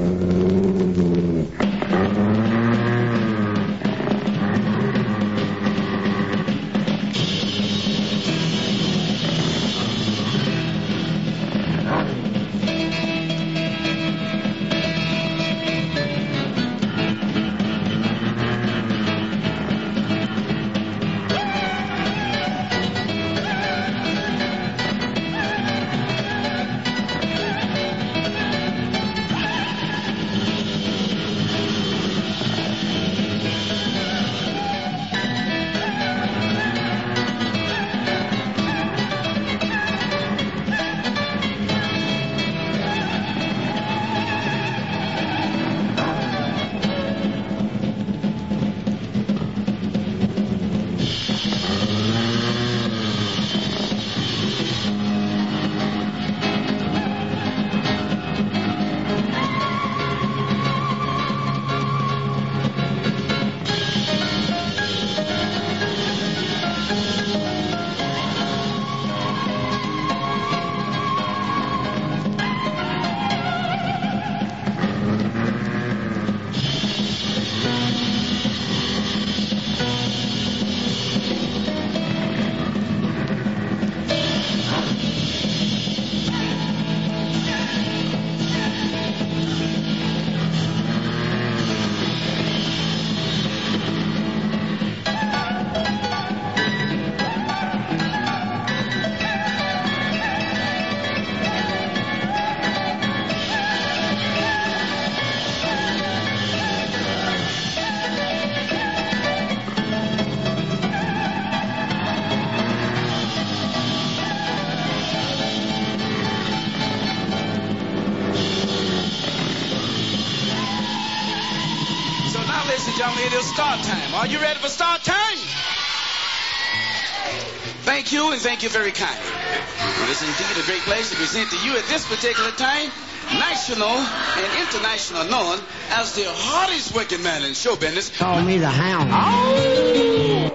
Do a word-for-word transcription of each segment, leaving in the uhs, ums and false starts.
Gentlemen, it is start time. Are you ready for start time? Thank you, and thank you very kindly. It is indeed a great pleasure to present to you at this particular time, national and international known as the hardest working man in show business. Call me the Hound. Oh!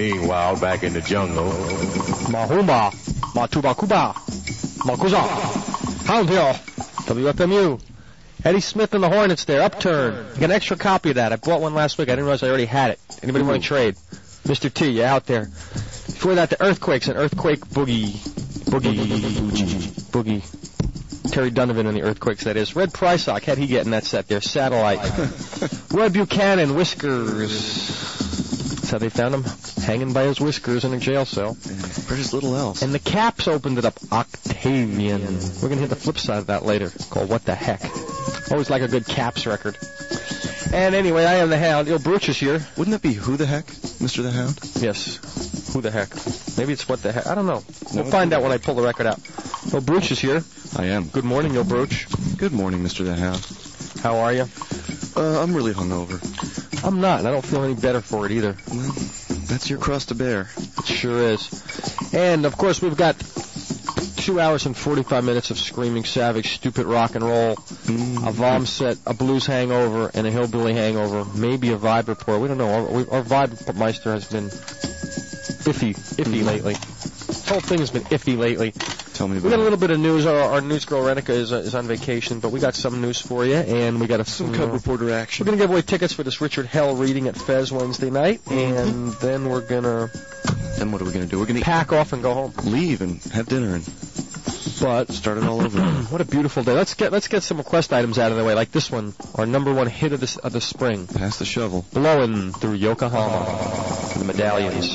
Meanwhile, back in the jungle. Mahuma, Matubakuba, Makuza, Hound Hill, W F M U. Eddie Smith and the Hornets there, Upturn. I got an extra copy of that. I bought one last week. I didn't realize I already had it. Anybody want to trade? Mister T, you out there. Before that, the Earthquakes and Earthquake Boogie. Boogie. Boogie. Boogie. Terry Donovan and the Earthquakes, that is. Red Prysock, how'd he get in that set there? Satellite. Roy Buchanan, Whiskers. That's how they found him, hanging by his whiskers in a jail cell. Where's little else? And the Caps opened it up. Octavian. We're going to hit the flip side of that later, called What the Heck. Always like a good Caps record. And anyway, I am the Hound. Il Bruch is here. Wouldn't that be Who the Heck, Mister the Hound? Yes. Who the Heck? Maybe it's What the Heck. I don't know. We'll find out when I pull the record out. Il Bruch is here. I am. Good morning, Il Bruch. Good morning, Mister the Hound. How are you? Uh, I'm really hungover. I'm not, and I don't feel any better for it either. Well, that's your cross to bear. It sure is. And, of course, we've got two hours and forty-five minutes of screaming, savage, stupid rock and roll, mm-hmm. a Vom set, a blues hangover, and a hillbilly hangover, maybe a vibe report. We don't know. Our, we, our vibe meister has been iffy, iffy mm-hmm. lately. This whole thing has been iffy lately. Tell me about We got a little it. bit of news. Our, our news girl, Renica, is, uh, is on vacation, but we got some news for you, and we got a, some uh, Cub Reporter action. We're going to give away tickets for this Richard Hell reading at Fez Wednesday night, and mm-hmm. then we're going to... Then what are we going to do? We're going to pack off and go home. Leave and have dinner and but start it all over. What a beautiful day. Let's get let's get some request items out of the way, like this one, our number one hit of the, of the spring. Pass the shovel. Blowing through Yokohama. The Medallions.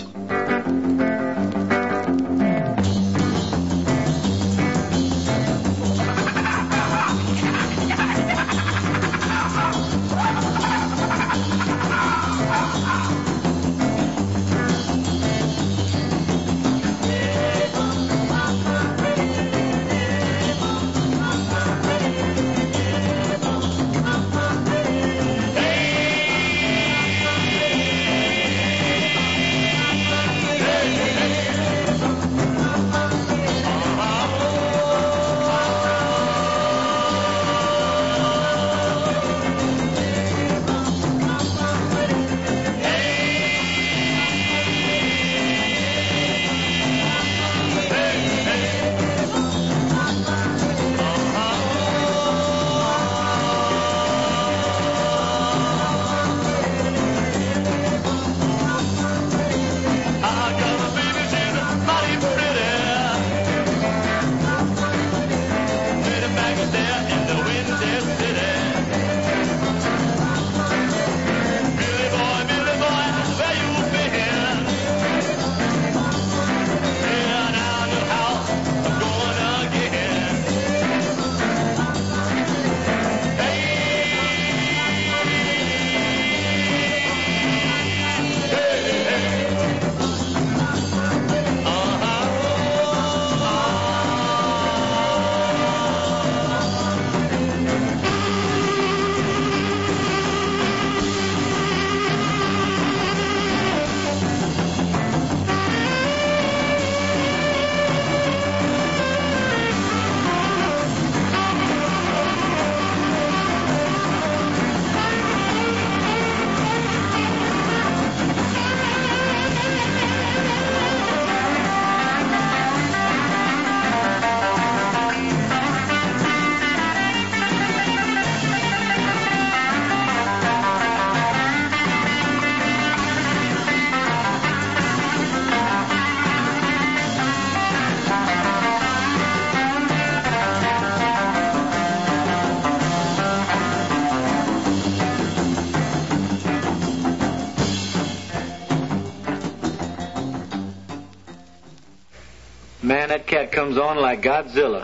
Man, that cat comes on like Godzilla.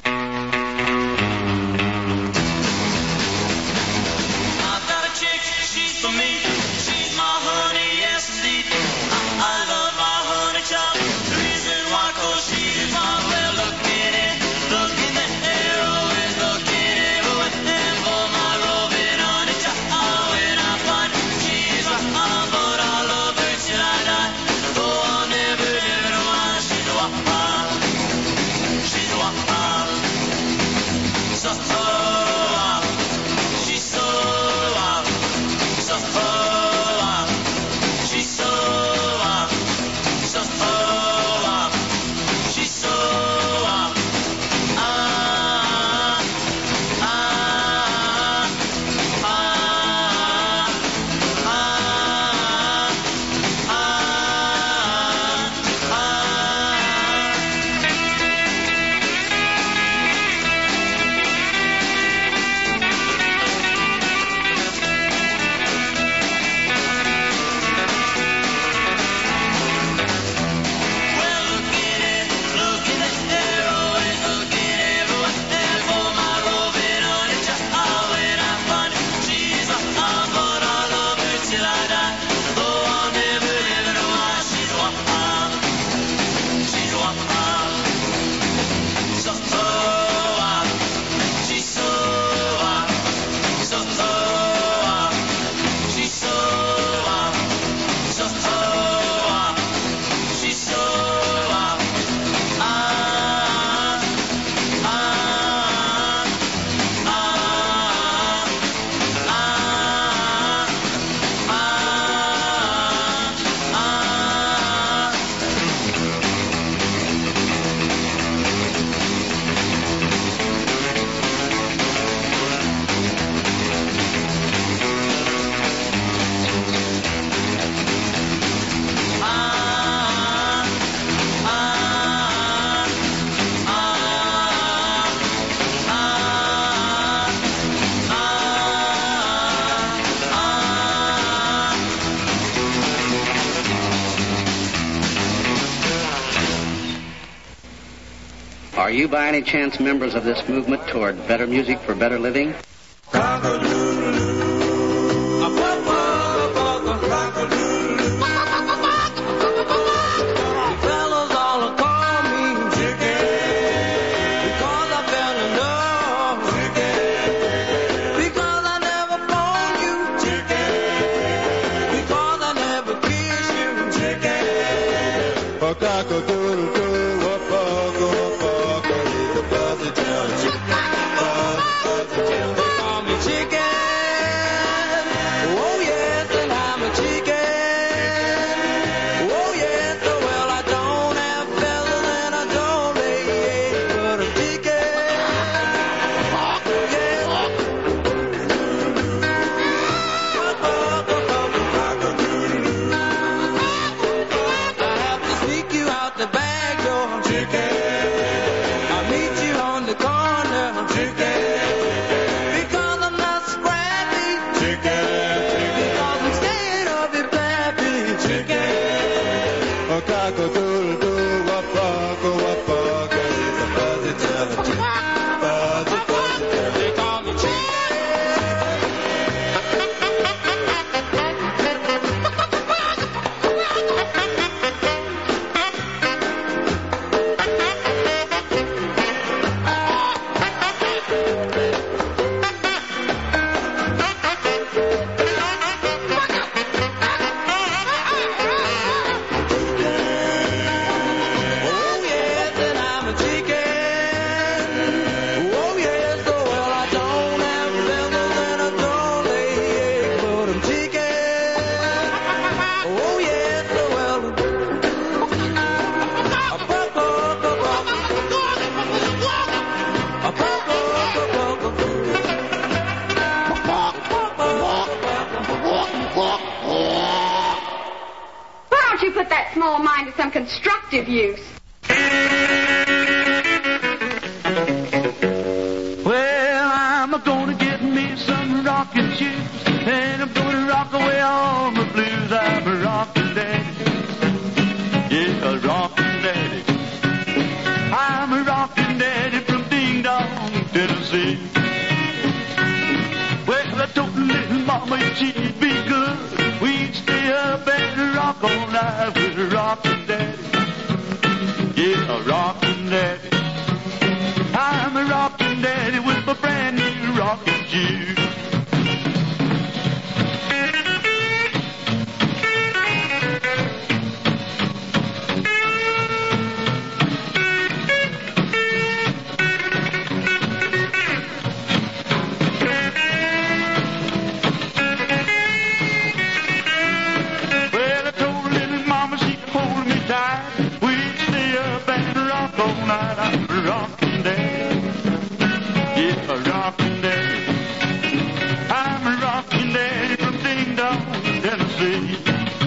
I've got a chick, she's for me. She's my honey, yes indeed. I, I love my honey child. The reason why, 'cause she's my well. Look in it, look in the air, always look in it. And for my roving honey child, when I find she's my mom, but I love her till I die. Though I'll never, never know why she's a wah. She's a wah. you by any chance members of this movement toward better music for better living? Constructive use. Well, I'm gonna get me some rocking shoes, and I'm gonna rock away all the blues. I'm a rockin' daddy, yeah, a rockin' daddy. I'm a rockin' daddy from Ding Dong, Tennessee. Well, I told little mama she'd be good. We'd stay up and rock all night with a rockin' daddy. Yeah, a rockin' daddy. I'm a rockin' daddy with my brand new rockin' shoes. Well, I told little mama she'd hold me tight. We'd stay up and rock all night. I'm a rockin' daddy. Yeah, a rockin' daddy. I'm a rockin' daddy from Ding Dong, Tennessee.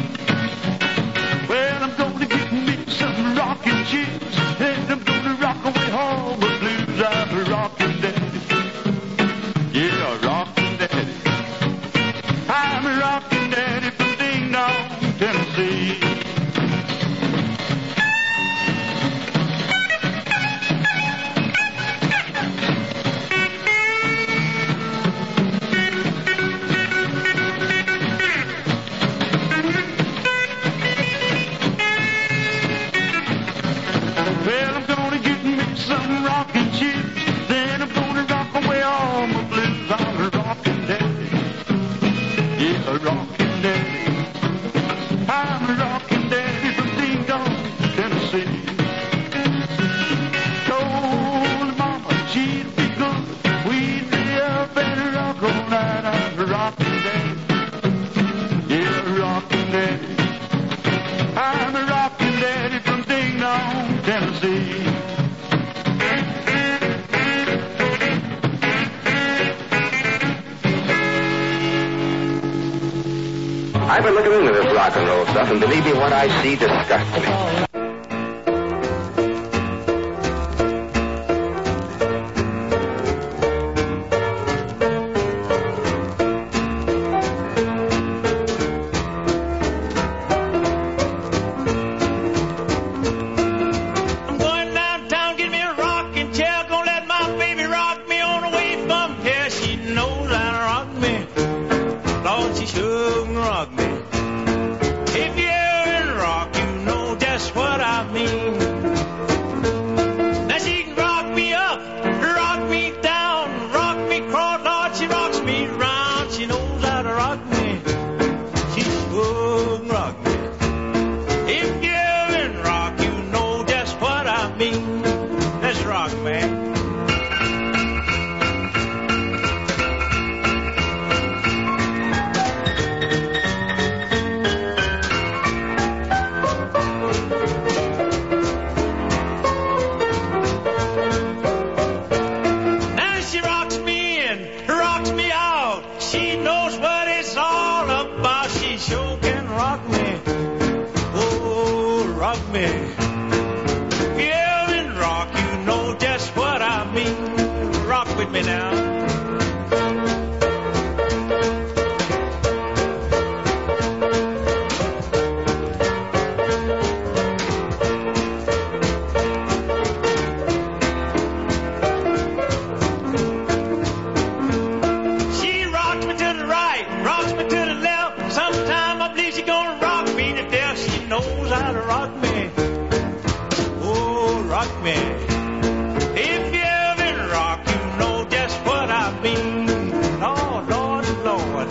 Well, I'm gonna get me some rockin' shoes, and I'm gonna rock away all the blues. I'm a rockin' daddy. Yeah, a rockin' daddy. I'm a rockin' daddy from Ding Dong, Tennessee. Well, I'm gonna get me some rockin' shoes, then I'm gonna rock away all my blues. I'm a rockin' daddy, yeah, a rockin' daddy. I'm a rockin' daddy from Ding Dong, Tennessee. Told mama she'd be good. We'd stay up and rock all night. I'm a rockin' daddy, yeah, a rockin' daddy. I'm a rockin' daddy from Ding Dong, Tennessee. I've been looking into this rock and roll stuff, and believe me, what I see disgusts me. I'm going downtown, get me a rockin' me now. If you ever rock, you know just what I mean. Lord, Lord, Lord.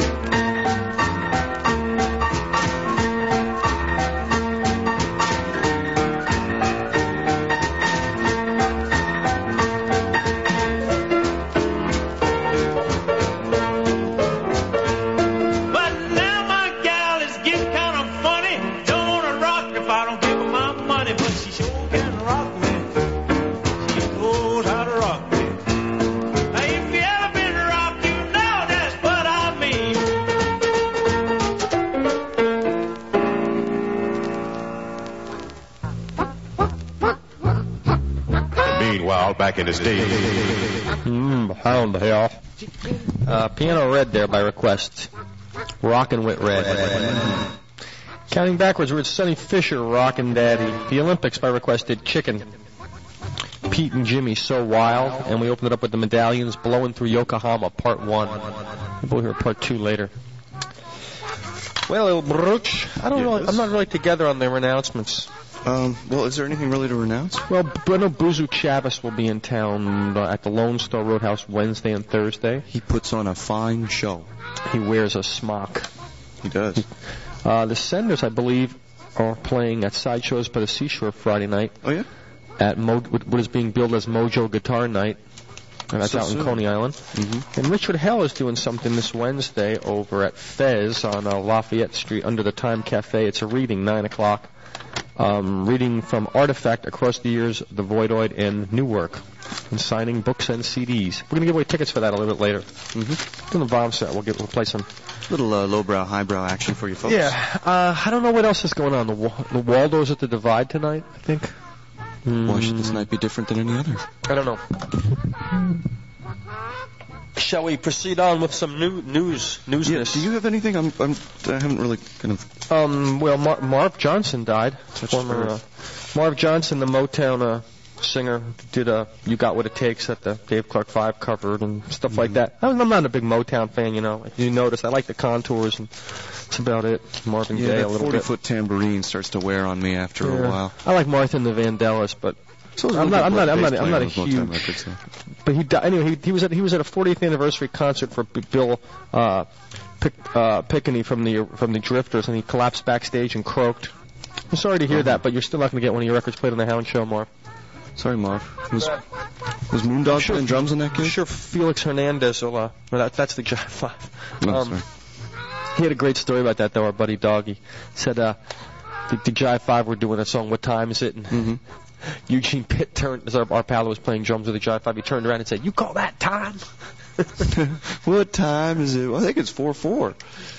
But now my gal is getting kind of funny. Don't want to rock if I don't give her my money, but she sure can rock me. Meanwhile, back in the States. Mmm, hound the hell. Uh, Piano Red there by request. Rockin' with Red. Counting backwards, we're at Sonny Fisher, Rockin' Daddy. The Olympics by request did Chicken. Pete and Jimmy, So Wild. And we opened it up with the Medallions, Blowing Through Yokohama, Part one. We'll hear Part two later. Well, Brooch, I don't know. I'm not really together on their announcements. Um, well, is there anything really to renounce? Well, Bruno Buzu Chavez will be in town uh, at the Lone Star Roadhouse Wednesday and Thursday. He puts on a fine show. He wears a smock. He does. Uh, the Senders, I believe, are playing at Sideshows by the Seashore Friday night. Oh, yeah? At Mo- what is being billed as Mojo Guitar Night. And that's So out soon. in Coney Island. Mm-hmm. And Richard Hell is doing something this Wednesday over at Fez on uh, Lafayette Street under the Time Cafe. It's a reading, nine o'clock. Um, reading from Artifact Across the Years, The Voidoid, and New Work. And signing books and C Ds. We're going to give away tickets for that a little bit later. Mm-hmm. In the bomb set, we'll, get, we'll play some. Little uh, lowbrow, highbrow action for you folks. Yeah. Uh, I don't know what else is going on. The, Wa- the Waldo's at the Divide tonight, I think. Why should this night be different than any other? I don't know. Shall we proceed on with some new news? Newsness? Yeah, do you have anything? I'm, I'm, I haven't really kind of... Um, well, Mar- Marv Johnson died. That's Former uh, Marv Johnson, the Motown uh, singer, did uh, You Got What It Takes that the Dave Clark Five covered and stuff Mm-hmm. like that. I'm I'm not a big Motown fan, you know. You notice I like the contours and that's about it. Marvin Yeah, Gaye a that little bit. forty-foot tambourine starts to wear on me after Yeah. a while. I like Martha and the Vandellas, but So I'm not. I'm not. I'm not. I'm not a huge... huge. But he died. Anyway, he, he was at he was at a fortieth anniversary concert for B- Bill uh, Pick, uh, Pickney from the from the Drifters, and he collapsed backstage and croaked. I'm sorry to hear that, but you're still not going to get one of your records played on the Hound Show, Marv. Sorry, Marv. Was, was Moondog Sure. playing drums in that I'm case? sure Felix Hernandez will. Uh, well, that, that's the Jive Five. No, Um, sorry. He had a great story about that, though. Our buddy Doggy said uh, the, the Jive Five were doing a song. What time is it? And Mm-hmm. Eugene Pitt turned, as our, our pal was playing drums with the Jive Five, he turned around and said, "You call that time?" What time is it? Well, I think it's four four.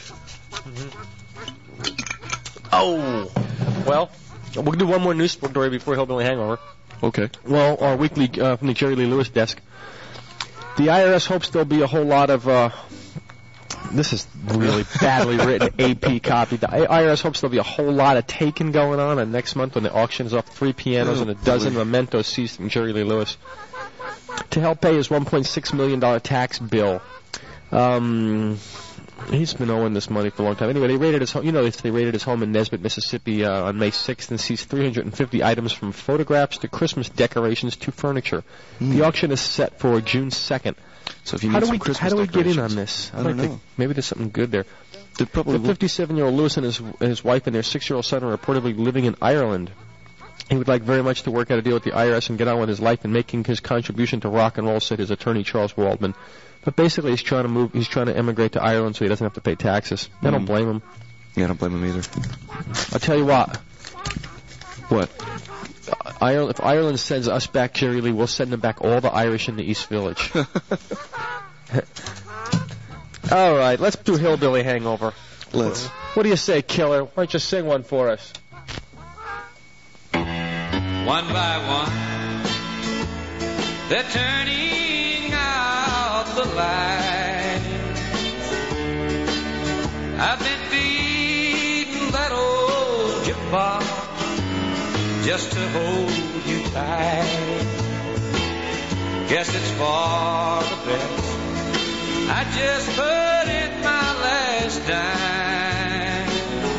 Oh, well, we'll do one more news story before Hillbilly Hangover. Okay. Well, our weekly uh, from the Jerry Lee Lewis desk. The I R S hopes there'll be a whole lot of. Uh, this is really badly written A P copy. The I R S hopes there'll be a whole lot of taking going on, and next month when the auction is off three pianos Oh, and a dozen boy. mementos seized from Jerry Lee Lewis to help pay his one point six million dollars tax bill. Um, he's been owing this money for a long time. Anyway, they raided his home. You know, they raided his home in Nesbitt, Mississippi, uh, on May sixth, and seized three hundred fifty items from photographs to Christmas decorations to furniture. Mm. The auction is set for June second. So if you need How do some we Christmas how do we get in on decorations- this? I I'd don't like to- know. maybe there's something good there. They're probably The fifty-seven-year-old Lewis and his, and his wife and their six-year-old son are reportedly living in Ireland. He would like very much to work out a deal with the I R S and get on with his life and making his contribution to rock and roll, said his attorney Charles Waldman. But basically, he's trying to move. He's trying to emigrate to Ireland so he doesn't have to pay taxes. I don't Mm. blame him. Yeah, I don't blame him either. I'll tell you what. What? Uh, Ireland, if Ireland sends us back Jerry Lee, we'll send them back all the Irish in the East Village. All right, let's do Hillbilly Hangover. Let's. What do you say, Killer? Why don't you sing one for us? One by one, they're turning out life. I've been beating that old jukebox just to hold you tight. Guess it's for the best. I just put in my last dime.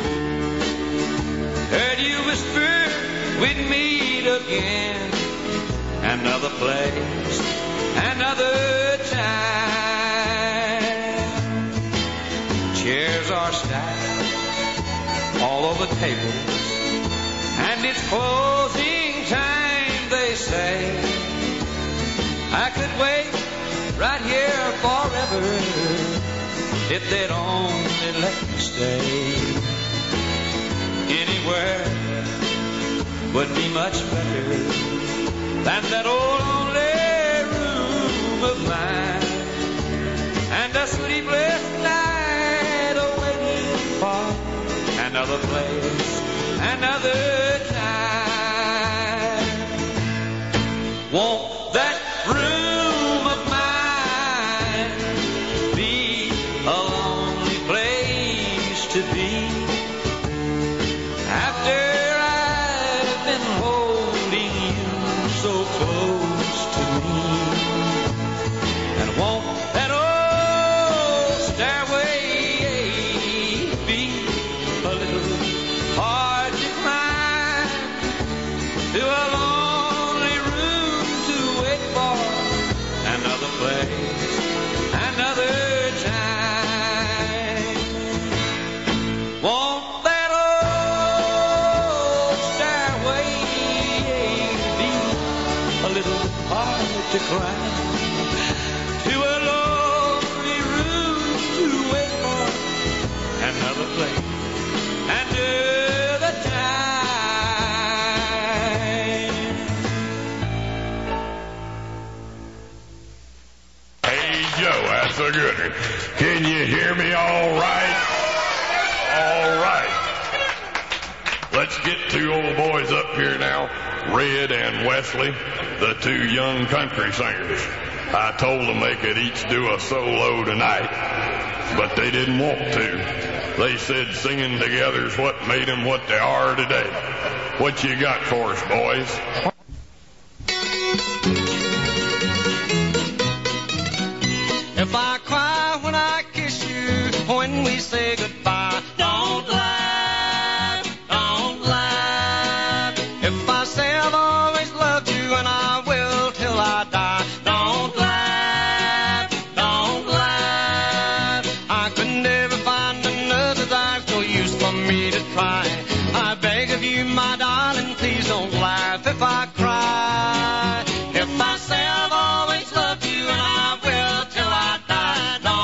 Heard you whisper we'd meet again, another place, another time. Chairs are stacked all over tables, and it's closing time, they say. I could wait right here forever if they'd only let me stay. Anywhere would be much better than that old lonely room of mine, and a sleepless night awaiting for another place, another time. Won't that room of mine be a lonely place to be after I've been holding you so close to me? And won't that old stairway be a little hard to climb to a lonely room to wait for another place, another time? Won't that old stairway be a little hard to climb to a lonely room to wait for another place, another time? Hey, Joe, that's a gooder. Can you hear me all right? All right. Let's get two old boys up here now, Red and Wesley, the two young country singers. I told them they could each do a solo tonight, but they didn't want to. They said singing together's what made them what they are today. What you got for us, boys? If I cry when I kiss you, when we say goodbye, don't laugh, don't laugh. If I say I've always loved you and I will till I die, don't laugh, don't laugh. I could never find another, there's no use for me to try. I beg of you, my darling, please don't laugh if I cry. If I say I've always loved you and I will till I die, don't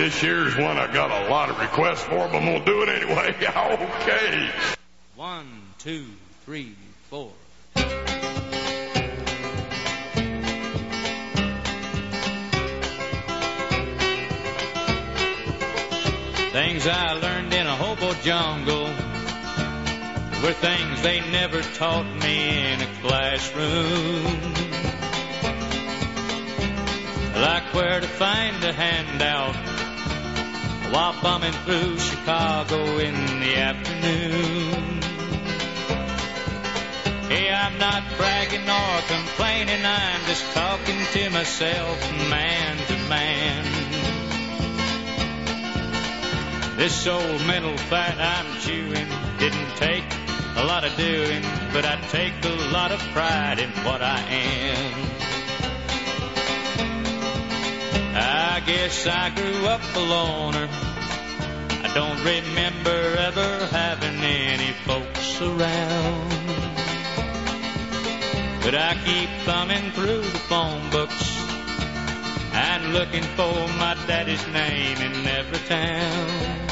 This year's one I got a lot of requests for, but I'm going to do it anyway. Okay. One, two, three, four. Things I learned in a hobo jungle were things they never taught me in a classroom. Like where to find a handout while bumming through Chicago in the afternoon. Hey, I'm not bragging nor complaining, I'm just talking to myself man to man. This old mental fat I'm chewing didn't take a lot of doing, but I take a lot of pride in what I am. I guess I grew up a loner. I don't remember ever having any folks around. But I keep thumbing through the phone books and looking for my daddy's name in every town.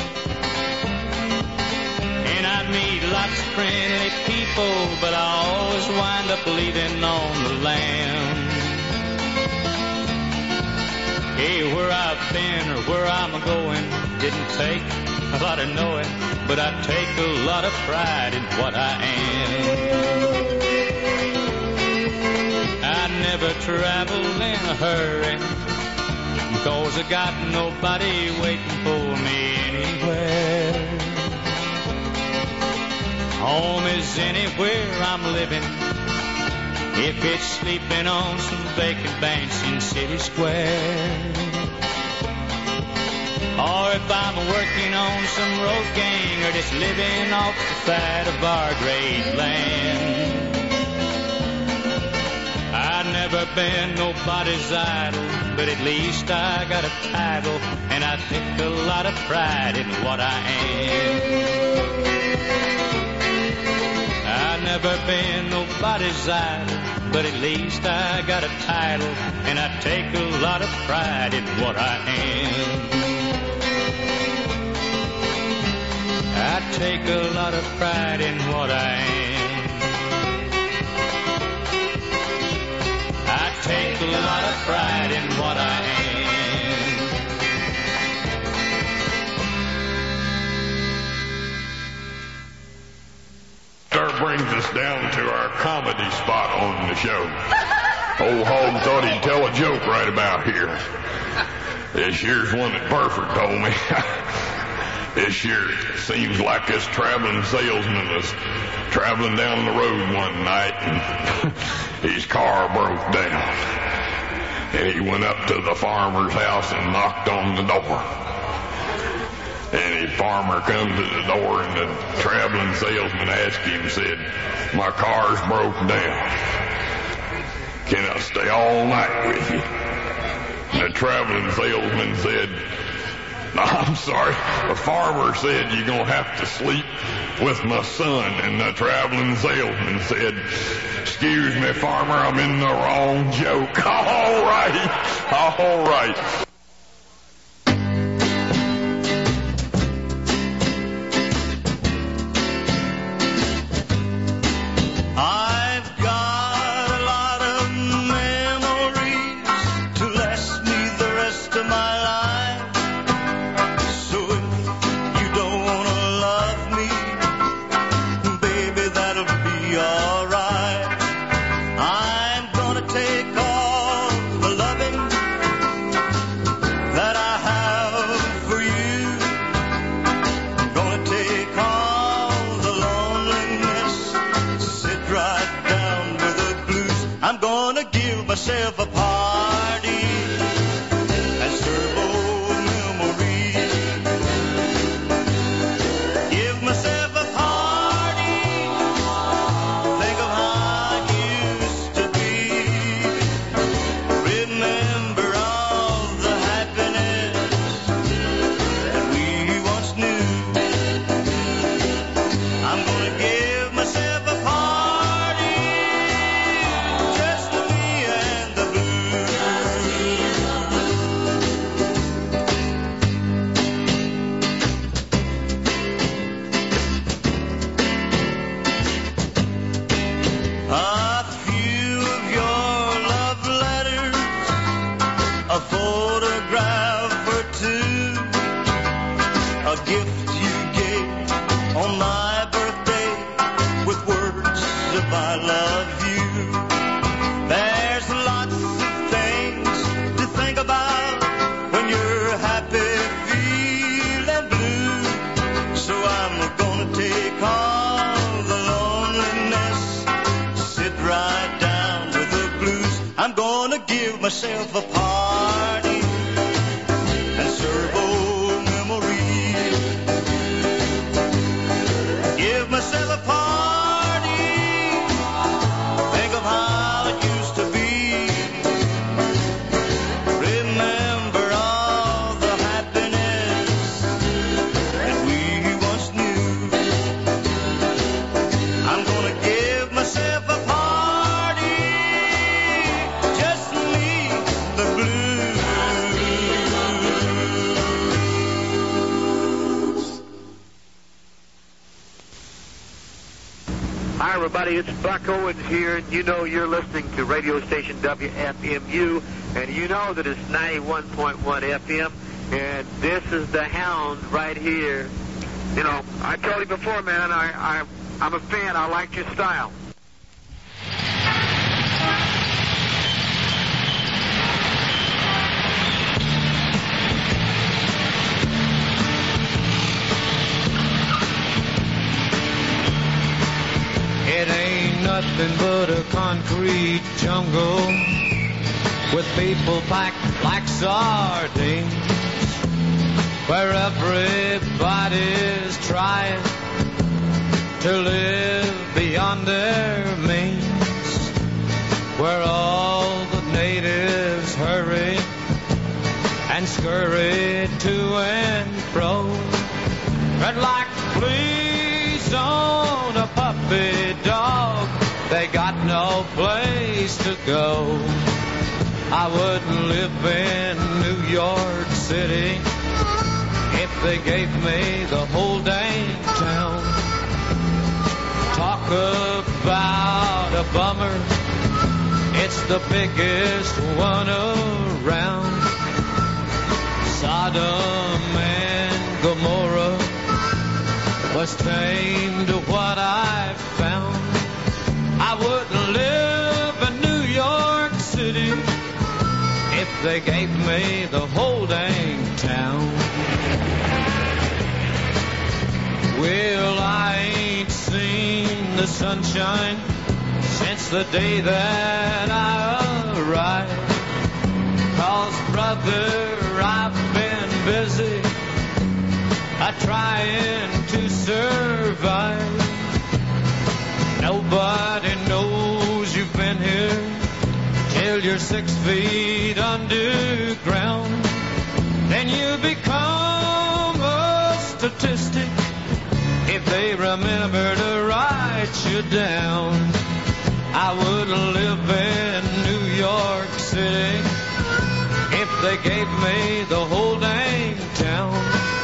And I meet lots of friendly people, but I always wind up leaving on the lam. Hey, where I've been or where I'm going didn't take a lot of knowing, but I take a lot of pride in what I am. I never travel in a hurry, because I got nobody waiting for me anywhere. Home is anywhere I'm living, if it's sleeping on some vacant bench in City Square, or if I'm working on some road gang, or just living off the fat of our great land. I've never been nobody's idol, but at least I got a title, and I take a lot of pride in what I am. I've never been nobody's idol, but at least I got a title, and I take a lot of pride in what I am. I take a lot of pride in what I am. I take a lot of pride in what I am. That brings us down to our comedy spot on the show. Old Hog thought he'd tell a joke right about here. This here's one that Burford told me. This year it seems like this traveling salesman was traveling down the road one night and his car broke down. And he went up to the farmer's house and knocked on the door. And the farmer comes to the door, and the traveling salesman asked him, said, "My car's broken down. Can I stay all night with you?" And the traveling salesman said, "No, I'm sorry. The farmer said you're going to have to sleep with my son." And the traveling salesman said, "Excuse me, farmer, I'm in the wrong joke." All right, all right. Myself a party and serve old memories. Give myself a party, think of how I used to be. Remember all the happiness that we once knew. I'm gonna give myself a party, just for me and the blues. I'm gonna give myself a party and serve old memories. Give myself a party, think of how it used to be. Remember all the happiness that we once knew. I'm gonna give myself a party, just leave the blues. Hi, everybody. It's Buck Owens here, and you know you're listening to radio station W F M U, and you know that it's ninety-one point one F M, and this is the Hound right here. You know, I told you before, man, I, I, I'm a fan. I like your style. It ain't nothing but a concrete jungle with people packed like sardines, where everybody's trying to live beyond their means, where all the natives hurry and scurry to and fro, red like fleas on a puppy dog. They got no place to go. I wouldn't live in New York City if they gave me the whole dang town. Talk about a bummer, it's the biggest one around. Sodom and Gomorrah was tame to what I found. I wouldn't live in New York City if they gave me the whole dang town. Well, I ain't seen the sunshine since the day that I arrived. 'Cause, brother, I've been busy I'm trying to survive. Nobody knows you've been here till you're six feet underground. Then you become a statistic if they remember to write you down. I wouldn't live in New York City if they gave me the whole dang town.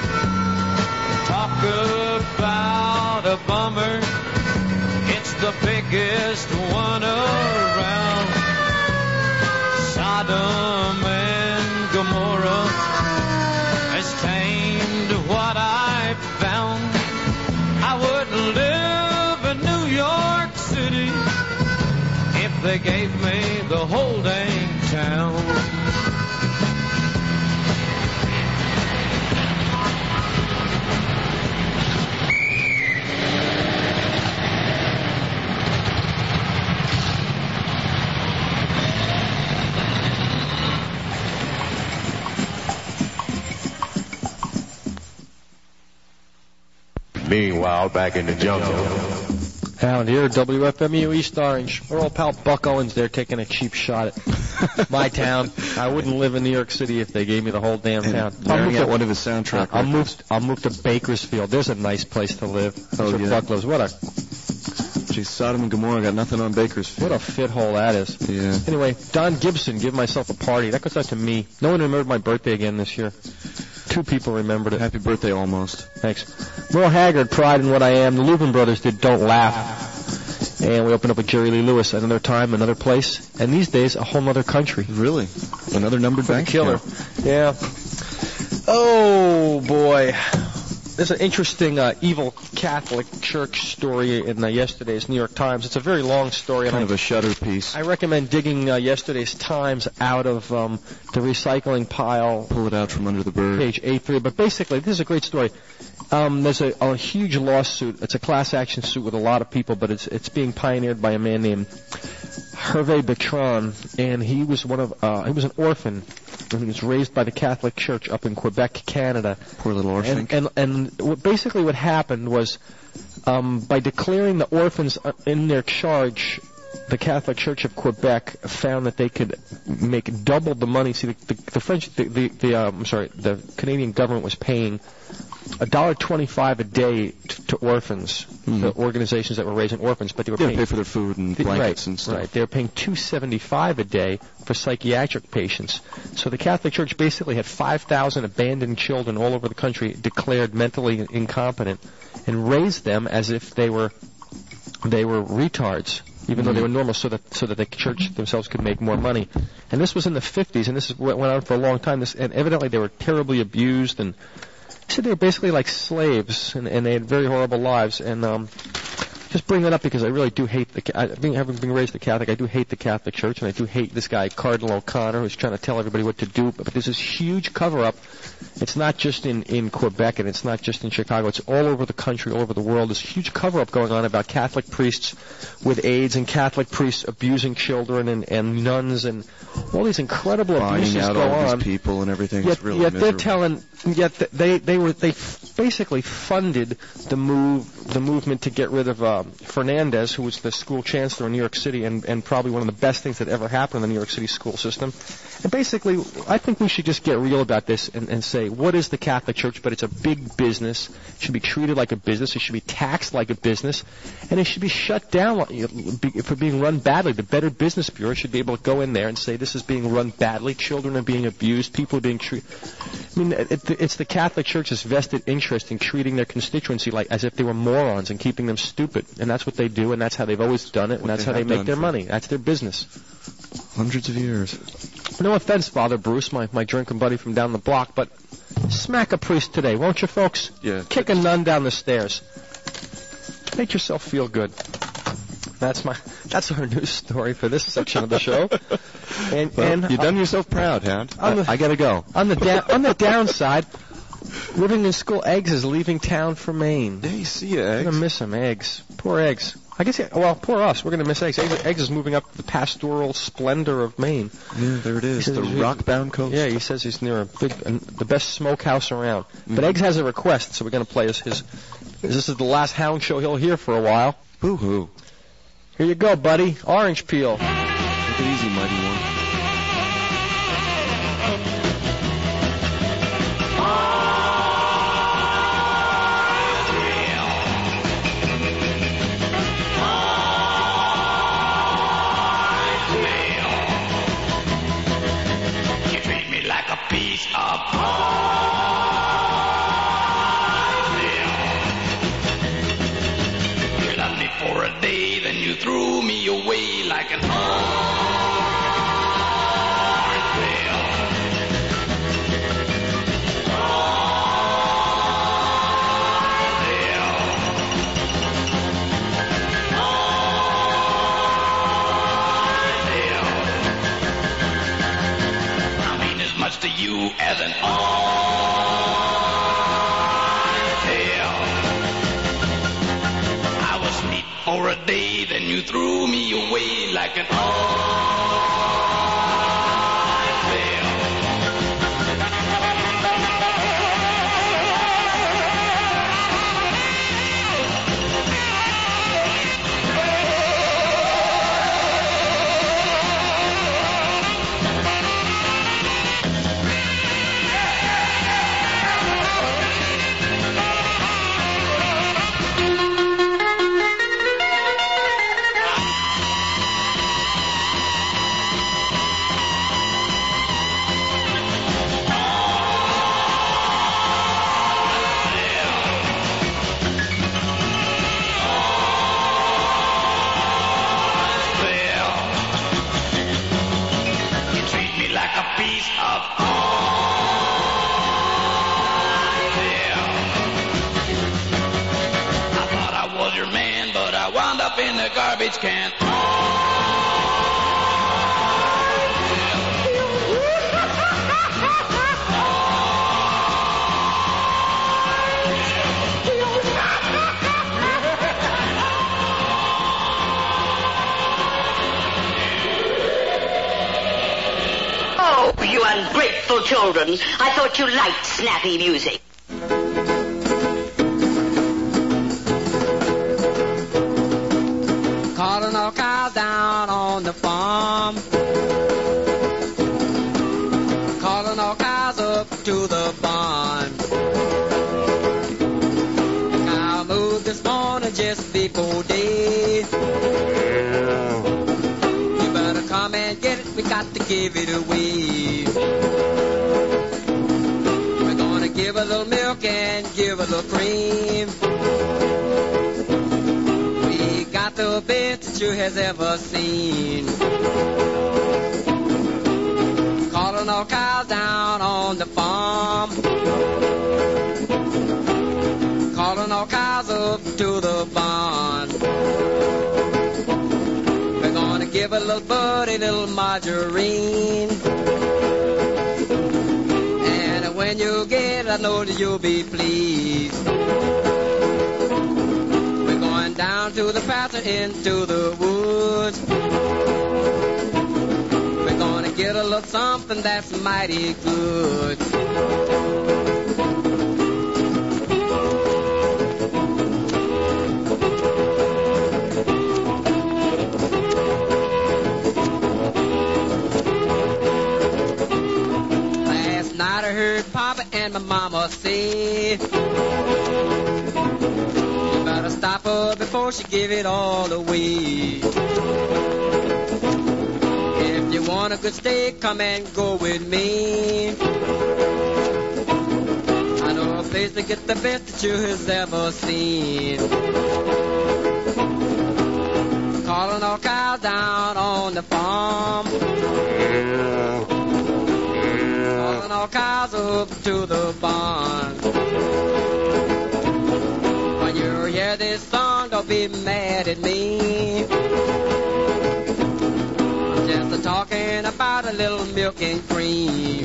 Talk about a bummer, it's the biggest one around. Sodom and Gomorrah has tamed what I found. I wouldn't live in New York City if they gave me the whole dang town. Meanwhile, back in the jungle. Hound here, W F M U East Orange. Our old pal Buck Owens there taking a cheap shot at my town. I wouldn't live in New York City if they gave me the whole damn And town. wearing I'll out one of his soundtrack I'll records. move, I'll move to Bakersfield. There's a nice place to live. That's Oh, where yeah. Buck lives. What a, Geez, Sodom and Gomorrah got nothing on Bakersfield. what a fit hole that is. Yeah. Anyway, Don Gibson, give myself a party. That goes out to me. No one remembered my birthday again this year. Two people remembered it. Happy birthday, almost. Thanks. Merle Haggard, Pride in What I Am. The Lubin Brothers did Don't Laugh. And we opened up with Jerry Lee Lewis. Another time, another place. And these days, a whole other country. Really? Another numbered bank Killer. account. Yeah. Oh, boy. There's an interesting uh, evil Catholic Church story in uh, yesterday's New York Times. It's a very long story. Kind and of I, a shutter piece. I recommend digging uh, yesterday's Times out of um, the recycling pile. Pull it out from under the bird. Page A three. But basically, this is a great story. Um, there's a, a huge lawsuit. It's a class action suit with a lot of people, but it's it's being pioneered by a man named Hervé Bertrand, and he was one of uh, he was an orphan, and he was raised by the Catholic Church up in Quebec, Canada. Poor little orphan. And and, and what, basically what happened was, um, by declaring the orphans in their charge, the Catholic Church of Quebec found that they could make double the money. See, the, the, the French, the the, the uh, I'm sorry, the Canadian government was paying a dollar twenty-five a day to, to orphans, mm. the organizations that were raising orphans, but they were yeah, paying pay for their food and blankets right, and stuff. Right, they were paying two seventy-five a day for psychiatric patients. So the Catholic Church basically had five thousand abandoned children all over the country declared mentally incompetent, and raised them as if they were they were retards, even mm. though they were normal, so that so that the church themselves could make more money. And this was in the fifties, and this is what went on for a long time. This, and evidently they were terribly abused, and said they were basically like slaves, and, and they had very horrible lives. And um, just bring that up because I really do hate the. I, being having been raised a Catholic, I do hate the Catholic Church, and I do hate this guy Cardinal O'Connor, who's trying to tell everybody what to do. But, but there's this huge cover-up. It's not just in, in Quebec, and it's not just in Chicago. It's all over the country, all over the world. There's a huge cover-up going on about Catholic priests with AIDS and Catholic priests abusing children and, and nuns and all these incredible abuses Finding out go all on. these people and everything. Yet, it's really yet miserable. they're telling. Yet they they were they f- basically funded the move the movement to get rid of uh, Fernandez, who was the school chancellor in New York City, and, and probably one of the best things that ever happened in the New York City school system. And basically, I think we should just get real about this and, and say, what is the Catholic Church? But it's a big business. It should be treated like a business. It should be taxed like a business, and it should be shut down for being run badly. The Better Business Bureau should be able to go in there and say this is being run badly. Children are being abused. People are being treated. I mean, it, it's the Catholic Church's vested interest in treating their constituency like as if they were morons and keeping them stupid, and that's what they do, and that's how they've always done it, and that's how they make their money. That's their business. Hundreds of years. No offense, Father Bruce, my, my drinking buddy from down the block, but smack a priest today, won't you, folks? Yeah. Kick a nun down the stairs. Make yourself feel good. That's my. That's our news story for this section of the show. And, well, and you've done uh, yourself proud, Hound. The, I, I gotta go. On the da- on the downside, living in school, Eggs is leaving town for Maine. Yeah, you see you, Eggs. I'm gonna miss him, Eggs. Poor Eggs. I guess. Yeah, well, poor us. We're gonna miss Eggs. Eggs. Eggs is moving up the pastoral splendor of Maine. Yeah, there it is. The rock-bound coast. Yeah, he says he's near a big, uh, the best smokehouse around. Mm-hmm. But Eggs has a request, so we're gonna play his, his. This is the last Hound show he'll hear for a while. Boo-hoo. Here you go, buddy. Orange peel. Take it easy, mighty one. You treat me like a piece of for a day, then you threw me away like an orange peel. Orange peel. Orange peel. I mean as much to you as an orange peel. For a day, then you threw me away like an orange peel. In the garbage can. Oh, you ungrateful children. I thought you liked snappy music. Calling all cows down on the farm. Calling all cows up to the barn. The cow moved this morning just before day. You better come and get it, we got to give it away. We're gonna give a little milk and give a little cream. We got the best that you has ever seen. Calling all cows down on the farm. Calling all cows up to the barn. We're gonna give a little buddy, little margarine. And when you get it, I know that you'll be pleased. We're going down to the pasture into the woods. We're gonna get a little something that's mighty good. Last night I heard Papa and my mama say, you better stop her before she give it all away. If you want a good steak, come and go with me. I know a place to get the best that you has ever seen. Calling all cows down on the farm. Calling all cows up to the barn. When you hear this song, don't be mad at me. I'm just talking about a little milk and cream.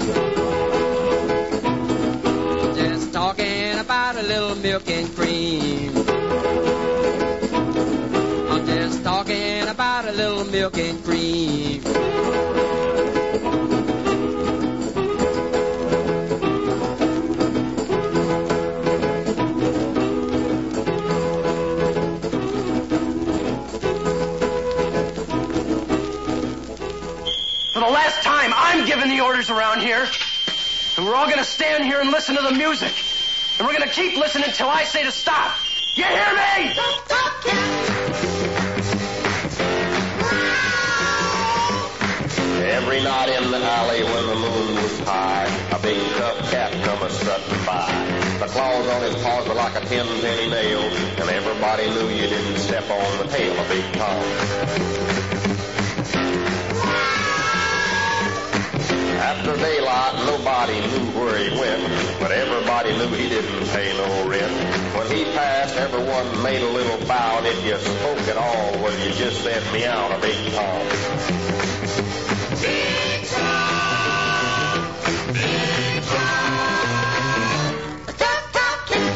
I'm just talking about a little milk and cream. I'm just talking about a little milk and cream. For the last time, I'm giving the orders around here. And we're all going to stand here and listen to the music. And we're going to keep listening until I say to stop. You hear me? Every night in the alley when the moon was high, a big tough cat come a-strutting by. The claws on his paws were like a ten-penny nail, and everybody knew you didn't step on the tail of Big Tom. After daylight, nobody knew where he went, but everybody knew he didn't pay no rent. When he passed, everyone made a little bow, and if you spoke at all, well, you just said meow to Big Tom. Big Tom! Big Tom! Top, top cat!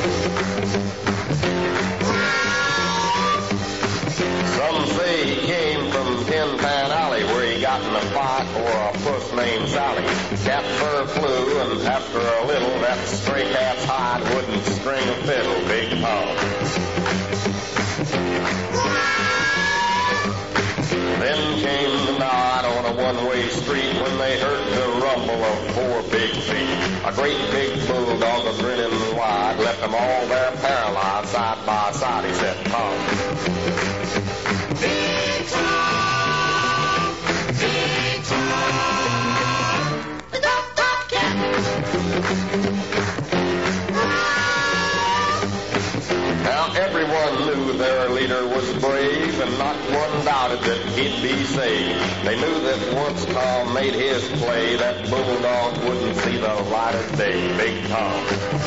Some say he came from Tin Pan Alley, where he got in a fight for a puss named Sally. Cat fur flew, and after a little, that stray cat's hide wouldn't string a fiddle, Big Tom. Then came the night on a one-way street when they heard the rumble of four big feet. A great big bulldog, a grinning wide, left them all there paralyzed side by side. He said, Tom. Big Tom! Big Tom! The top, top cat! Now everyone knew their leader was brave, and not one doubted that he'd be saved. They knew that once Tom made his play, that bulldog wouldn't see the light of day, Big Tom.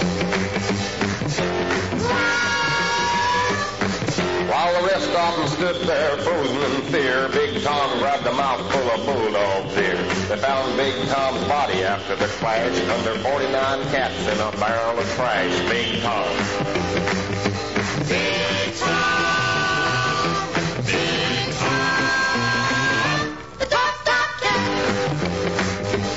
While the rest of them stood there frozen in fear, Big Tom grabbed a mouthful of bulldog beer. They found Big Tom's body after the clash, under forty-nine cats in a barrel of trash, Big Tom. Big Tom! Big Tom! The top, top cat!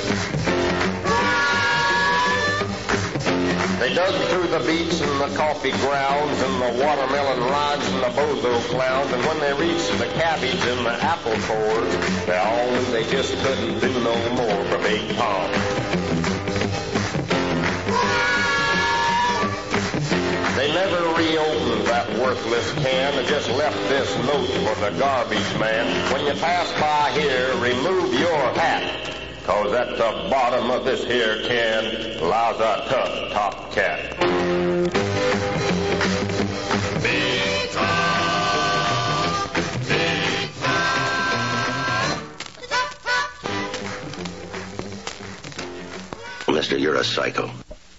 the beach and the coffee grounds and the watermelon rides and the bozo clowns. And when they reached the cabbage and the apple cores, they all knew they just couldn't do no more for Big Tom. They never reopened that worthless can. They just left this note for the garbage man. When you pass by here, remove your hat, 'cause at the bottom of this here can lies a tough top cat. Big Tom, Big Tom. Mister, you're a psycho.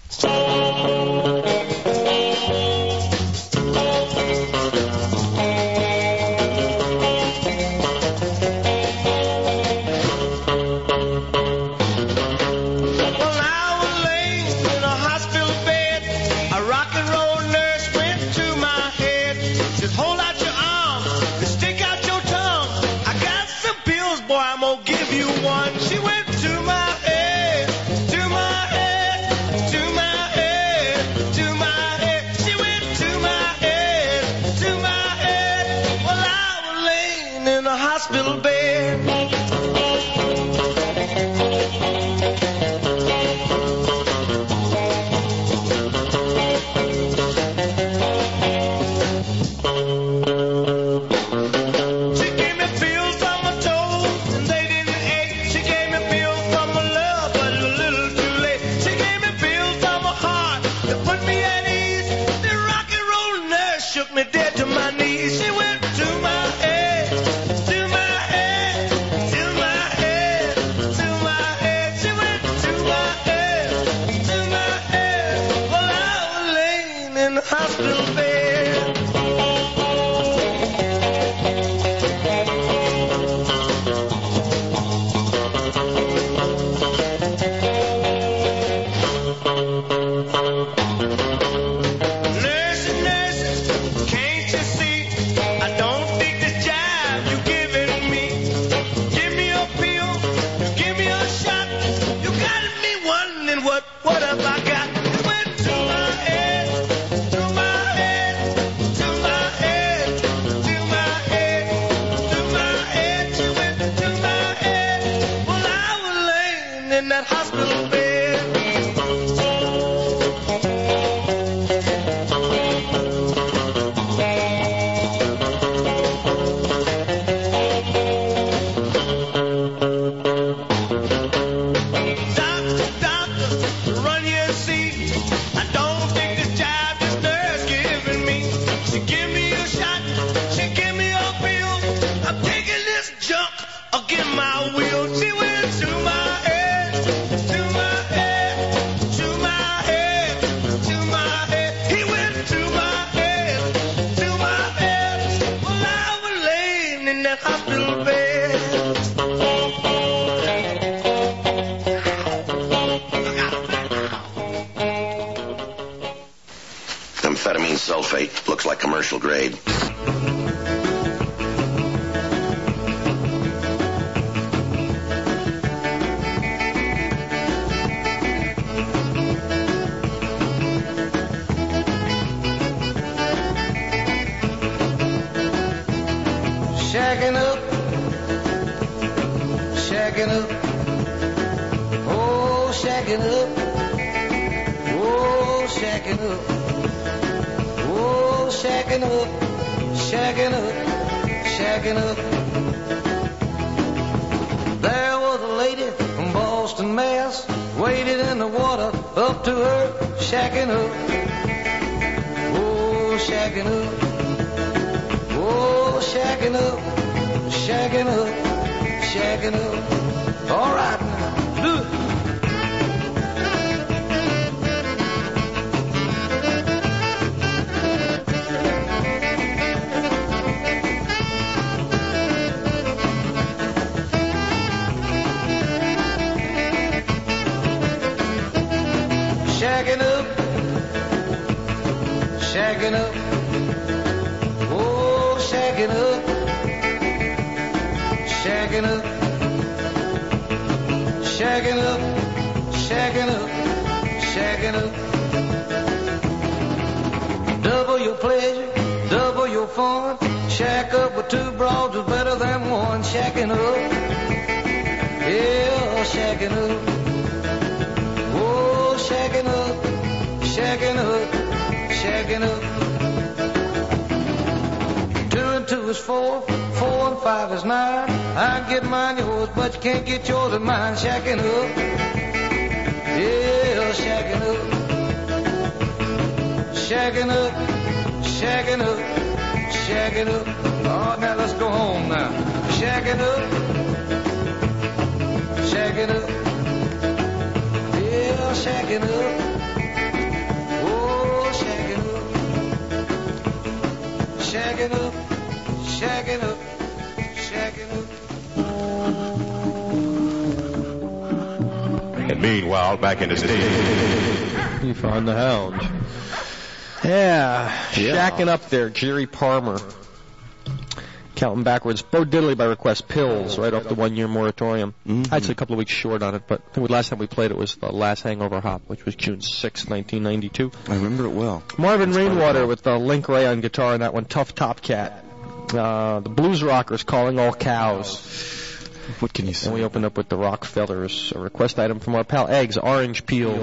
Amphetamine sulfate. Looks like commercial grade. Shacking up, shacking up, oh, shacking up, oh, shacking up, oh, shacking up, shacking up, shacking up. There was a lady from Boston, Mass, waded in the water up to her, shacking up, oh, shacking up. Oh, shacking up, shacking up, shacking up. All right now, do it. Shacking up, shacking up. Shacking up, shacking up, shacking up, shacking up, shacking up. Shack up with two broads is better than one. Shacking up. Yeah, shacking up. Oh, shacking up. Shacking up. Shacking up. Two and two is four. Four and five is nine. I can get mine yours, but you can't get yours and mine. Shacking up. Yeah, shacking up. Shacking up. Shacking up. Shacking up. Oh, now let's go home now. Shacking up. Shacking up. Yeah, shacking up. Oh, shacking up. Shacking up. Shacking up. Shacking up. And meanwhile, back in the stadium. You found the hound. Yeah, Yeah. shacking up there, Jerry Palmer. Counting backwards. Bo Diddley by request, Pills, right off the one-year moratorium. Mm-hmm. I'd say a couple of weeks short on it, but I think the last time we played it was the last Hangover Hop, which was June sixth, nineteen ninety-two. I remember it well. Marvin Rainwater with uh, Link Ray on guitar and that one, Tough Top Cat. Uh, the Blues Rockers, Calling All Cows. What can you say? And we opened up with the Rockefellers, a request item from our pal Eggs, Orange Peel.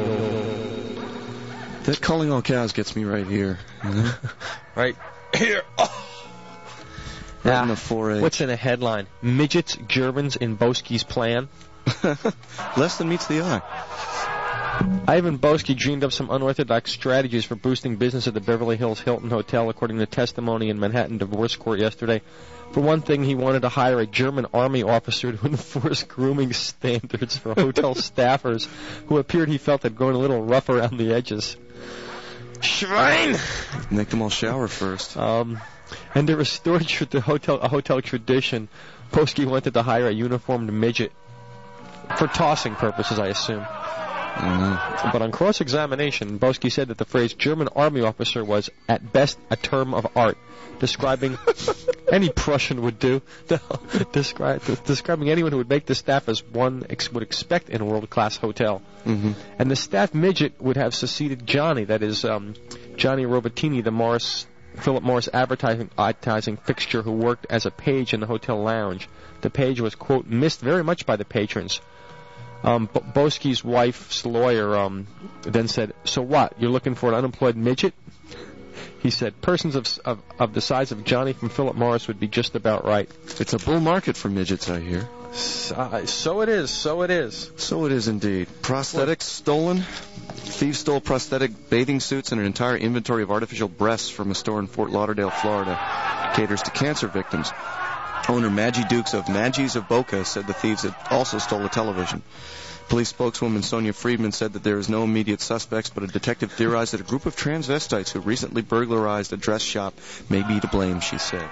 That Calling All Cows gets me right here. You know? Right here. Oh. Right in the forehead. What's in a headline? Midgets, Germans in Boski's plan. Less than meets the eye. Ivan Boski dreamed up some unorthodox strategies for boosting business at the Beverly Hills Hilton Hotel, according to testimony in Manhattan divorce court yesterday. For one thing, he wanted to hire a German army officer to enforce grooming standards for hotel staffers who appeared he felt had grown a little rough around the edges. Schwein! Make them all shower first. Um, and to restore tr- the hotel, a hotel tradition, Boski wanted to hire a uniformed midget. For tossing purposes, I assume. Mm-hmm. But on cross-examination, Boski said that the phrase German army officer was, at best, a term of art, describing any Prussian would do, describe, describing anyone who would make the staff as one ex- would expect in a world-class hotel. Mm-hmm. And the staff midget would have succeeded Johnny, that is, um, Johnny Robatini, the Morris, Philip Morris advertising, advertising fixture who worked as a page in the hotel lounge. The page was, quote, missed very much by the patrons. Um, B- Boski's wife's lawyer um, then said, so what, you're looking for an unemployed midget? He said, persons of, of of the size of Johnny from Philip Morris would be just about right. It's a bull market for midgets, I hear. So, uh, so it is, so it is. So it is indeed. Prosthetics stolen. Thieves stole prosthetic bathing suits and an entire inventory of artificial breasts from a store in Fort Lauderdale, Florida. Caters to cancer victims. Owner Maggie Dukes of Maggie's of Boca said the thieves had also stole a television. Police spokeswoman Sonia Friedman said that there is no immediate suspects, but a detective theorized that a group of transvestites who recently burglarized a dress shop may be to blame, she said.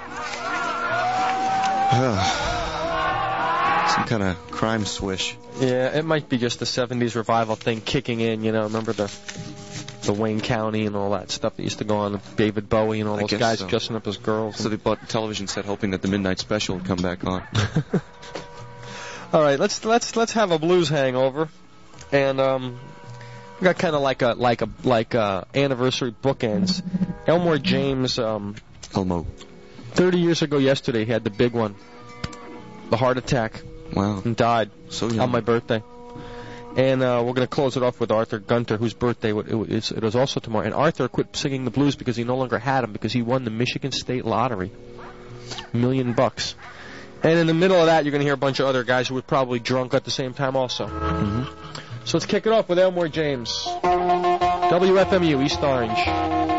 Some kind of crime swish. Yeah, it might be just the seventies revival thing kicking in, you know, remember the the Wayne County and all that stuff that used to go on with David Bowie and all I those guess guys so. dressing up as girls. So they bought a television set hoping that the midnight special would come back on. All right, let's let's let's have a blues hangover, and um, we got kind of like a like a like a anniversary bookends. Elmore James, um, Elmo, thirty years ago yesterday, he had the big one, the heart attack. Wow, and died so young. On my birthday. And uh, we're going to close it off with Arthur Gunter, whose birthday it was, it was also tomorrow. And Arthur quit singing the blues because he no longer had them, because he won the Michigan State Lottery. Million bucks. And in the middle of that, you're going to hear a bunch of other guys who were probably drunk at the same time also. Mm-hmm. So let's kick it off with Elmore James. W F M U, East Orange.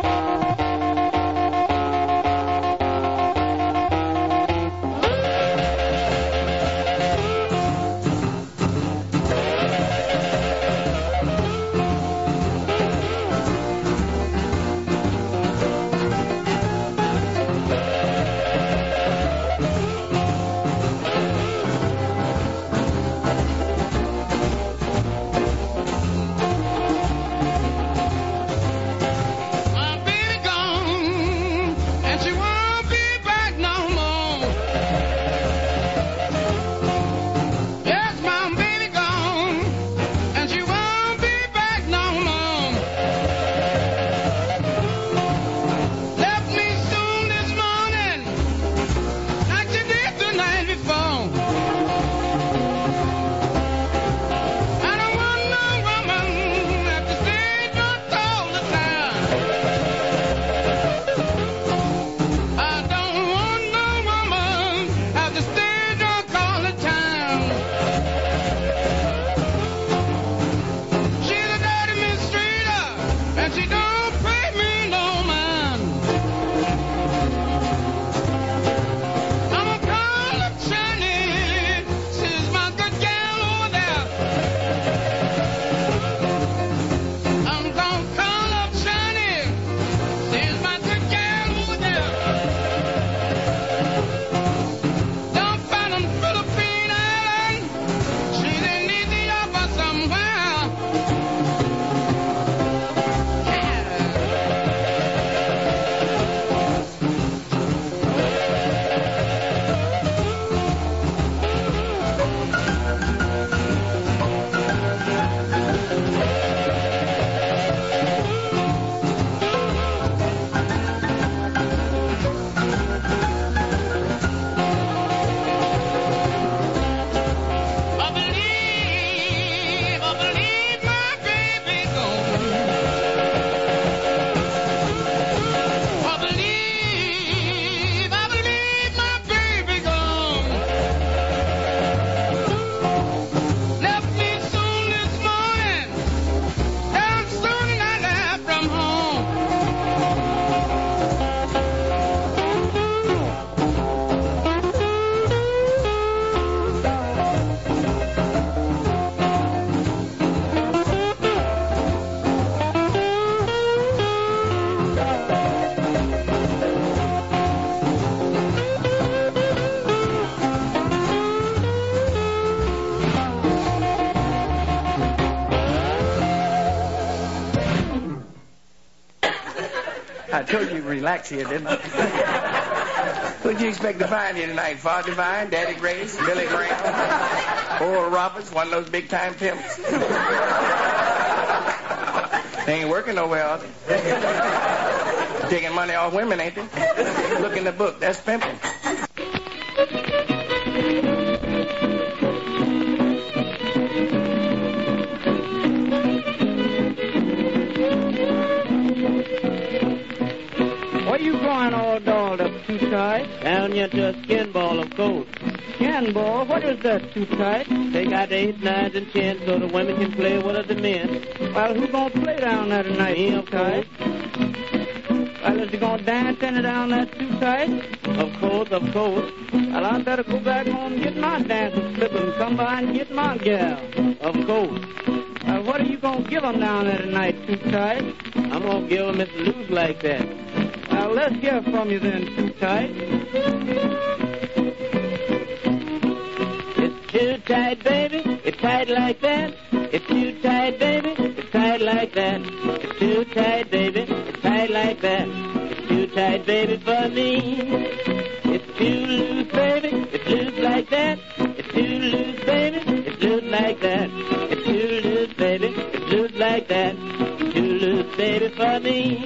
told you to relax here, didn't I? What'd you expect to find here tonight? Father Divine, Daddy Grace, Billy Graham, Oral Roberts, one of those big-time pimps. They ain't working nowhere, are they? Taking money off women, ain't they? Look in the book. That's pimping. Where you going all dolled up too tight? Down here to a skin ball, of course. Skin ball? What is that, too tight? They got eight, nines, and tens so the women can play with the men. Well, who gonna play down there tonight, too tight? Well, is he gonna dance any down there too tight? Of course, of course. Well, I better go back home and get my dancing slip and come by and get my gal. Of course. Well, what are you gonna give them down there tonight, too tight? I'm gonna give them it loose like that. Well, let's hear from you then, too tight. It's too tight, baby. It's tight like that. It's too tight, baby. It's tight like that. It's too tight, baby. It's tight like that. It's too tight, baby, for me. It's too loose, baby. It's loose like that. It's too loose, baby. It's loose like that. It's too loose, baby. It's loose like that. It's too loose, baby, for me.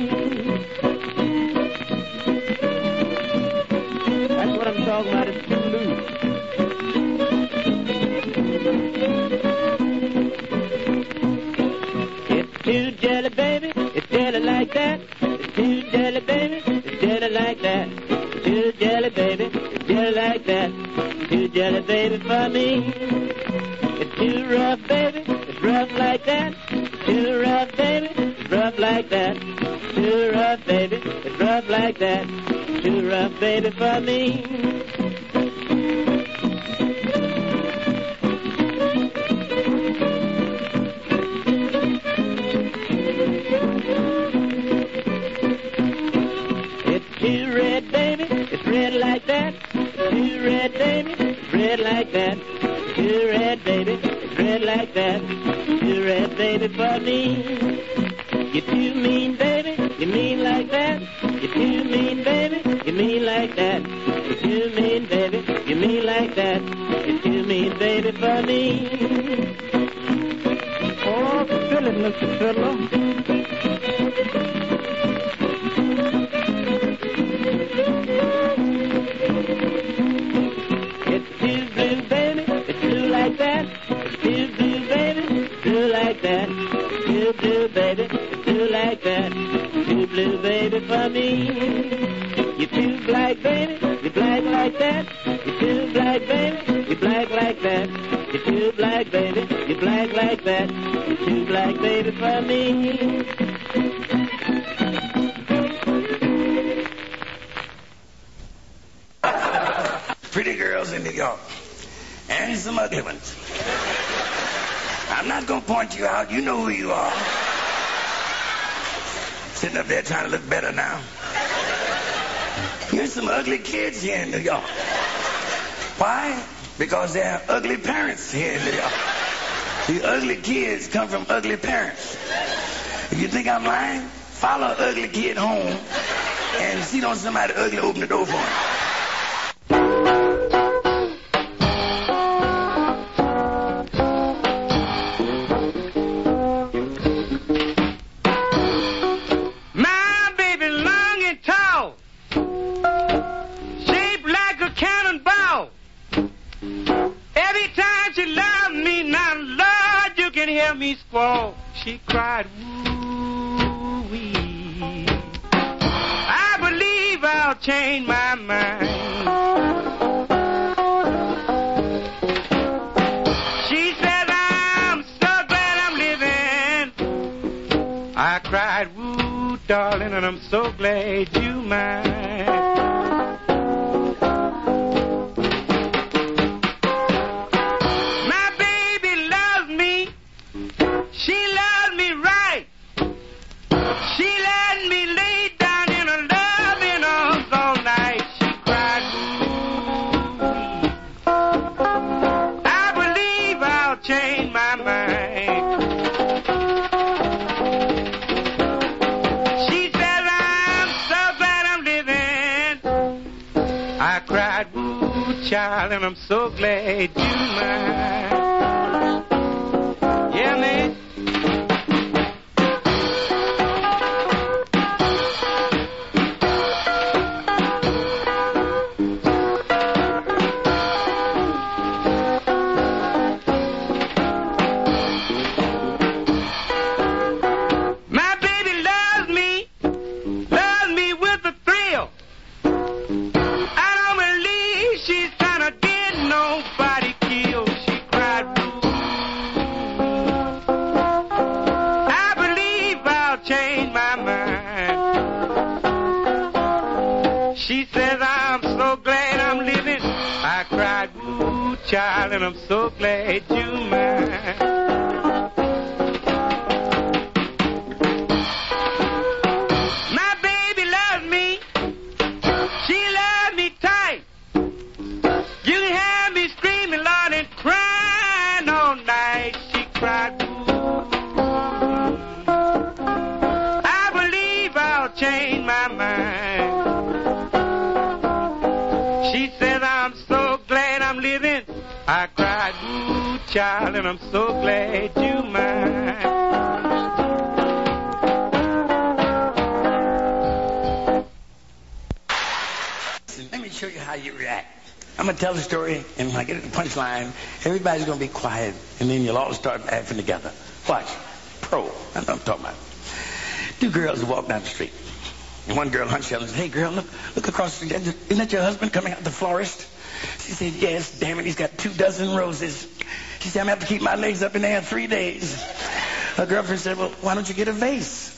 That's what I'm talking about. It's too loose. It's too jelly, baby. It's jelly like that. It's too jelly, baby. It's jelly like that. It's too jelly, baby. It's jelly like that. It's too jelly, baby, for me. It's too rough, baby. It's rough like that. It's too rough, baby. It's rough like that. It's too rough, baby. It's rough like that. It's too rough, baby, for me. Red like that, too red, baby. It's red like that, too red, baby. It's red like that, too red, baby, for me. You're too mean, baby. You mean like that. You're too mean, baby. You mean like that. You're too mean, baby. You mean like that. You're too mean, baby, for me. Oh, fill it, Mister Fiddler. Like that, do do baby, do like that, do blue baby, do like that, do blue baby for me. You're too black baby, you're black like that, you're too black baby, you're black like that, you're too black baby, you're black like that, you're too black baby for me. Pretty girls in New York. And some ugly ones. I'm not going to point you out. You know who you are. Sitting up there trying to look better now. Here's some ugly kids here in New York. Why? Because there are ugly parents here in New York. The ugly kids come from ugly parents. If you think I'm lying, follow an ugly kid home and see don't somebody ugly open the door for him. Me squall, she cried, woo-wee. I believe I'll change my mind. She said, I'm so glad I'm living. I cried, woo, darling, and I'm so glad you mine. She said, I'm so child, and I'm so glad you mine. Yeah, man. Child, and I'm so glad you mine. My baby loves me. She loves me tight. You can have me screaming, Lord, and crying all night. She cried. I believe I'll change my mind. She says I'm so glad I'm living. I cried, ooh, child, and I'm so glad you mine. Let me show you how you react. I'm going to tell the story, and when I get to the punchline, everybody's going to be quiet, and then you'll all start laughing together. Watch. Pro. That's what I'm talking about. Two girls walk down the street. And one girl hunches up and says, hey, girl, look, look across the street. Isn't that your husband coming out the florist? She said, yes, damn it, he's got two dozen roses. She said, I'm going to have to keep my legs up in there three days. Her girlfriend said, well, why don't you get a vase?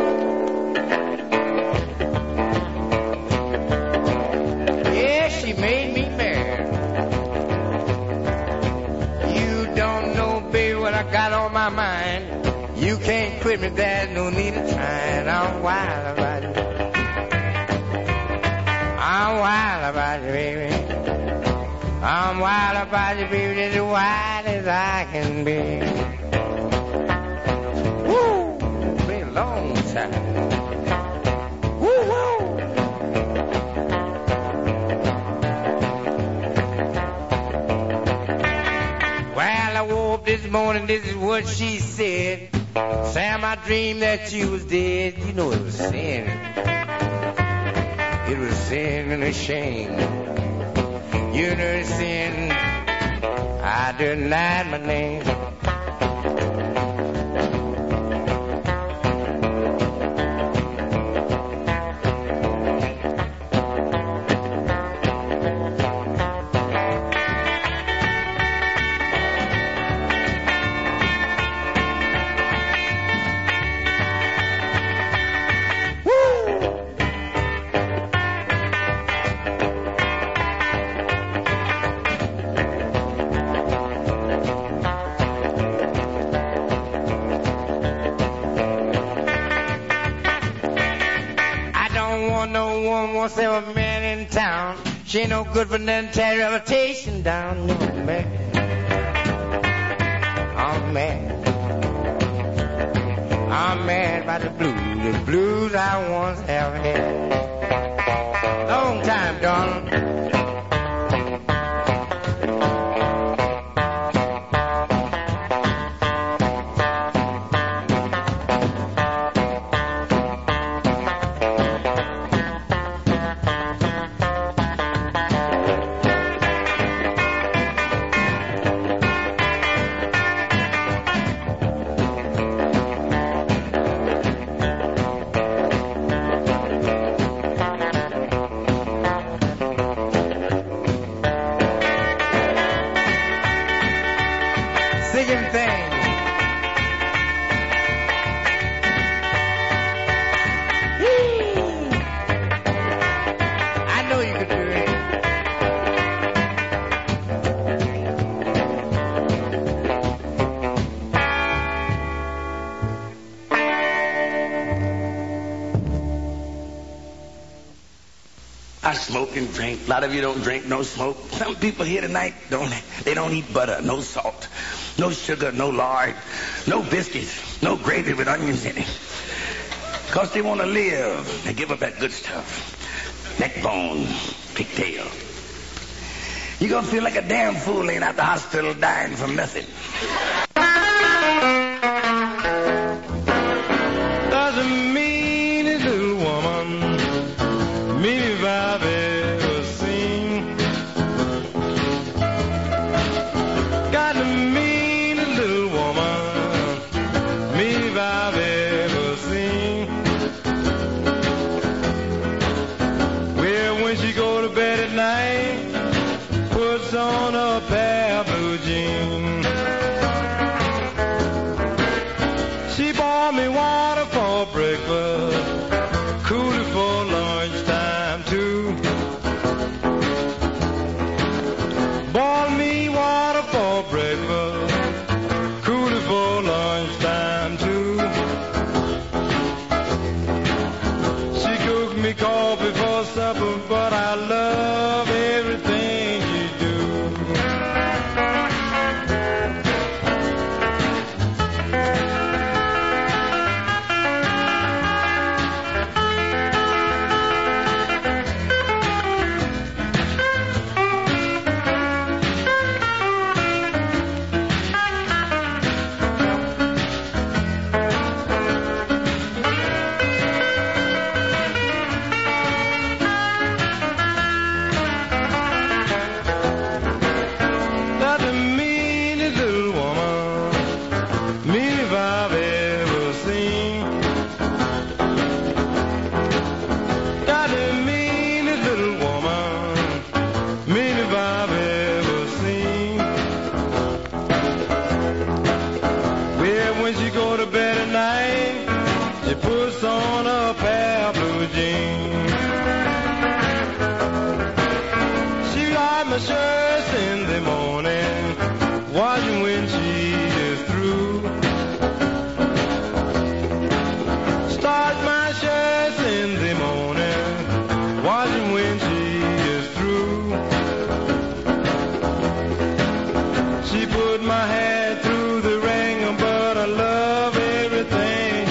Yeah, she made me mad. You don't know, baby, what I got on my mind. You can't quit me, there's no need of trying. I'm wild about it. I'm wild about it, baby. I'm wild about you, baby, as wild as I can be. Woo! Been a long time. Woo, woo! Well, I woke up this morning, this is what she said. Sam, I dreamed that you was dead. You know it was sin. It was sin and a shame. You know sin, I denied my name. Won't save a man in town. She ain't no good for nothing, tear her reputation down. No, man. I'm mad. I'm mad about the blues. The blues I once have had. Long time, darling. I smoke and drink. A lot of you don't drink, no smoke. Some people here tonight don't. They don't eat butter, no salt, no sugar, no lard, no biscuits, no gravy with onions in it. Because they want to live. They give up that good stuff. Neck bone, pigtail. You're going to feel like a damn fool laying at the hospital dying from nothing. That's a mean little woman, mean if I've ever seen. Got a mean little woman, mean if I've ever seen. Well, when she go to bed at night, puts on a pair of blue jeans. She bought me water for breakfast, cool it for lunchtime too. Bought me water for breakfast, cool it for lunchtime too. She cooked me coffee for supper, but I love everything you do. That's the meanest little woman, mean if I've ever seen. That's the meanest little woman, mean if I've ever seen. Well, when she go to bed at night, she puts on a pair of blue jeans. She got my shirts in the morning, washing when she is through. Start my shirts in the morning, washing when she is through. She put my hair through the ringer, but I love everything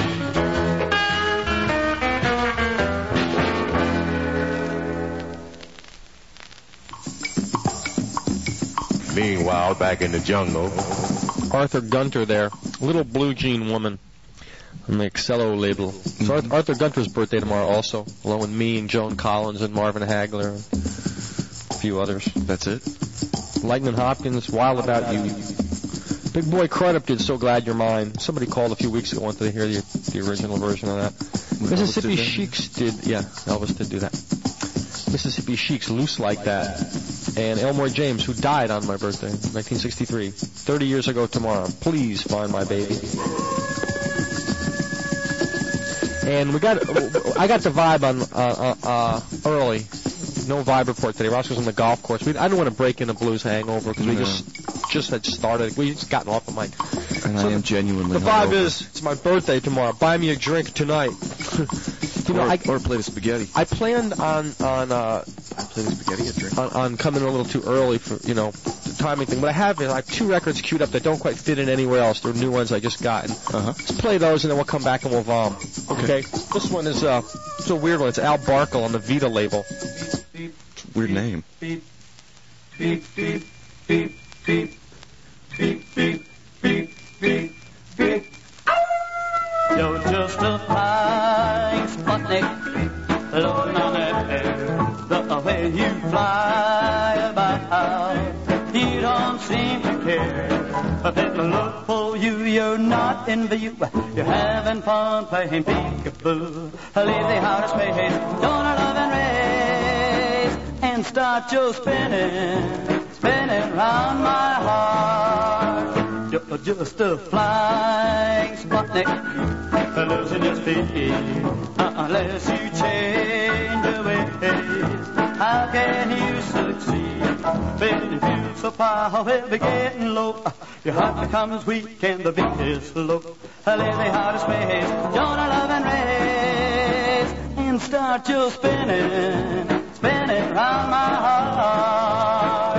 you do. Meanwhile, back in the jungle, Arthur Gunter there, Little Blue Jean Woman on the Excello label. It's Arthur, Arthur Gunter's birthday tomorrow also, along with me and Joan Collins and Marvin Hagler and a few others. That's it? Lightning Hopkins, Wild About You. Big Boy Crudup did So Glad You're Mine. Somebody called a few weeks ago, wanted to hear the, the original version of that. Mississippi Sheiks did, yeah, Elvis did do that. Mississippi Sheiks, Loose Like That. And Elmore James, who died on my birthday, nineteen sixty-three. thirty years ago tomorrow. Please find my baby. And we got, I got the vibe on uh, uh, early. No vibe report today. Ross was on the golf course. We, I didn't want to break in a blues hangover because we No. just just had started. We just gotten off the mic. And So I am genuinely The vibe hungover. is, it's my birthday tomorrow. Buy me a drink tonight. you know, or, I, or a plate of spaghetti. I planned on on uh, Plate of spaghetti, a drink. on, on coming a little too early for, you know, the timing thing. But I have I have two records queued up that don't quite fit in anywhere else. They're new ones I just gotten. Uh-huh. Let's play those and then we'll come back and we'll vom. Okay. This one is uh, it's a weird one. It's Al Barkle on the Vita label. Weird name. Beep, beep, beep, beep, beep, beep, beep, beep, beep, beep. You're just a flying Sputnik, floating on that air. The way you fly about, you don't seem to care. But if I look for you, you're not in view. You're having fun playing peekaboo. Leave the outer space, don't I love and race, and start your spinning, spinning round my heart. You're just a flying Sputnik, losing your speed unless you change your ways. How can you succeed? When you feel so far, we'll be getting low. Your heart becomes weak and the beat is slow. Leave the outer space, join a love and race, and start your spinning, spinning round my heart.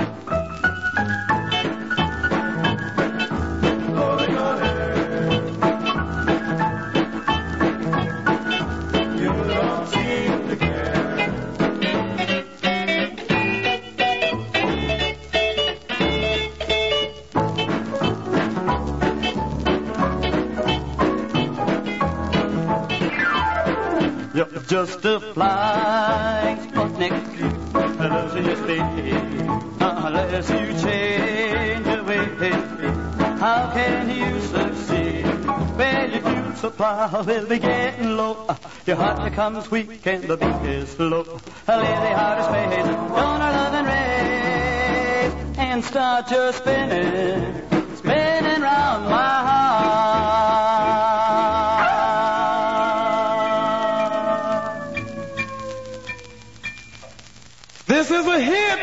just a flying Sputnik. Losing your speed unless you change your way. How can you succeed? Well, your fuel supply will be getting low. Your heart becomes weak and the beat is slow. Let the hardest phase don't love and race and start your spinning, spinning round my heart. This is a hit.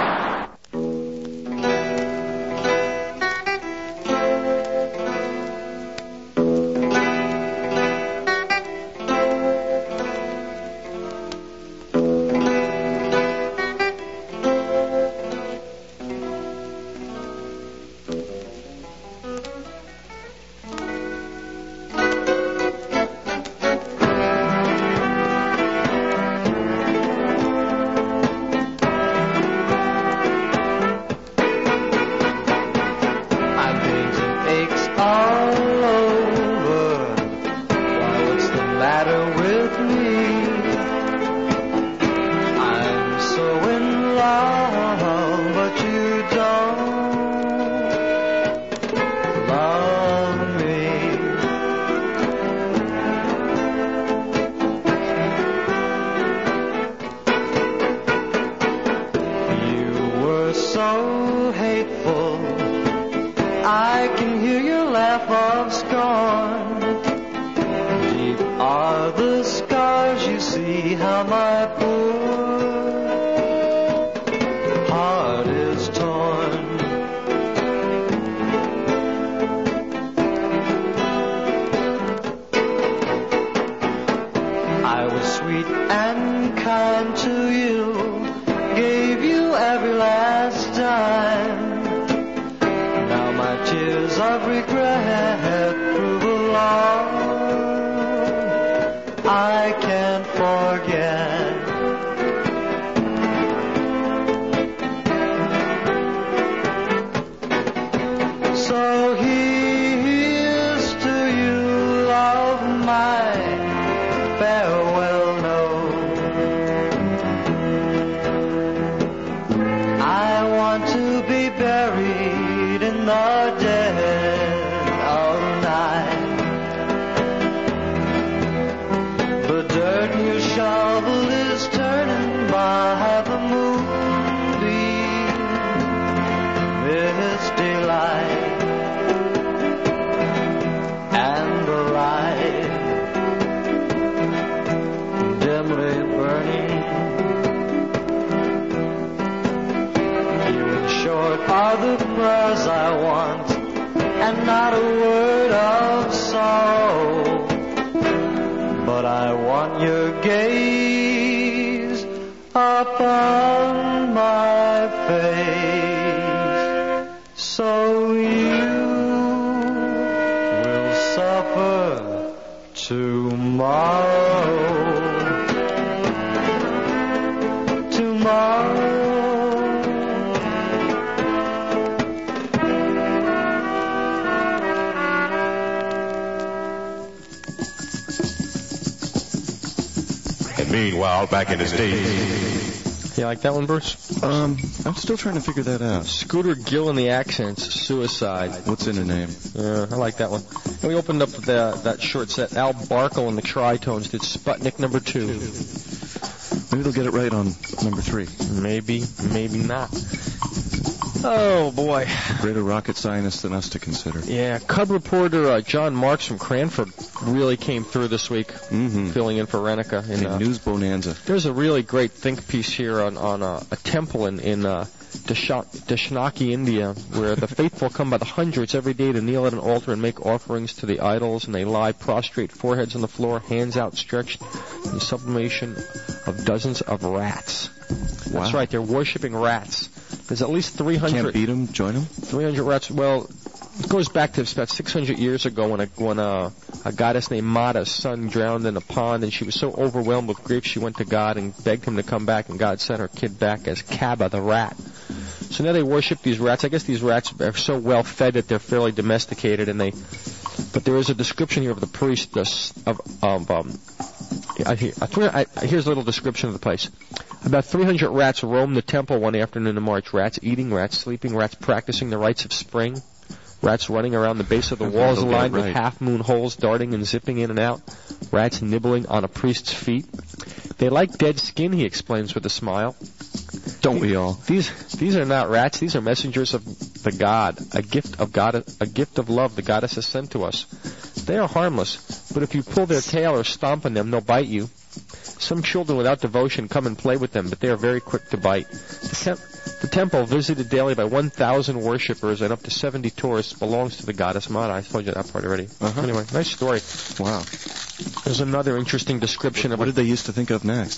Meanwhile, back in the States. You like that one, Bruce? Um, I'm still trying to figure that out. Scooter Gill and the Accents, Suicide. What's in the name? Uh, I like that one. And we opened up with the, that short set. Al Barkle and the Tritones did Sputnik number two. Maybe they'll get it right on number three. Maybe, maybe not. Oh, boy. Greater rocket scientists than us to consider. Yeah, Cub reporter uh, John Marks from Cranford really came through this week, mm-hmm. filling in for Renica. In, uh, News Bonanza. There's a really great think piece here on, on uh, a temple in, in uh, Dashnaki, India, where the faithful come by the hundreds every day to kneel at an altar and make offerings to the idols, and they lie prostrate, foreheads on the floor, hands outstretched, in sublimation of dozens of rats. Wow. That's right, they're worshiping rats. There's at least three hundred. Can't beat them, join them? three hundred rats. Well, it goes back to about six hundred years ago when a when a, a goddess named Mata's son drowned in a pond, and she was so overwhelmed with grief she went to God and begged him to come back, and God sent her kid back as Kaba the rat. So now they worship these rats. I guess these rats are so well fed that they're fairly domesticated, and they. But there is a description here of the priest of of um, I, hear, I, I, here's a little description of the place. About three hundred rats roamed the temple one afternoon in March. Rats eating, rats sleeping, rats practicing the rites of spring, rats running around the base of the walls lined right. with half-moon holes, darting and zipping in and out, rats nibbling on a priest's feet. They like dead skin, he explains with a smile. Don't we all? These these are not rats. These are messengers of the god, a gift of God, a gift of love the goddess has sent to us. They are harmless, but if you pull their tail or stomp on them, they'll bite you. Some children without devotion come and play with them, but they are very quick to bite. The, tem- the temple, visited daily by one thousand worshippers and up to seventy tourists, belongs to the goddess Mata. I told you that part already. Uh-huh. Anyway, nice story. Wow. There's another interesting description what, of... What did they used to think of next?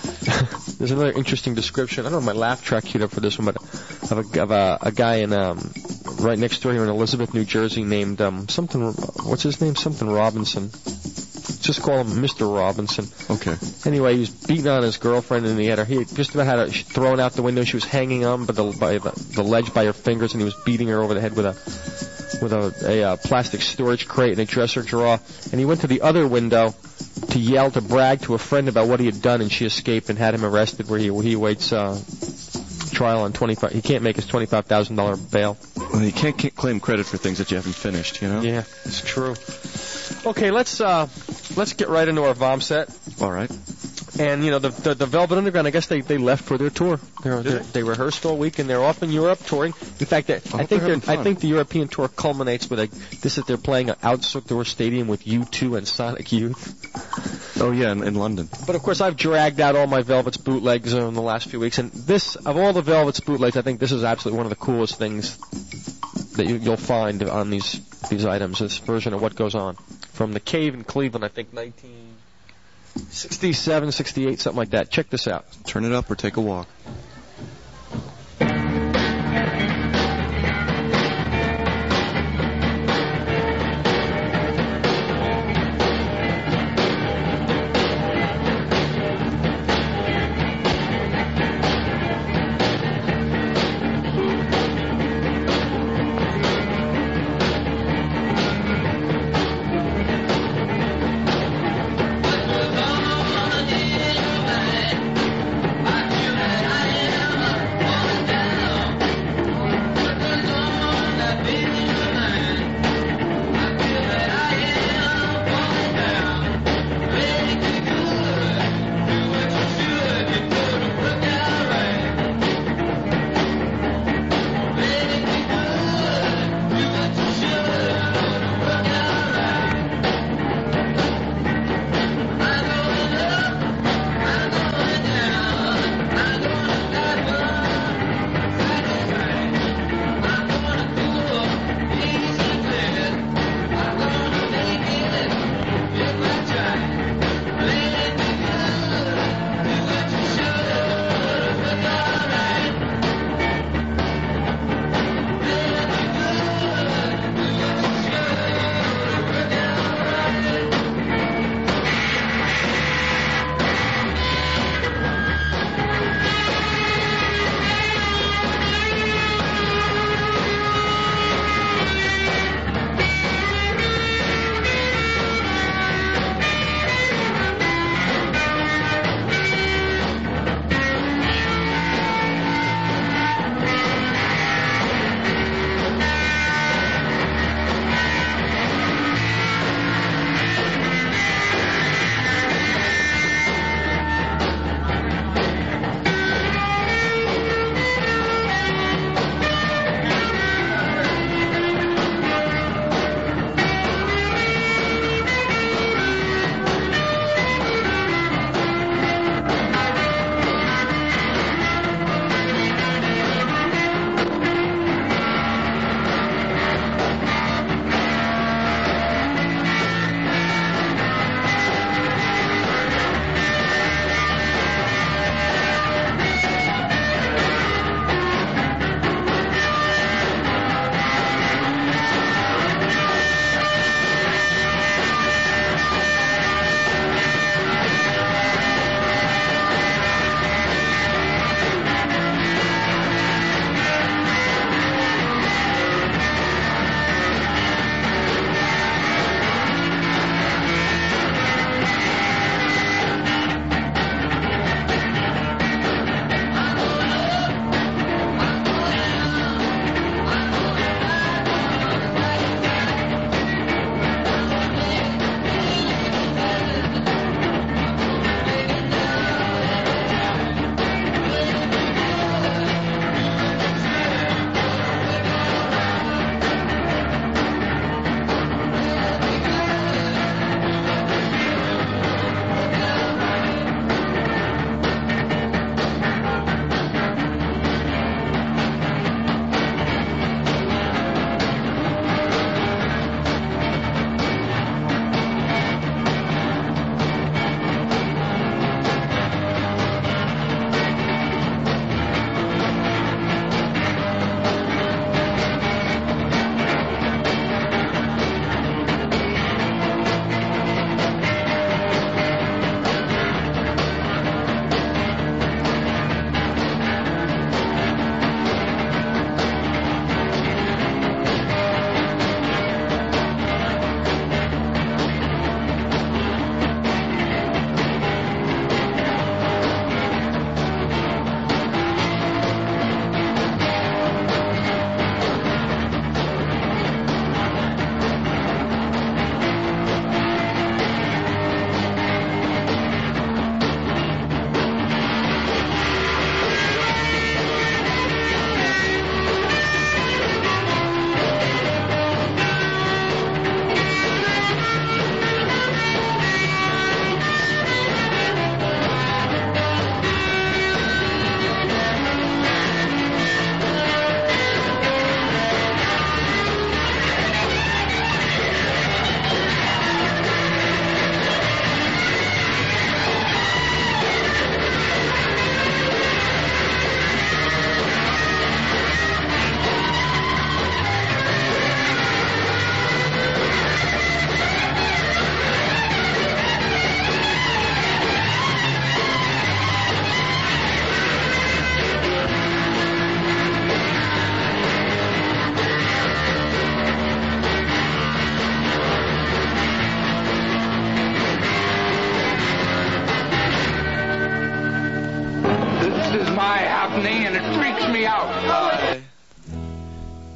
There's another interesting description. I don't know my laugh track queued up for this one, but of a, of a, a guy in um, right next door here in Elizabeth, New Jersey, named um, something. What's his name? Something Robinson. Just call him Mister Robinson. Okay. Anyway, he was beating on his girlfriend, and he had her. He just about had her thrown out the window. She was hanging on by the by the, the ledge by her fingers, and he was beating her over the head with a with a, a, a plastic storage crate and a dresser drawer. And he went to the other window to yell, to brag to a friend about what he had done, and she escaped and had him arrested, where he where he awaits uh, trial on twenty-five. He can't make his twenty-five thousand dollar bail. Well, you can't, can't claim credit for things that you haven't finished, you know. Yeah, it's true. Okay, let's uh, let's get right into our V O M set. All right. And, you know, the, the the Velvet Underground, I guess they, they left for their tour. They're, they're, they rehearsed all week, and they're off in Europe touring. In fact, I, I think they're, I think the European tour culminates with a, this is they're playing an outdoor stadium with U two and Sonic Youth. Oh yeah, in, in London. But of course, I've dragged out all my Velvet's bootlegs uh, in the last few weeks, and this, of all the Velvet's bootlegs, I think this is absolutely one of the coolest things that you, you'll find on these these items. This version of What Goes On from the Cave in Cleveland, I think nineteen sixty-seven, sixty-eight, something like that. Check this out. Turn it up or take a walk. I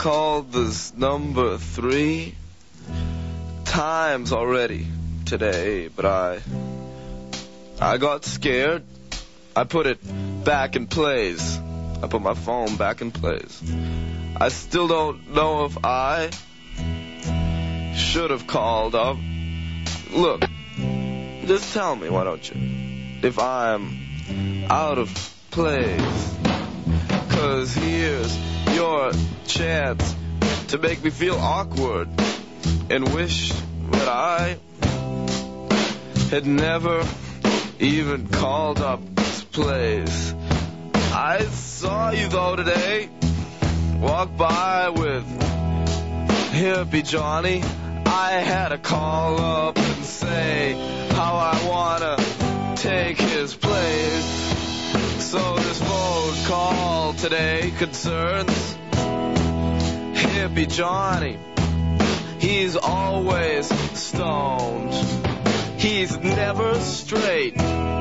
called this number three times already today, but I I got scared. I put it back in place. I put my phone back in place. I still don't know if I should have called up. Look, just tell me, why don't you, if I'm out of place. 'Cause here's your chance to make me feel awkward and wish that I had never even called up this place. I saw you though today, walk by with Hippie Johnny. I had to call up and say how I wanna take his place. So this phone call today concerns Hippie Johnny. He's always stoned. He's never straight.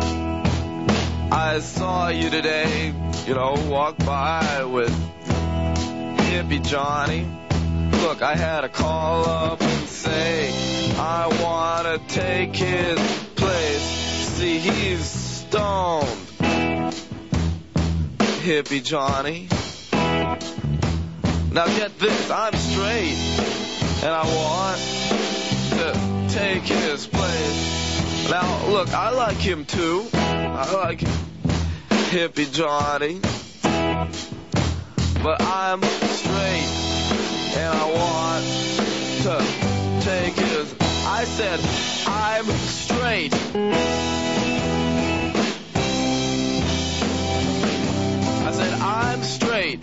I saw you today, you know, walk by with Hippie Johnny. Look, I had to call up and say I want to take his place. See, he's stoned. Hippie Johnny. Now get this, I'm straight, and I want to take his place. Now, look, I like him too. I like Hippie Johnny. But I'm straight, and I want to take his... I said, I'm straight. I said, I'm straight.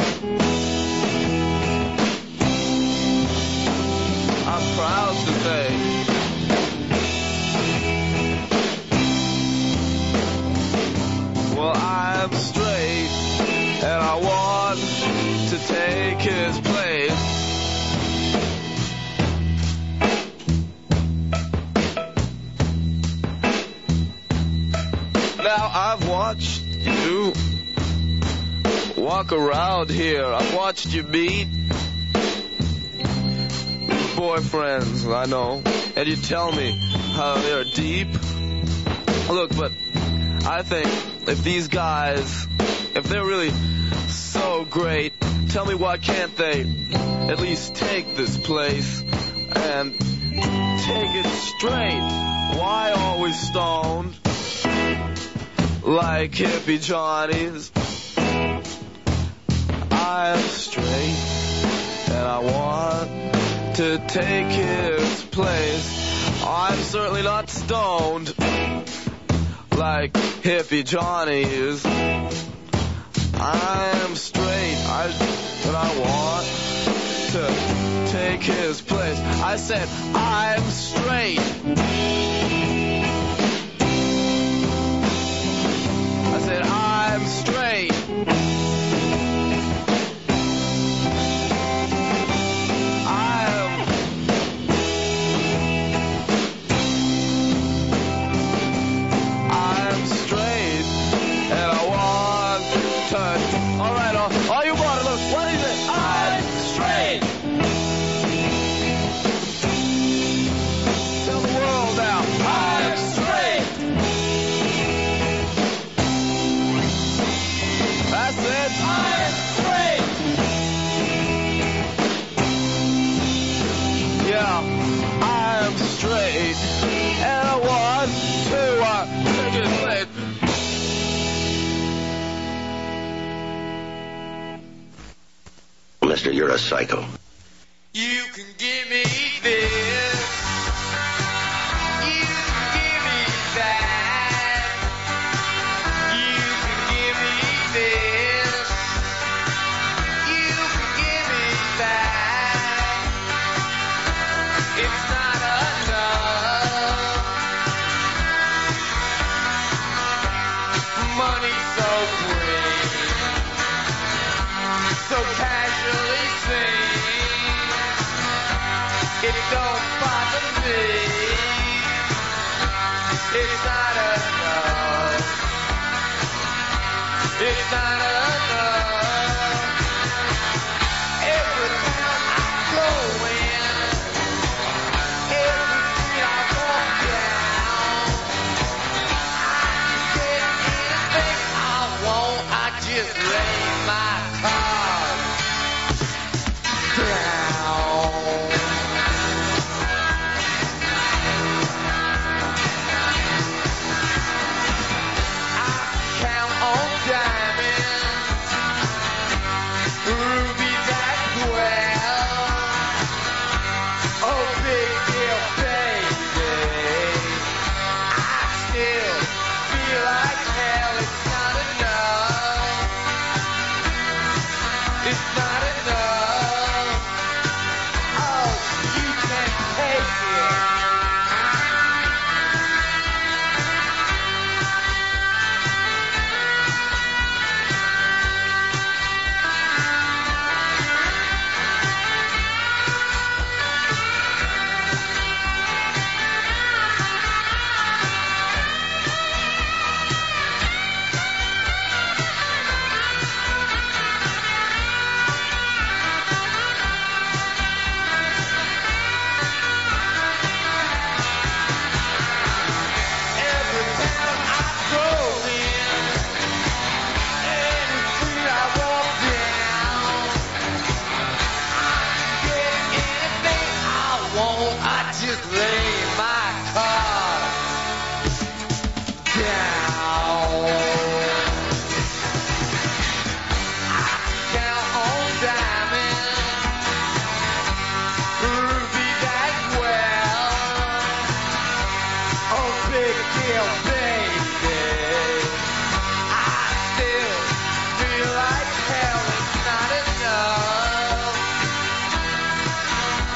I'm proud to say. Well, I'm straight, and I want to take his place. Now, I've watched you walk around here. I've watched you meet boyfriends, I know, and you tell me how they're deep. Look, but I think if these guys, if they're really so great, tell me why can't they at least take this place and take it straight? Why always stoned like Hippie Johnny's? I'm straight, and I want to take his place. I'm certainly not stoned like Hippie Johnny is. I'm straight, I, but I want to take his place. I said, I'm straight. I said, I'm straight. Mister, you're a psycho. You can give me this. You can give me that. You can give me this. You can give me that. It's not enough. Money so quick, so casually seen. It don't bother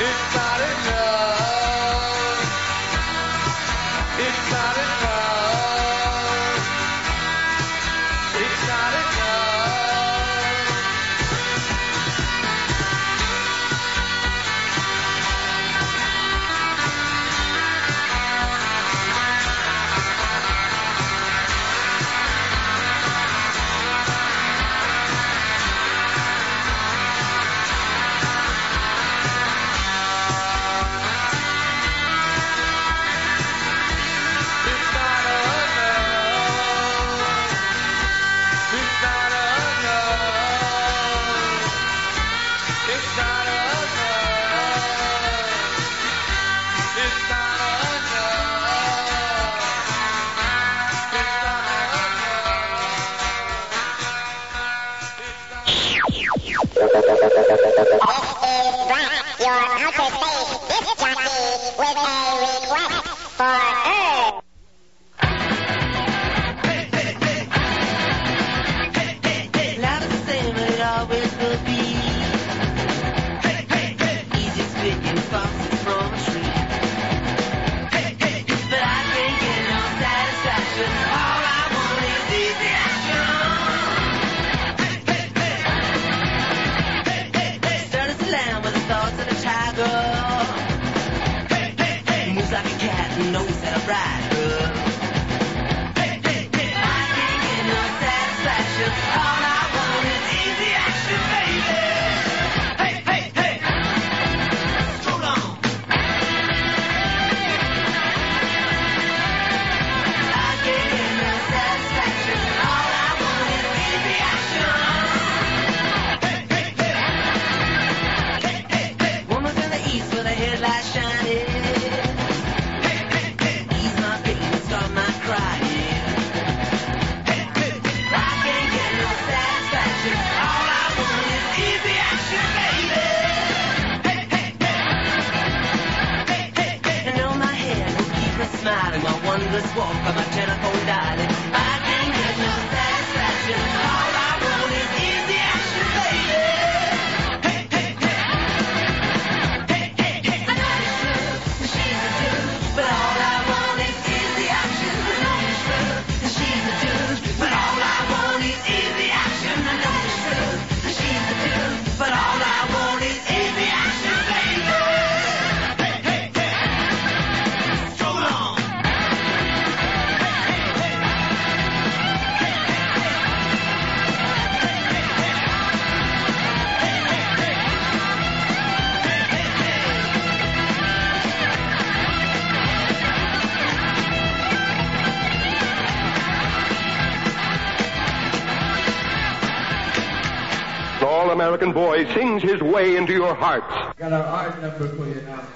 American boy sings his way into your hearts. Got our art number for you now.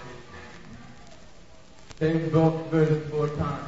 Same both verses four times.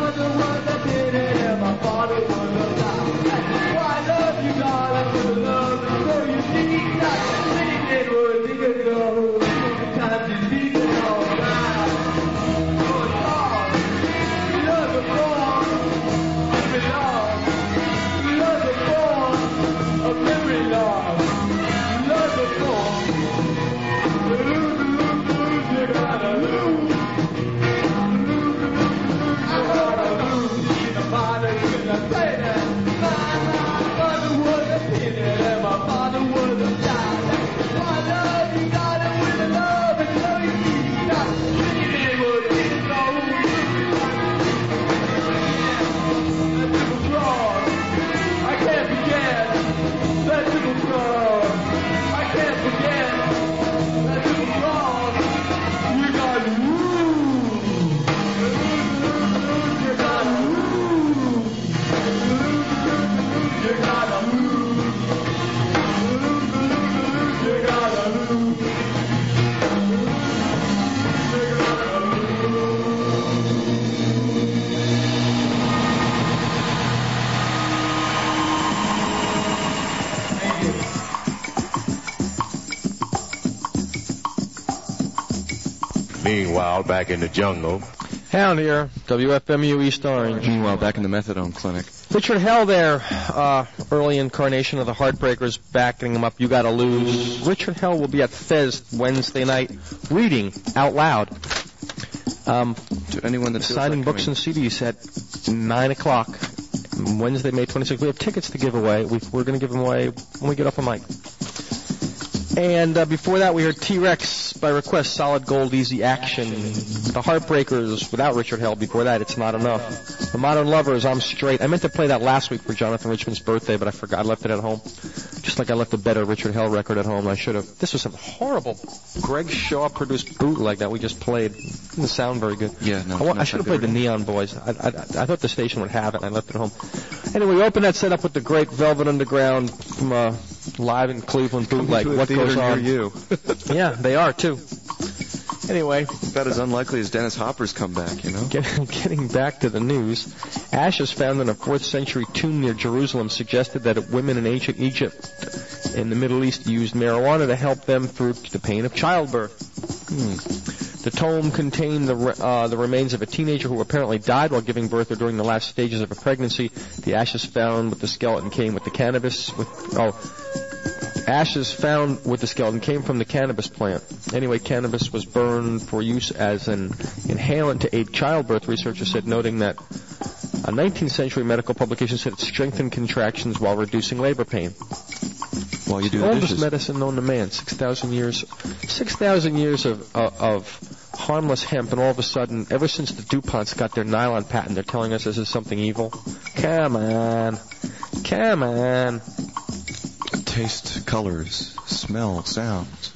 Why love you, darling, with love. Bicycle song. I can't forget that little song. You got rules. You got rules. You gotta lose. You gotta lose. Meanwhile, back in the jungle. Hound here, W F M U East Orange. Meanwhile, back in the methadone clinic. Richard Hell there, uh, early incarnation of the Heartbreakers, backing him up. You Gotta Lose. Richard Hell will be at Fez Wednesday night, reading out loud. Um, to anyone that's signing like books and C Ds at nine o'clock, Wednesday, May twenty-sixth. We have tickets to give away. We, we're going to give them away when we get off the mic. And uh, before that, we heard T-Rex by request, Solid Gold, Easy Action. The Heartbreakers without Richard Hell. Before that, It's Not Enough. The Modern Lovers, I'm Straight. I meant to play that last week for Jonathan Richman's birthday, but I forgot. I left it at home. Just like I left a better Richard Hell record at home. I should have. This was a horrible Greg Shaw produced bootleg that we just played. It didn't sound very good. Yeah, no. I, wa- I should have played the Neon Boys. I, I, I thought the station would have it, and I left it at home. Anyway, we opened that set up with the great Velvet Underground from uh, live in Cleveland bootleg. What goes on? Near you. Yeah, they are too. Anyway, about as unlikely as Dennis Hopper's comeback, you know. Get, getting back to the news, ashes found in a fourth century tomb near Jerusalem suggested that women in ancient Egypt in the Middle East used marijuana to help them through the pain of childbirth. Hmm. The tomb contained the uh, the remains of a teenager who apparently died while giving birth or during the last stages of a pregnancy. The ashes found with the skeleton came with the cannabis with oh. Ashes found with the skeleton came from the cannabis plant. Anyway, cannabis was burned for use as an inhalant to aid childbirth, researchers said, noting that a nineteenth century medical publication said it strengthened contractions while reducing labor pain. While you do the the oldest dishes. medicine known to man, six thousand years, six thousand years of, uh, of harmless hemp, and all of a sudden, ever since the DuPonts got their nylon patent, they're telling us this is something evil. Come on. Come on. Taste, colors, smell, sounds.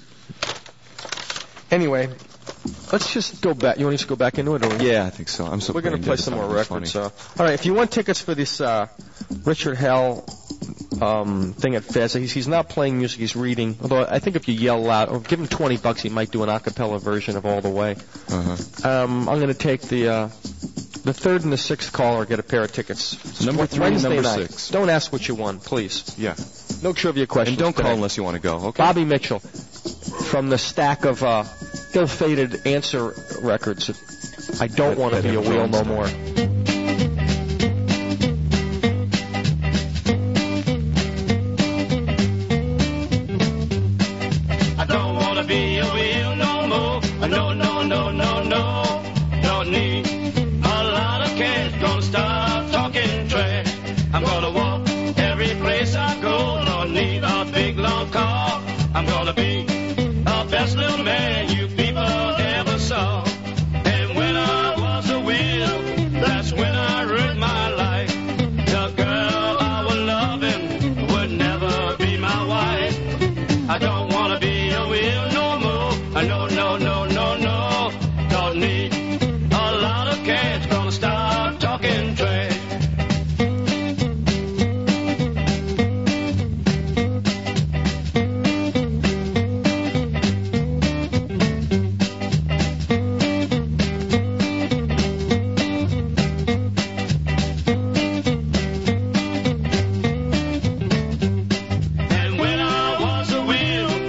Anyway, let's just go back. You want to just go back into it? Or? Yeah, I think so. I'm so We're going to play some more records. Funny. Uh, all right, if you want tickets for this uh, Richard Hell um, thing at Fez, he's, he's not playing music, he's reading. Although I think if you yell loud, or give him twenty bucks, he might do an a cappella version of All the Way. Uh-huh. Um, I'm going to take the uh, the third and the sixth caller, get a pair of tickets. Number three and Wednesday number night. six. Don't ask what you won, please. Yeah. No trivia questions. And don't call today. unless you want to go, okay? Bobby Mitchell, from the stack of uh, ill-fated answer records. I don't want to be a wheel no more. I don't want to be a wheel no more. No, no, no, no, no. Don't need a lot of cash. Gonna stop talking trash. I'm gonna walk every place I go. Don't need a big long car. I'm gonna be the best little man you people ever saw. And when I was a wheel, that's when I ruined my life. The girl I was loving would never be my wife. I don't want to be a wheel no more. No, no, no, no, no. Don't need a lot of cash. Gonna stop talking trash. And when I was a wheel,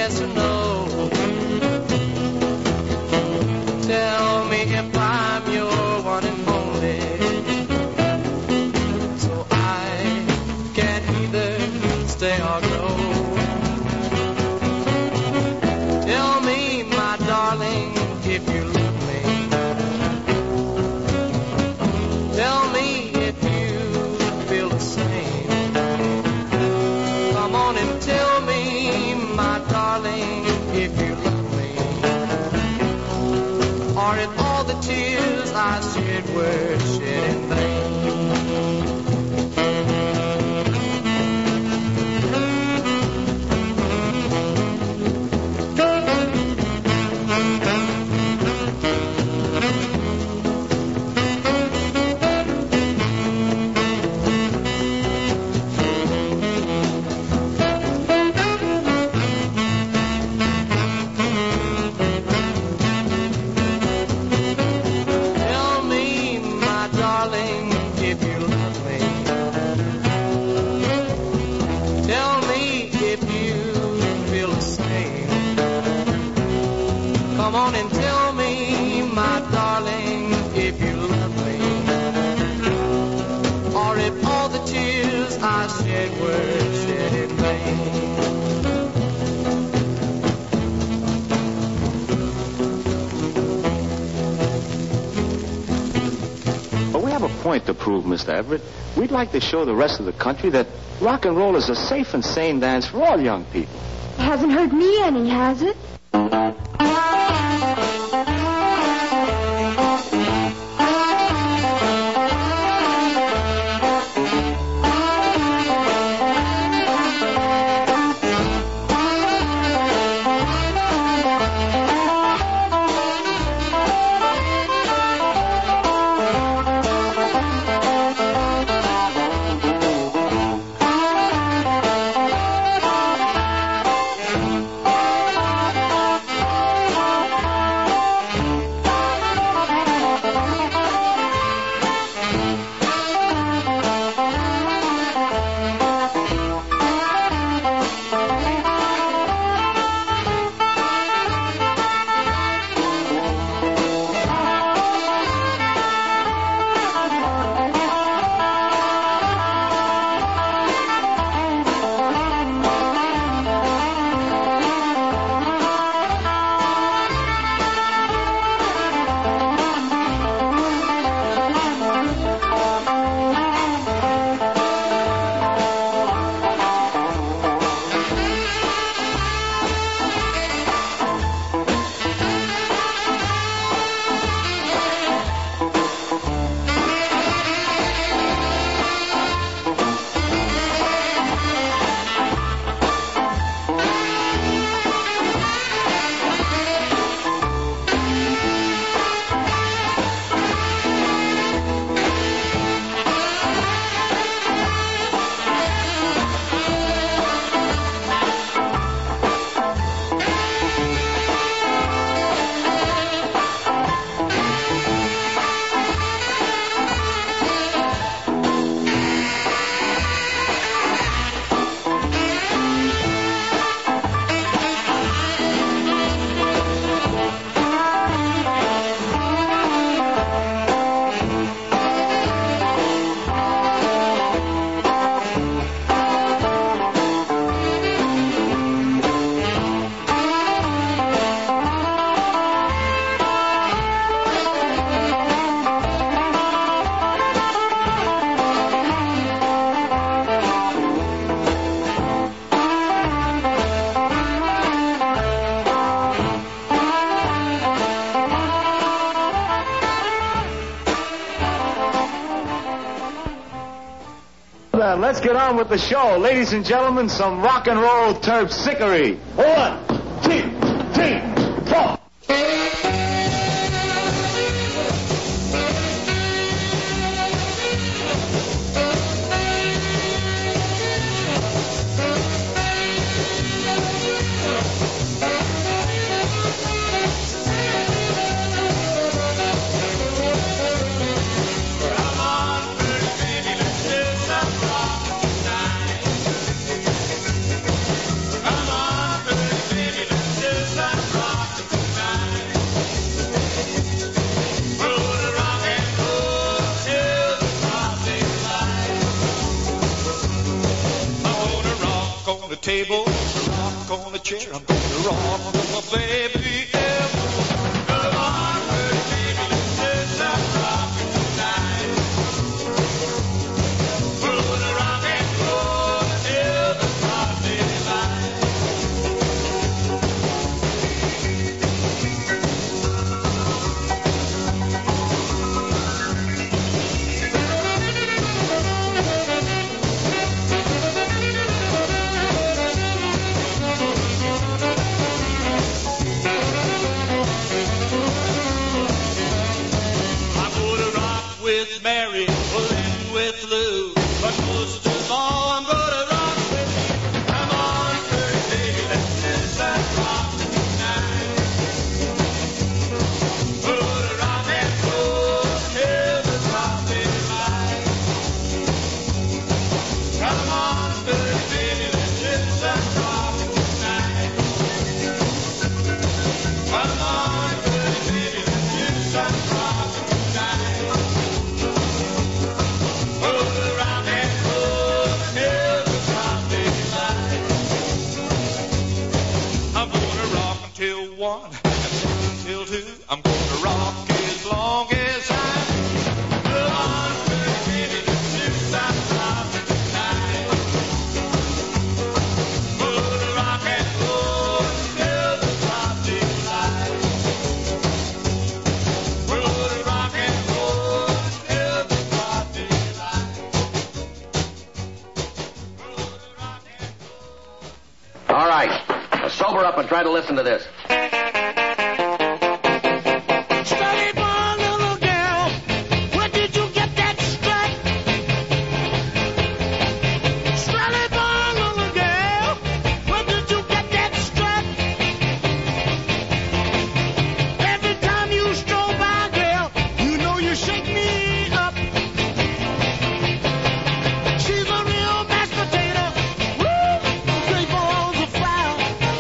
yes or no. Tell me if I'm your one and only, so I can either stay or go. Tell me, my darling, if you love me. Tell me if you feel the same. Come on and tell me, my darling, if you love me. Or if all the tears I shed were shed in vain. Tell me, my darling, if you love me. Tell me if you feel the same. Come on and tell me, my darling, if you love me. Or if all the tears I shed were shed in vain. But we have a point to prove, Mister Everett. We'd like to show the rest of the country that rock and roll is a safe and sane dance for all young people. Hasn't hurt me any, has it? Then let's get on with the show. Ladies and gentlemen, some rock and roll terpsichore. One, two, three, four. Come on, baby, rock on the chair. I'm gonna rock with my baby ever. Come on, pretty baby, let's start rocking tonight. We're gonna rock and roll until the broad daylight. With Mary, pulling with Lou, but most of all, I'm gonna rock with you. Come on, pretty baby, let's dance and rock tonight. We're gonna rock and roll until the broad daylight. Come on, pretty baby, let's dance and rock tonight. Come on, pretty baby, let's dance and rock tonight. Till one, till two, I'm gonna rock as long as I come on, pretty baby, let's do some rockin' tonight. Gonna rock and roll until the broad daylight. We're gonna rock and roll until the broad daylight. All right. Now sober up and try to listen to this. Strut on, little girl. Where did you get that strut? Strut on, little girl. Where did you get that strut? Every time you stroll by, girl, you know you shake me up. She's a real mashed potato. Woo! Great balls of fire.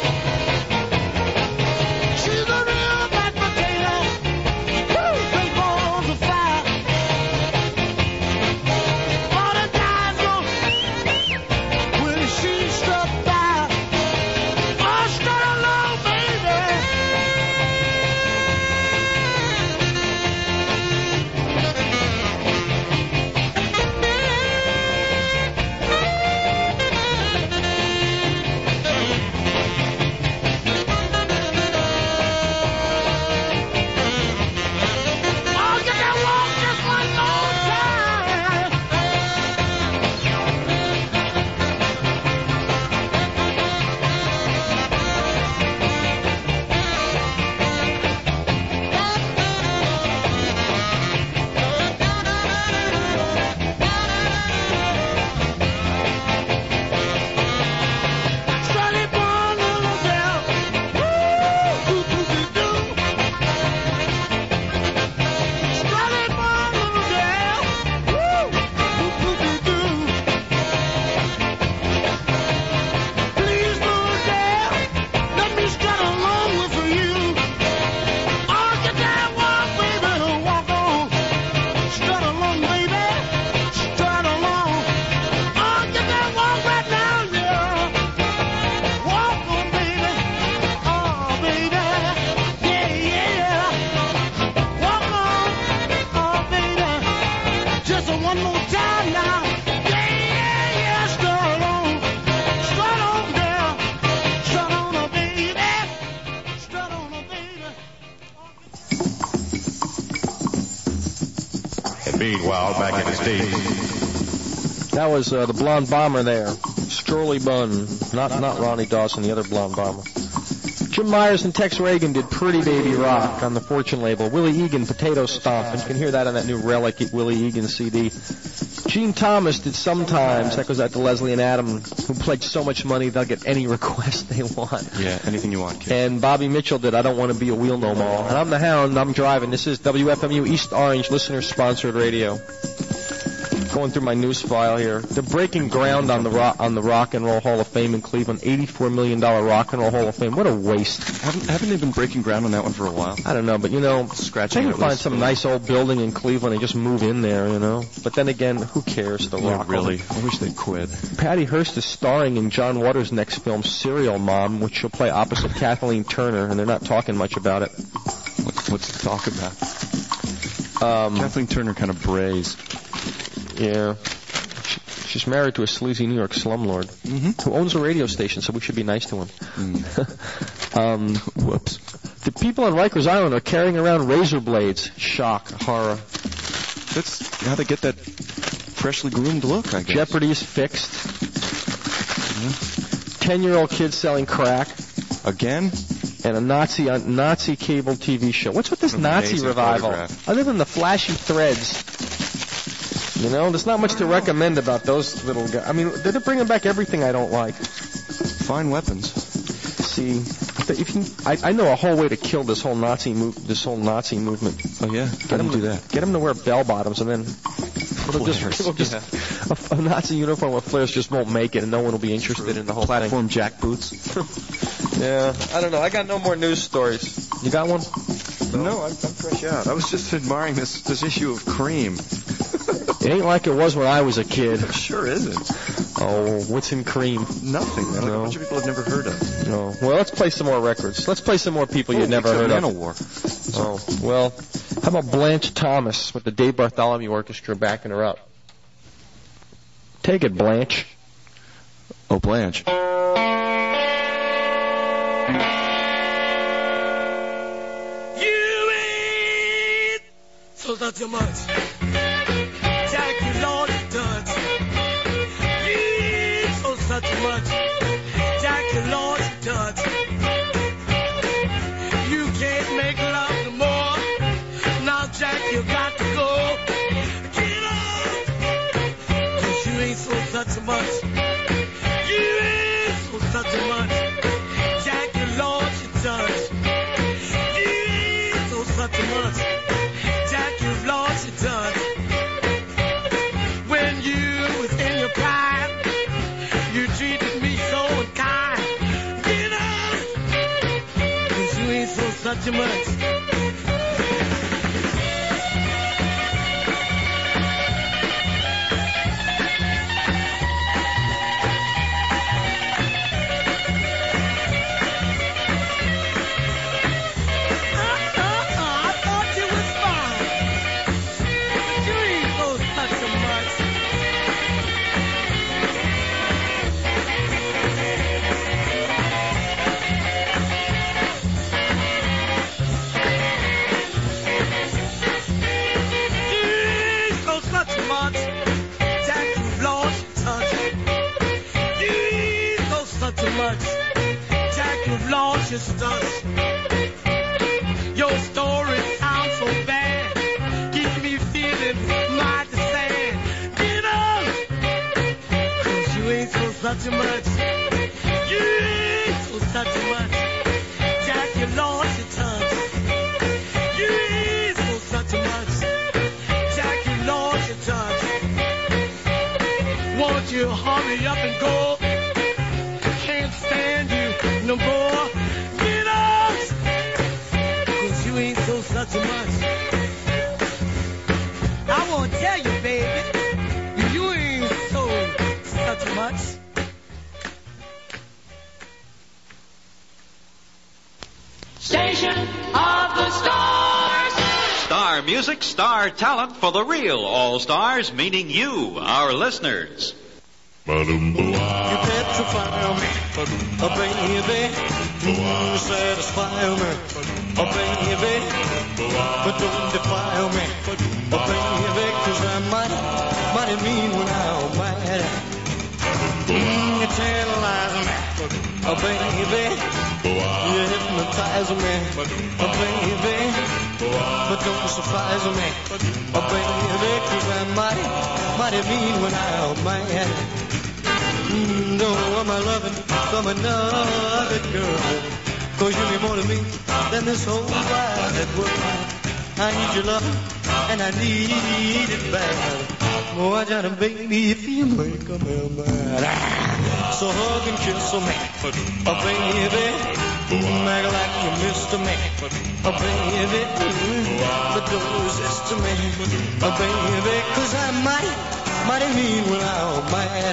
She's a real mashed potato. Woo! Great balls of fire. All the guys go when she struck by. Oh, strut along, baby. Oh, get that walk just one more time. Strut it on, little girl. Woo! Ooh-doo-doo-doo. Strut it on, little girl. Woo! Ooh-doo-doo-doo. Please, little girl, let me strut along with you. Oh, get that walk, baby, walk on. Strut along, baby, strut along. Oh, get that walk right now, yeah. Walk on, baby. Oh, baby, yeah, yeah. Walk on, oh, baby. Just one more time now. Yeah, yeah, yeah. Strut on, strut on, girl. Strut on, oh, baby. Strut on, oh, baby. And meanwhile, back in the States, That was uh, the blonde bomber there, Strolly Bunn, not not Ronnie Dawson, the other blonde bomber. Jim Myers and Tex Reagan did Pretty Baby Rock on the Fortune label. Willie Egan, Potato Stomp, and you can hear that on that new Relic Willie Egan C D. Gene Thomas did Sometimes. That goes out to Leslie and Adam, who pledged so much money they'll get any request they want. Yeah, anything you want, kid. And Bobby Mitchell did I Don't Want to Be a Wheel No More. And I'm the Hound, I'm driving. This is W F M U East Orange, listener-sponsored radio. Going through my news file here. They're breaking ground on the rock, on the Rock and Roll Hall of Fame in Cleveland. eighty-four million dollars Rock and Roll Hall of Fame. What a waste. Haven't, haven't they been breaking ground on that one for a while? I don't know, but you know, Scratching they it can find loose. some nice old building in Cleveland and just move in there, you know. But then again, who cares? The Yeah, Rock. really. I wish they'd quit. Patty Hearst is starring in John Waters' next film, Serial Mom, which she'll play opposite Kathleen Turner, and they're not talking much about it. What, what's to talk about? Um, Kathleen Turner kind of brays. Yeah. She, she's married to a sleazy New York slumlord mm-hmm. who owns a radio station, so we should be nice to him. Mm. um, Whoops. The people on Rikers Island are carrying around razor blades. Shock, horror. That's how they get that freshly groomed look, I guess. Jeopardy's fixed. Ten-year-old kids selling crack. Again? And a Nazi a Nazi cable T V show. What's with this An Nazi amazing revival? photograph. Other than the flashy threads. You know, there's not much to recommend about those little guys. I mean, they're bringing back everything I don't like. Fine weapons. See, if you, I, I know a whole way to kill this whole Nazi move, this whole Nazi movement. Oh yeah, Get them to do that. Get them to wear bell bottoms, and then it'll just, it'll just Yeah. a, a Nazi uniform with flares just won't make it, and no one will be interested in the whole Platform jack boots. thing. Yeah, I don't know. I got no more news stories. You got one? No, I'm, I'm fresh out. I was just admiring this this issue of Cream. It ain't like it was when I was a kid. It sure isn't. Oh, what's in Cream? Nothing. Like No. a bunch of people have never heard of. No. Well, let's play some more records. Let's play some more people Oh, you'd never except heard of. Manowar. Oh, well, how about Blanche Thomas with the Dave Bartholomew Orchestra backing her up? Take it, Blanche. Oh, Blanche. You ain't so that much. Jack, you Lord, you done. You ain't so such much. Jack, you Lord, you done. You can't make love no more. Now, Jack, you got to go. Get up. 'Cause you ain't so such much. You ain't so such much. Jack, you Lord, you done. Such much. Jack, you've lost your touch. When you was in your prime, you treated me so unkind. Get up, 'cause you ain't so such a much. Jack, you've lost your stuff. Your story sounds so bad. Keep me feeling mighty sad. Get up, 'cause you ain't so such a much. You ain't so such a much. Jack, you lost your touch. You ain't so such a much. Jack, you lost your touch. Won't you hurry up and go? Can't stand you no more. Get out, 'cause you ain't so such a much. I won't tell you, baby, you ain't so such a much. Station of the Stars. Star music, star talent for the real all-stars, meaning you, our listeners. You petrify me, oh baby, mm, satisfy me, oh baby, but don't defile me, oh baby, 'cause I'm mighty, mighty mean when I'm mad. Mm, you tantalize me, oh baby, you hypnotize me, oh baby, but don't surprise me, oh baby, 'cause I'm mighty, mighty mean when I'm mad. Mm, don't want my loving from another girl, 'cause you mean more to me than this whole wide world. I need your love and I need it bad. Boy, Johnny, baby, if you make a man mad. So hug and kiss a man, oh, baby. Make like you missed a man, oh, baby. The door is to me, oh, baby. Cause I'm mighty, mighty mean when I'm mad.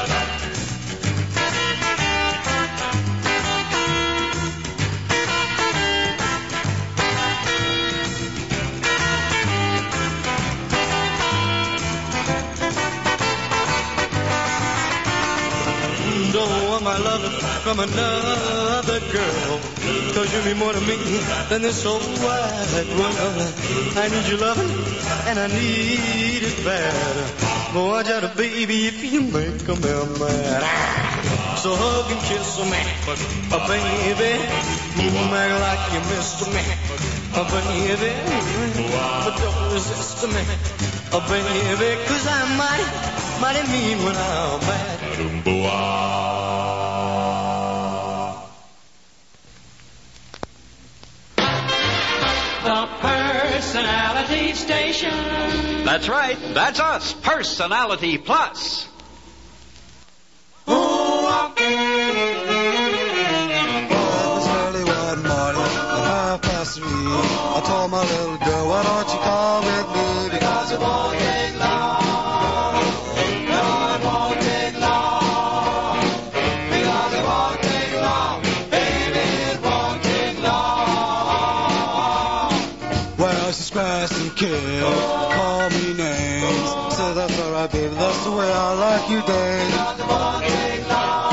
Don't want my loving from another girl, cause you mean more to me than this whole wide world. I need your loving and I need it bad. Boy, Johnny, baby, if you make a man mad. So hug and kiss a man, oh, baby. Make like you missed a man, oh, baby. But don't resist a man, oh, baby. Cause I'm mighty, mighty mean when I'm mad. The Personality Station. That's right. That's us. Personality Plus. Half past three, I told my little girl, why don't you come with me? Because it won't take long. No, it won't take long. Because it won't take long. Baby, it won't take long. Well, she scratched and killed, called me names. Said that's alright, baby, that's the way I like you, Dave. Because it won't take long.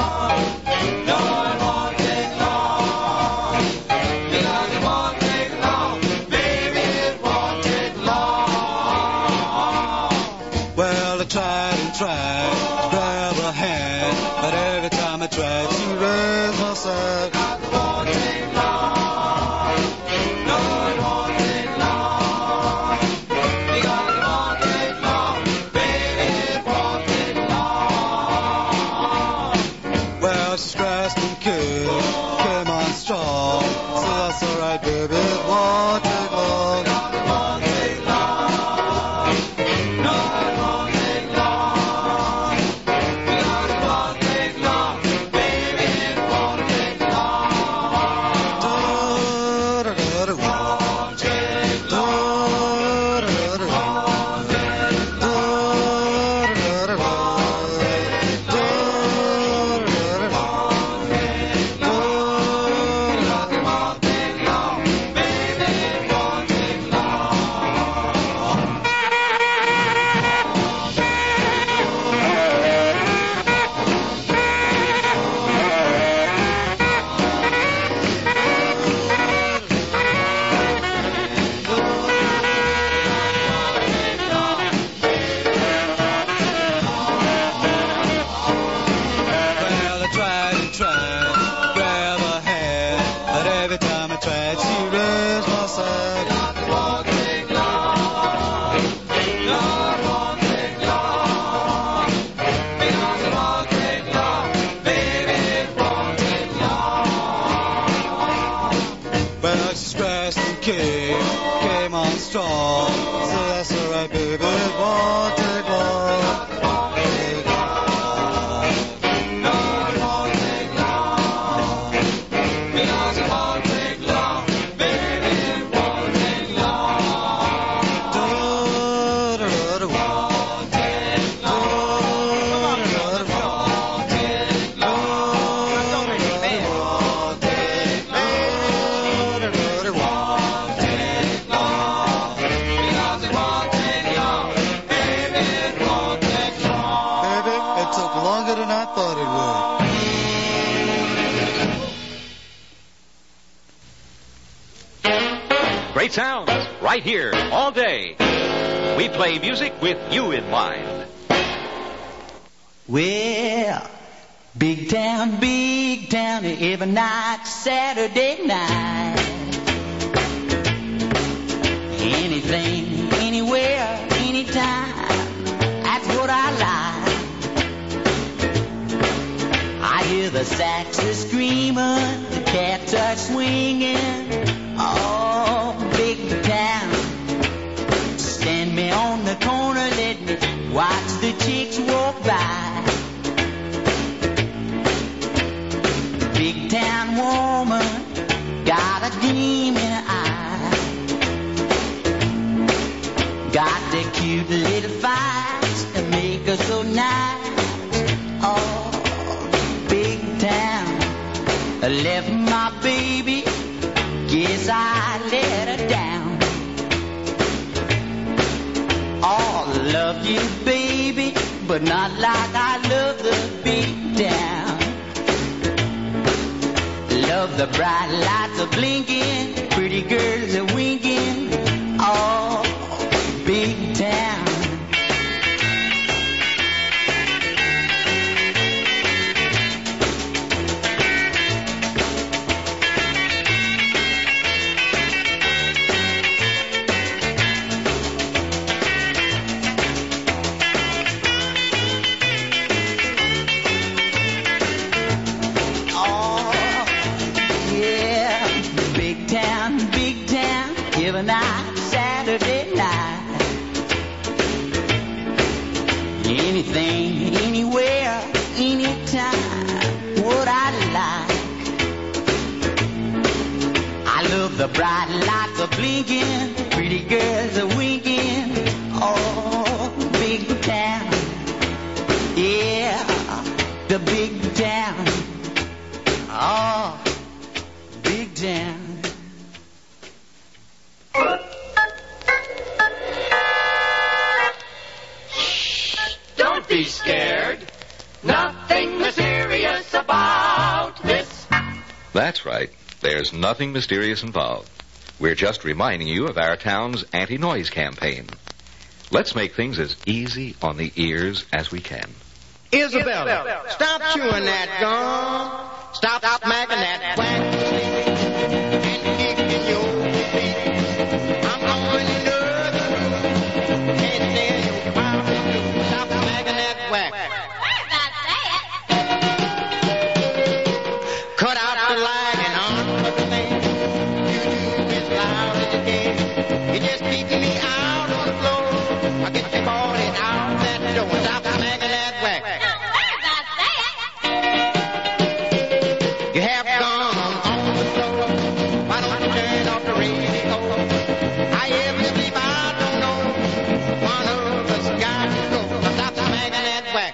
Great sounds, right here, all day. We play music with you in mind. Well, big town, big town, every night, Saturday night. Anything, anywhere, anytime, that's what I like. I hear the saxes screaming, the cats are swinging. Oh, big town, stand me on the corner, let me chicks walk by. Big town woman got a gleam in her eye. Got the cute little face that make her so nice. Oh, big town, I left my baby. Guess I let her down. Oh, I love you, baby, but not like I love the big town. Love the bright lights are blinking, pretty girls are winking. Oh, big town. Every night, Saturday night. Anything, anywhere, anytime, what I like. I love the bright lights are blinking, pretty girls are winking. Oh, big town, yeah, the big town. Oh, big town. Don't be scared. Nothing mysterious about this. That's right. There's nothing mysterious involved. We're just reminding you of our town's anti-noise campaign. Let's make things as easy on the ears as we can. Isabella, stop chewing that gum. Stop smacking that whack. And kicking your feet. I'm going in the other room. Can't stand your power. Stop smacking that whack. Cut out the lag and unplug the thing. You do as loud as you can. You're just keeping me out on the floor. I'll get you caught it out that door. Stop smacking that whack. You have gum on the floor. Why don't you turn off the radio? How you ever sleep, I don't know. One of us got to go. Stop smacking that whack.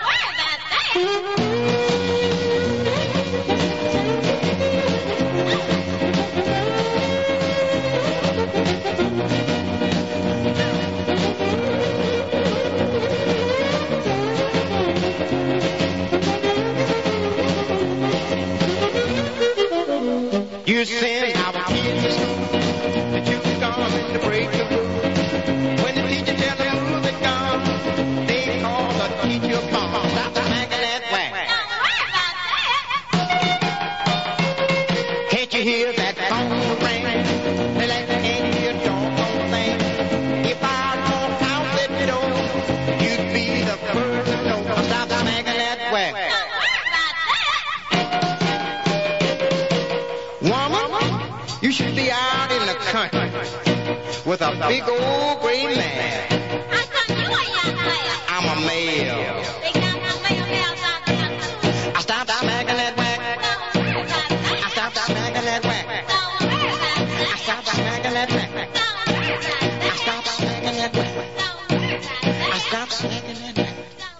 You send our kids to school, the children gone to break the rule. When the teacher tell them who they gone, they call the teacher bomb. Stop smacking that whack. Can't you hear that phone ring? They like to can't hear a doggone thing. If I walked out that door, you'd be the first to know. Stop smacking that whack. You should be out in the country with a big old gray man. I'm a male. I stopped smacking that whack. I stopped smacking that whack. I stopped smacking that whack. I stopped smacking that whack. I stopped smacking that whack.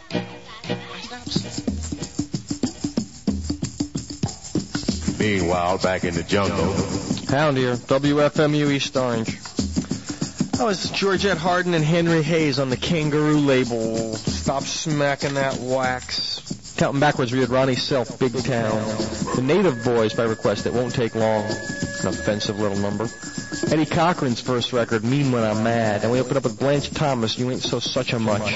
Meanwhile, back in the jungle. Pound here, W F M U East Orange. That was Georgette Harden and Henry Hayes on the Kangaroo label. Stop smacking that wax. Counting backwards, we had Ronnie Self, Big Town. The Native Boys by request, It Won't Take Long. An offensive little number. Eddie Cochran's first record, Mean When I'm Mad. And we opened up with Blanche Thomas, You Ain't So Such a Much.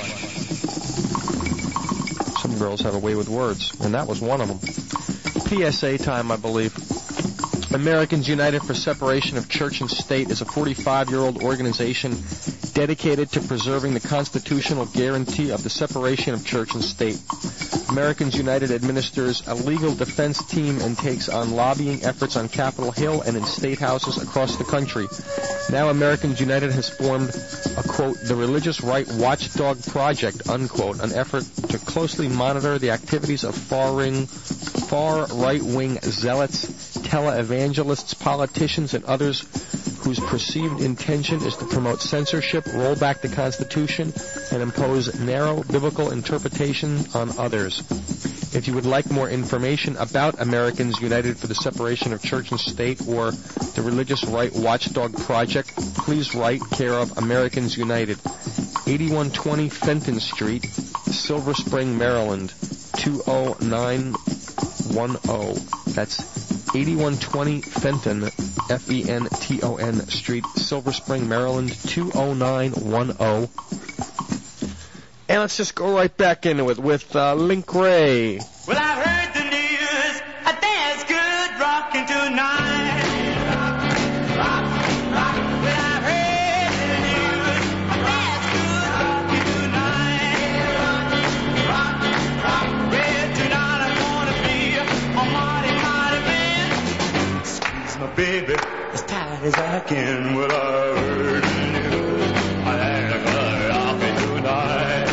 Some girls have a way with words, and that was one of them. P S A time, I believe. Americans United for Separation of Church and State is a forty-five-year-old organization dedicated to preserving the constitutional guarantee of the separation of church and state. Americans United administers a legal defense team and takes on lobbying efforts on Capitol Hill and in state houses across the country. Now Americans United has formed a, quote, the Religious Right Watchdog Project, unquote, an effort to closely monitor the activities of far-wing, far right-wing zealots, televangelists, politicians, and others whose perceived intention is to promote censorship, roll back the Constitution, and impose narrow biblical interpretation on others. If you would like more information about Americans United for the Separation of Church and State or the Religious Right Watchdog Project, please write care of Americans United, eighty-one twenty Fenton Street, Silver Spring, Maryland, two oh nine one oh. That's eighty-one twenty Fenton, F E N T O N Street, Silver Spring, Maryland, two oh nine one oh. And let's just go right back into it with uh, Link Ray. Well, I've heard the news that there's good rockin' tonight. Rock, rock. Well, I've heard the news that there's good rockin' tonight. Rock, rock. Well, tonight I'm gonna be a mighty, mighty man. Squeeze my baby as tight as I can. Well, I've heard the news that there's good rockin' tonight.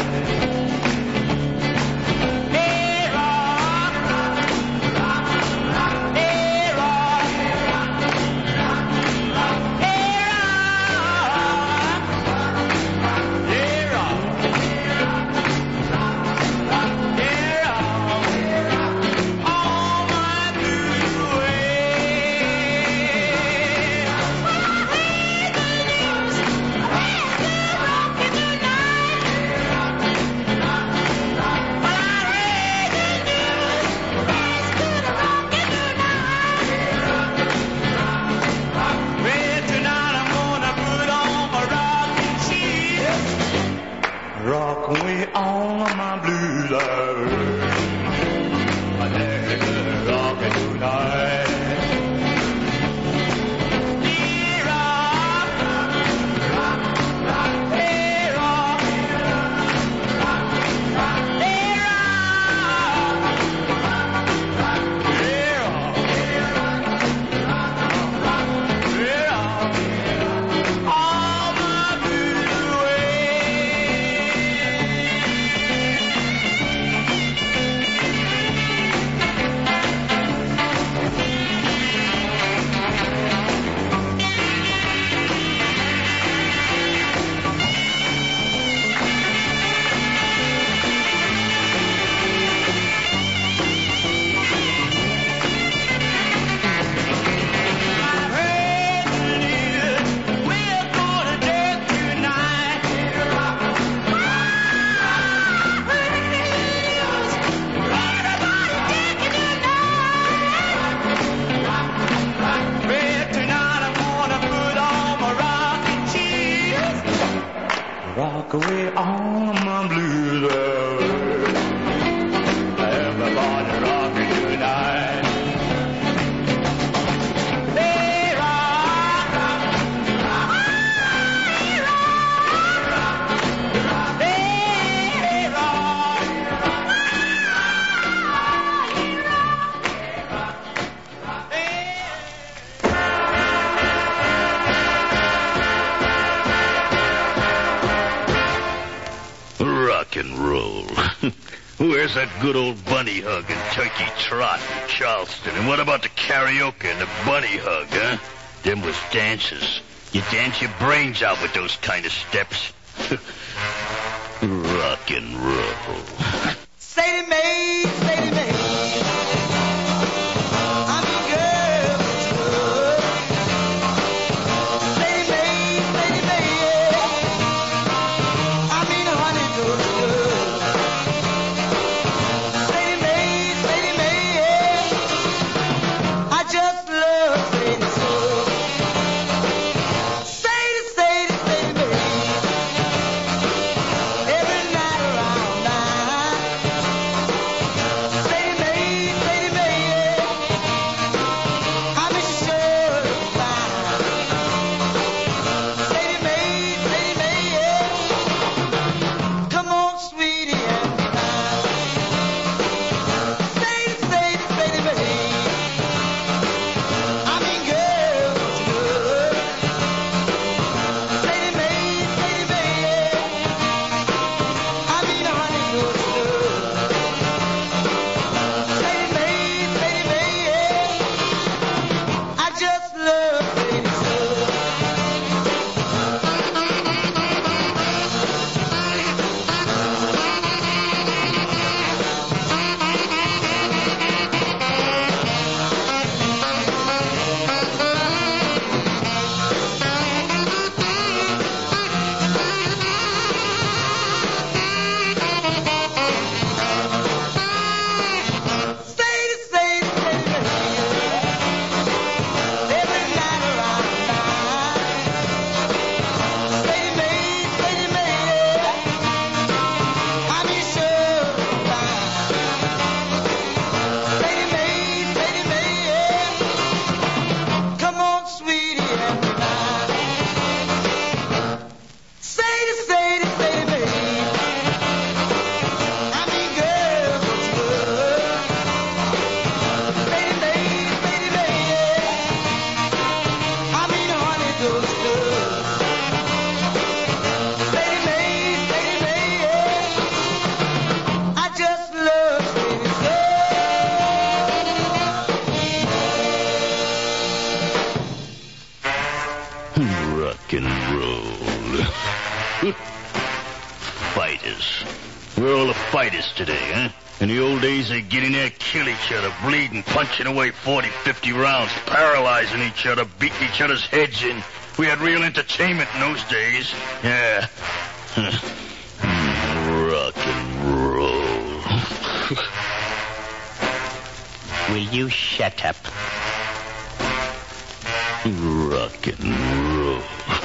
Rock away all of my blues, I've heard. I never could rock it tonight. Hey, rock, rock, rock, hey, rock, rock, rock, hey, rock, hey, rock, hey, rock, all my blues away. Rock away all of my blues, everybody rockin' tonight. Hey, rock, rock, rock, hey, rock, rock, hey, rock, rock and roll. Where's that good old bunny hug and turkey trot in Charleston? And what about the karaoke and the bunny hug, huh? Them was dances. You dance your brains out with those kind of steps. Rock and roll. Sadie Mae, Sadie Mae. I'm your girl. Sadie Mae, Sadie Mae. I mean, honey, good girl. Sadie Mae, Sadie Mae. I just love Sadie so. Sadie, Sadie, Sadie Mae. Every night around nine. sweetie, every night. Sadie, Sadie, Sadie, baby. I mean, girl, what's love? Sadie, lady, Sadie, lady. I mean, honey, those love. Sadie, lady, Sadie, lady. I just love Sadie, Rock and roll. Fighters. We're all the fighters today, huh? In the old days, they'd get in there, kill each other, bleeding, punching away forty, fifty rounds, paralyzing each other, beating each other's heads in. We had real entertainment in those days. Yeah. Rock and roll. Will you shut up? Rock and roll.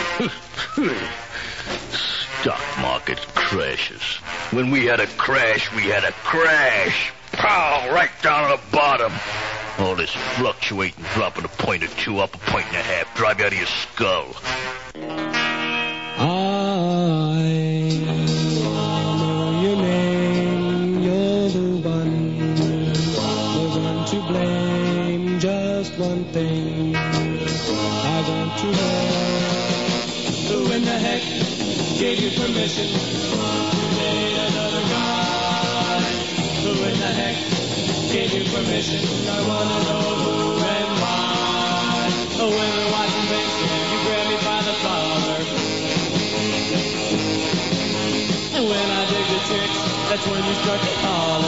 Stock market crashes. When we had a crash, we had a crash. Pow! Right down to the bottom. All this fluctuating, dropping a point or two, up a point and a half, drive you out of your skull. I know your name, you're the one, the one to blame, just one thing. I want to know who in the heck gave you permission to date another guy? Who in the heck gave you permission? I want to know who and why. Oh, when we're watching baseball, you grab me by the collar. And when I dig the chicks, that's when you start to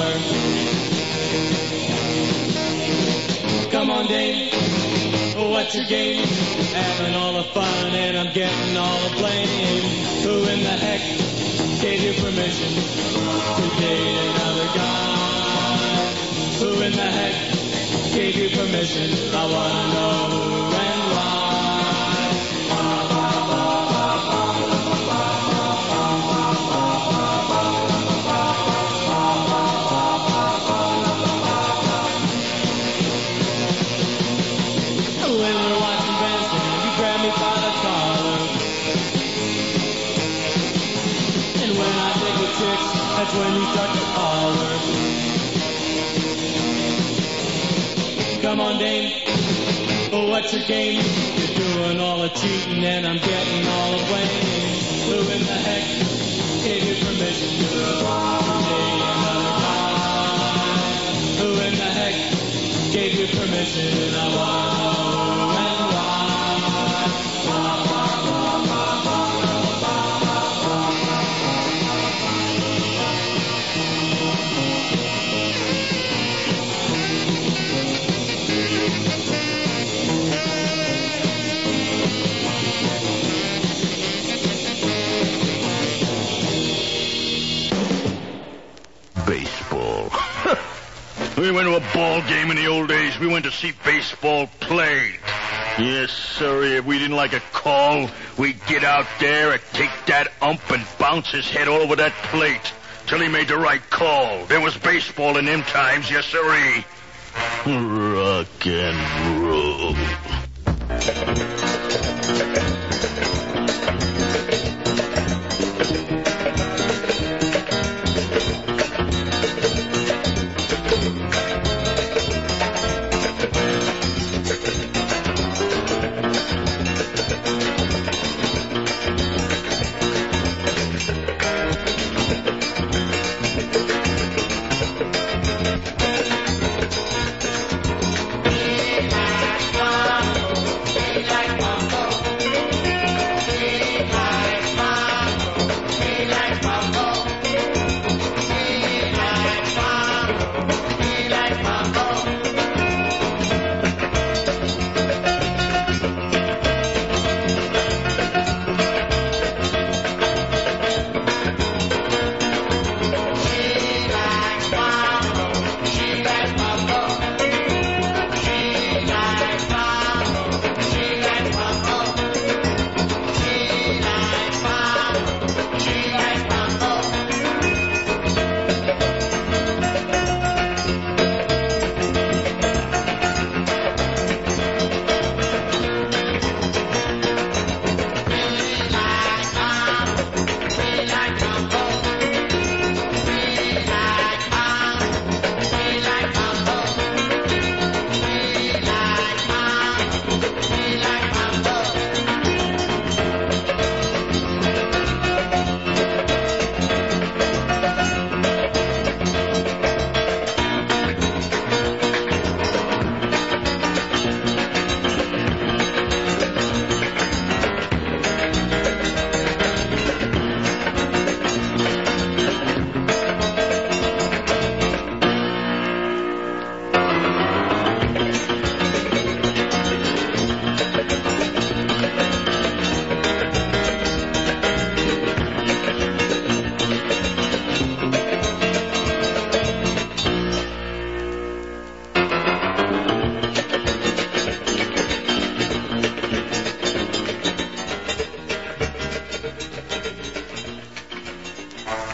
holler. Come on, Dave. What's your game? Having all the fun and I'm getting all the blame. Who in the heck gave you permission to date another guy? Who in the heck gave you permission? I wanna know who and that's when you start to holler. Come on, Dame. Oh, what's your game? You're doing all the cheating and I'm getting all the blame. Who in the heck gave you permission to date another guy? Who in the heck gave you permission? I want to know and baseball. We went to a ball game in the old days. We went to see baseball played. Yes, sir. If we didn't like a call, we'd get out there and take that ump and bounce his head all over that plate till he made the right call. There was baseball in them times, yes, sirree. Rock and roll.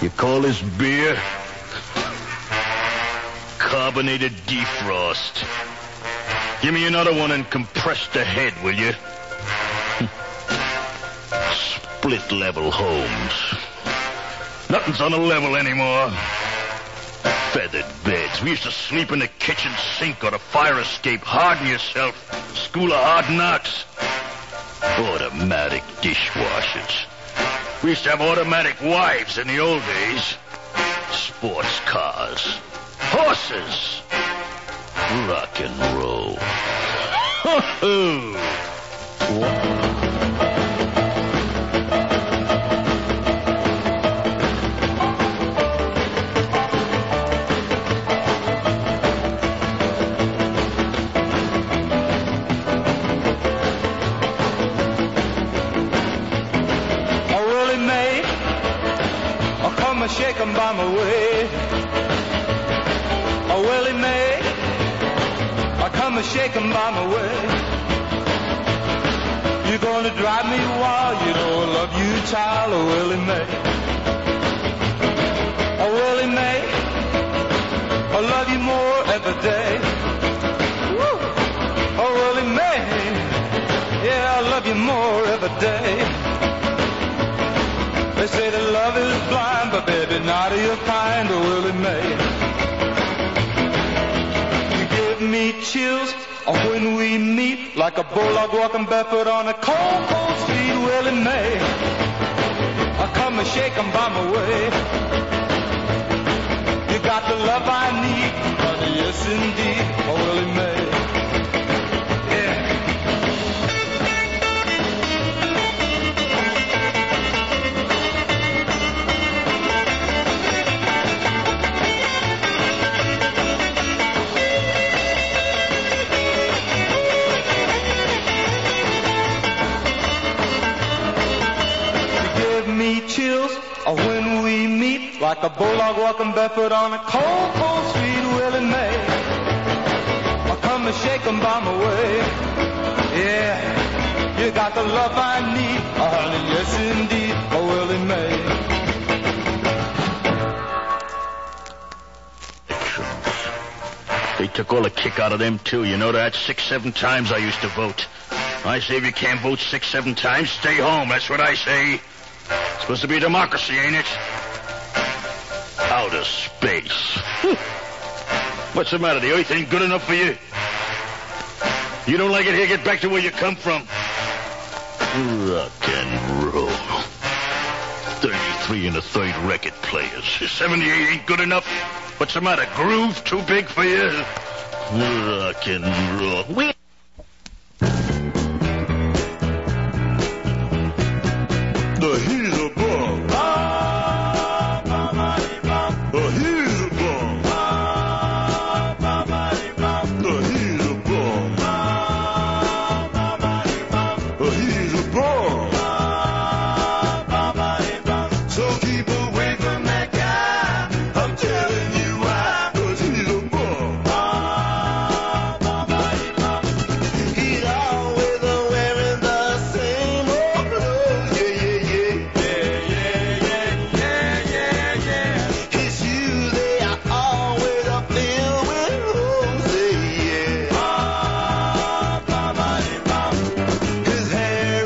You call this beer? Carbonated defrost. Give me another one and compress the head, will you? Split level homes. Nothing's on a level anymore. Feathered beds. We used to sleep in the kitchen sink or the fire escape. Harden yourself. School of hard knocks. Automatic dishwashers. We used to have automatic wives in the old days. Sports cars. Horses. Rock and roll. Shake 'em by my way. Oh, Willie Mae, I come and shake 'em by my way. You're gonna drive me wild, you know I love you, child. Oh, Willie Mae. Oh, Willie Mae, I love you more every day. Woo. Oh, Willie Mae, yeah, I love you more every day. They say that love is blind, but baby, not of your kind, oh Willie Mae. You give me chills when we meet, like a bulldog walking barefoot on a cold, cold street, Willie Mae. I come and shake 'em by my way. You got the love I need, honey, yes indeed, oh Willie Mae. When we meet, like a bulldog walking barefoot on a cold, cold street, Willie Mae. I come and shake 'em by my way. Yeah, you got the love I need, oh, honey, yes indeed, oh Willie Mae. They took all the kick out of them, too. You know that? Six, seven times I used to vote. I say if you can't vote six, seven times, stay home. That's what I say. It's supposed to be a democracy, ain't it? Outer space. What's the matter? The earth ain't good enough for you? You don't like it here? Get back to where you come from. Rock and roll. thirty-three and a third record players. seventy-eight ain't good enough? What's the matter? Groove too big for you? Rock and roll. We- The he's a bum. The he's a bum. The he's a bum. The he's a bum. So keep away from that guy. I'm telling you why. 'Cause he's a bum. He's always wearing the same old clothes. Yeah, yeah, yeah. His shoes, they are always up filled with holes. Yeah, yeah. His hair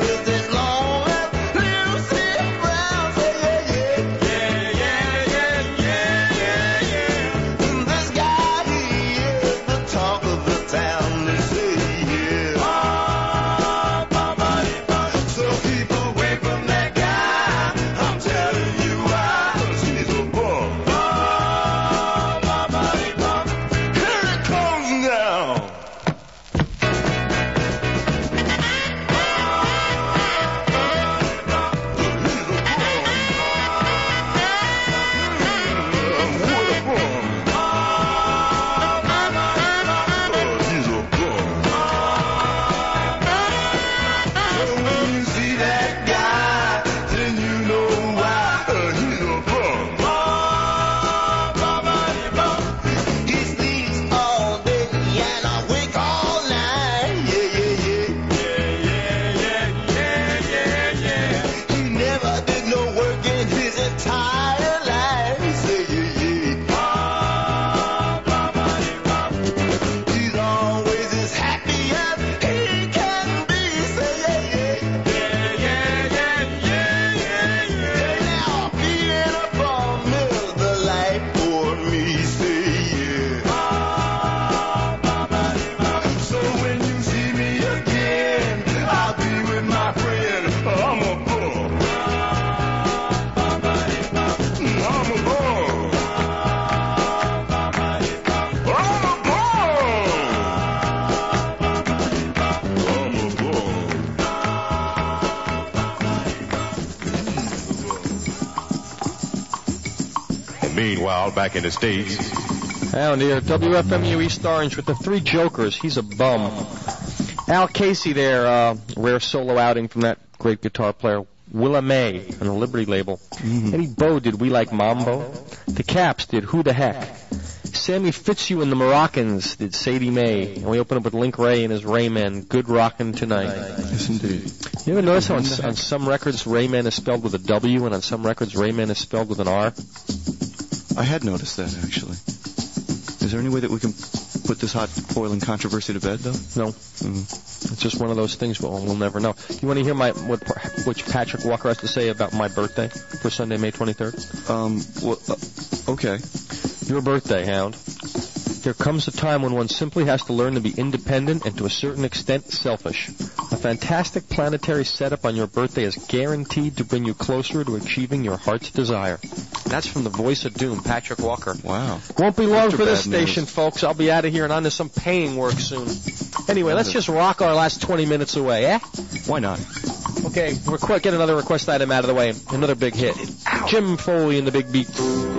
Meanwhile, back in the States. Down here, W F M U East Orange with the Three Jokers. He's a bum. Al Casey there, uh, rare solo outing from that great guitar player. Willa May on the Liberty label. Mm-hmm. Eddie Bo did We Like Mambo. The Caps did Who the Heck. Sammy Fitzhugh and the Moroccans did Sadie Mae. And we open up with Link Ray and his Rayman, Good Rockin' Tonight. Yes, indeed. You ever notice how on, on some records Rayman is spelled with a W and on some records Rayman is spelled with an R? I had noticed that, actually. Is there any way that we can put this hot boiling controversy to bed, though? No. Mm-hmm. It's just one of those things, but we'll never know. You want to hear my what which Patrick Walker has to say about my birthday for Sunday, May twenty-third? Um, well, uh, okay. Your birthday, Hound. There comes a time when one simply has to learn to be independent and to a certain extent selfish. A fantastic planetary setup on your birthday is guaranteed to bring you closer to achieving your heart's desire. That's from the voice of doom, Patrick Walker. Wow. Won't be long After for this bad news. station, folks. I'll be out of here and on to some paying work soon. Anyway, let's just rock our last twenty minutes away, eh? Why not? Okay, requ- get another request item out of the way. Another big hit. Jim Foley and the Big Beat.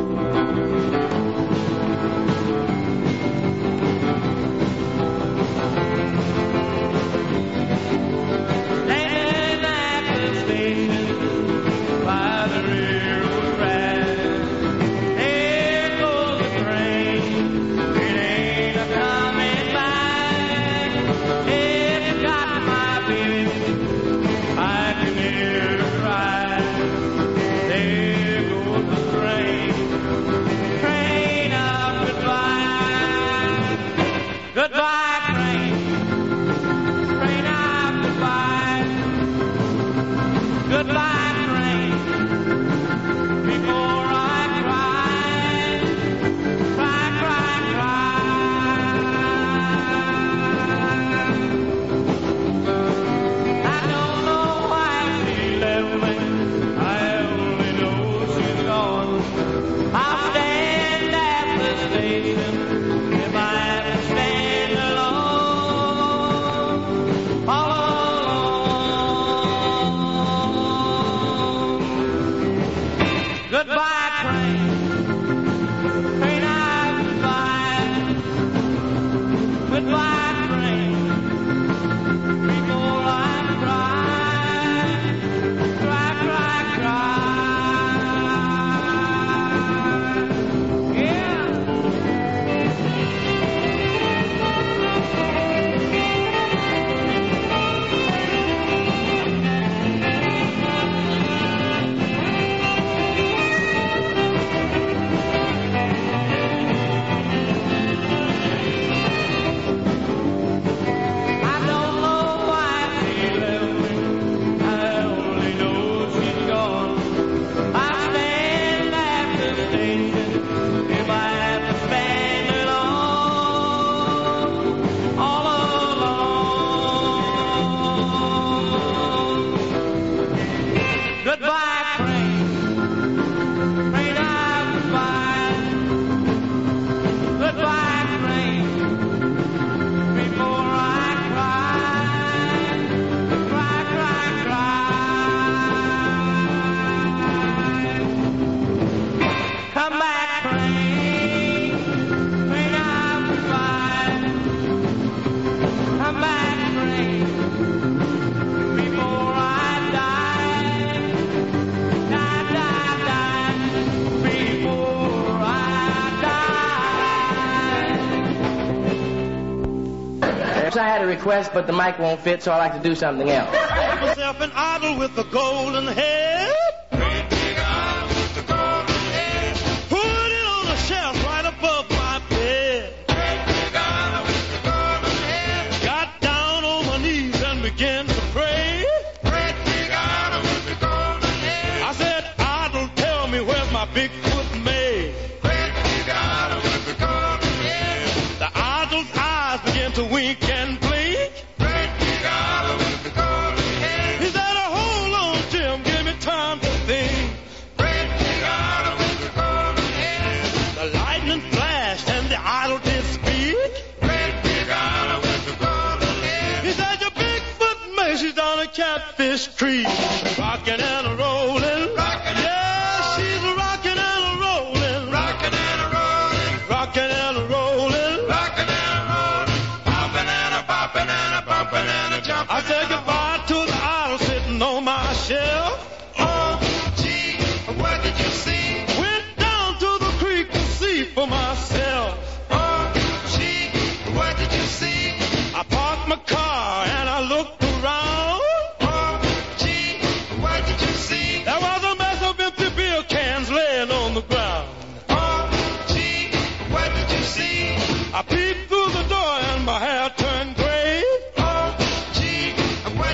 I had a request, but the mic won't fit, so I like to do something else. Have yourself an idol with the golden head. Great big idol with the golden head. Put it on a shelf right above my bed. Great big idol with the golden head. Got down on my knees and began to pray. Great big idol with the golden head. I said, idol, tell me where's my Bigfoot made. Great big idol with the golden head. The idol's eyes began to wink and blink. Great big idol with the golden head. He said, oh, hold on, Jim, give me time to think. Great big idol with the golden head. The lightning flashed and the idol did speak. Great big idol with the golden head. He said, your Bigfoot Macy's on a Catfish Creek. Rockin' and a rollin'. Rockin' yeah, she's a rockin' and a rollin'. Rockin'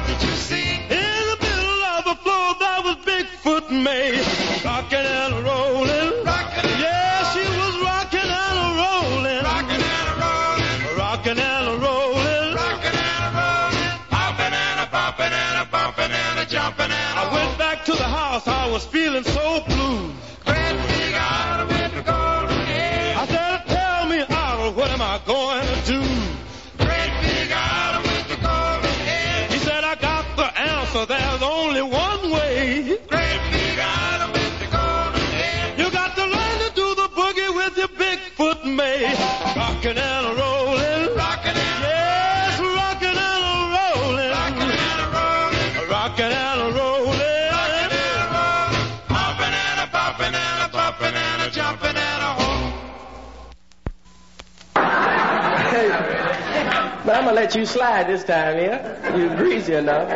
did you see? In the middle of the floor, that was Bigfoot May. Rocking and a rolling. Rocking. Yeah, she was rocking and a rolling. Rocking and a rolling. Rocking and a rolling. Rocking and a rolling. Popping and a popping and a bumping and a jumping and a. I went back to the house. I was feeling so blue. Great big Otto with the golden head. I said, tell me, Otto, what am I going to do? Great big Otto with the golden head. He said, I got the answer. There's only one way. Great big Otto with the golden head. You got to learn to do the boogie with your Bigfoot May. Rockin' and a rolling. Rockin' and a yes, rockin' and a rolling. Rockin' and a rolling. Rockin' and a rolling. Rockin' and a rolling. Poppin' and a poppin' and a bumpin' and a jumpin' and a home. But I'm gonna let you slide this time, yeah? You're greasy enough.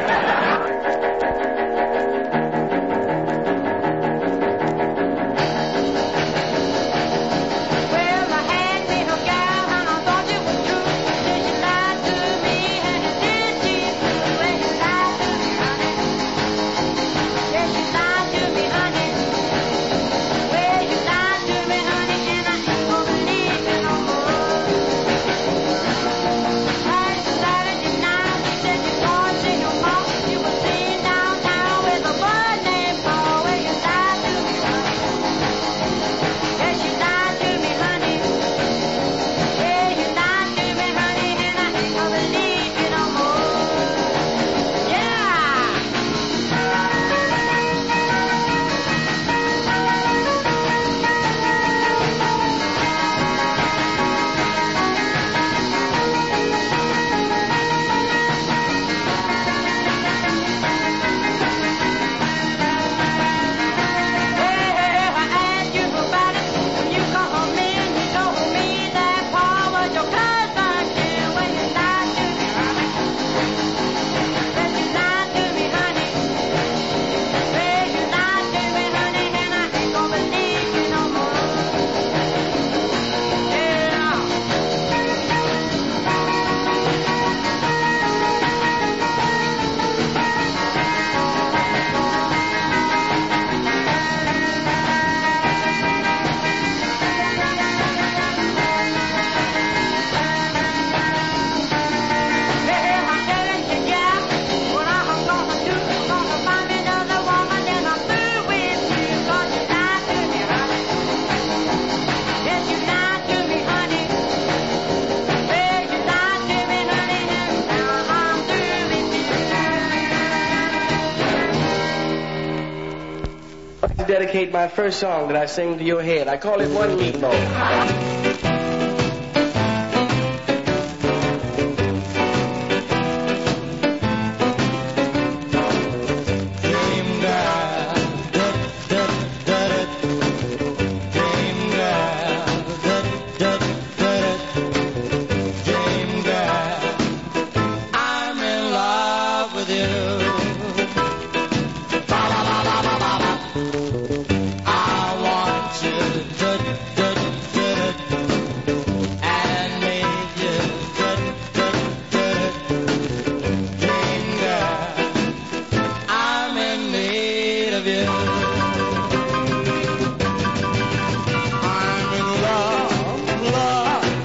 Dedicate my first song that I sing to your head. I call it One Meatloaf.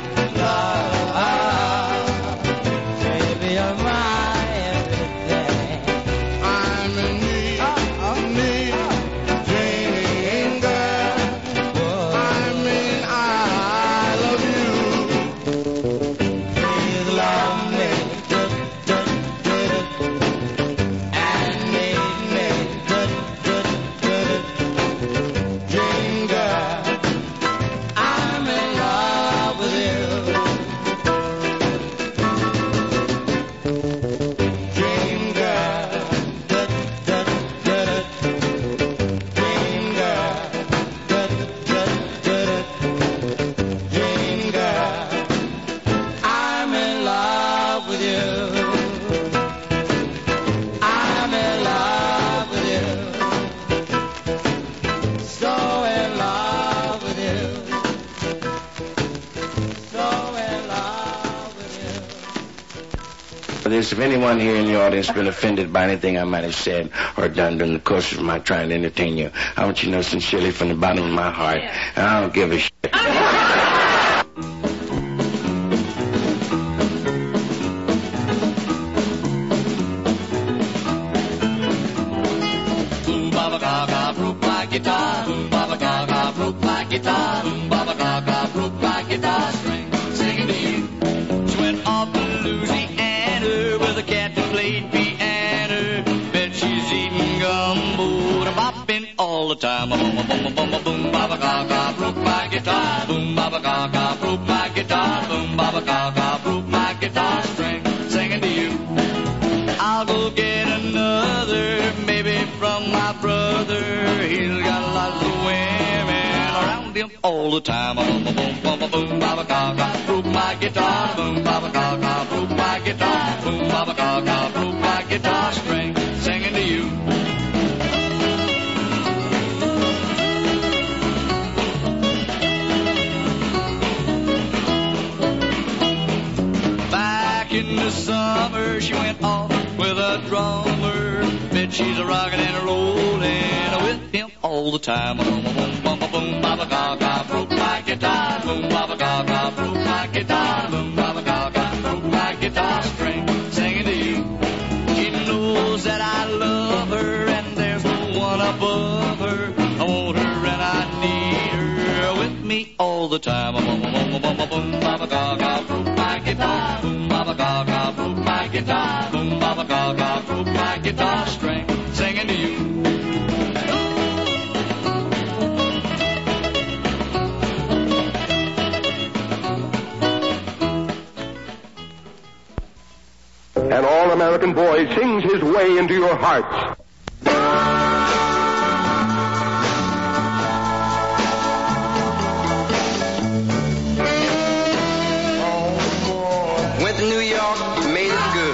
You're my everything. this. If anyone here in the audience has been offended by anything I might have said or done during the course of my trying to entertain you, I want you to know sincerely from the bottom of my heart, I don't give a shit. Boom, baba, gaga, broke my guitar. Boom, baba, gaga, broke my guitar. Boom, baba, gaga, broke my guitar string. Singing to you. She went off to Louisiana with a cat that played piano. Bet she's eating gumbo and bopping all the time. Boom, boom, boom, boom, boom, baba, gaga, broke my guitar. Boom, baba, gaga, broke my guitar. Boom, baba, gaga, broke my guitar string. Singing to you. I'll go get another, maybe from my brother. He's got lots of women around him all the time. Boom, boom, boom, boom, boom, baba, gaga, broke my guitar. Boom, baba, gaga, broke my guitar. Boom, baba, gaga, broke my guitar string. Singing to you. Back in the summer, she went off with a drummer. Bet she's a rockin' and a rollin' with him all the time. Boom, boom, boom, boom, boom, baba, gaga, broke my guitar. Boom, baba, gaga, broke my guitar. Boom, baba, gaga, broke my guitar string. Singing to you. She knows that I love her and there's no one above her. I want her and I need her with me all the time. Boom, boom, boom, boom, boom, boom, baba, gaga, broke my guitar. Boom, baba, gaga, broke my guitar. Boom, baba, gaga, broke my guitar string. Singing to you. An all-American boy sings his way into your hearts. Went to New York, made it good.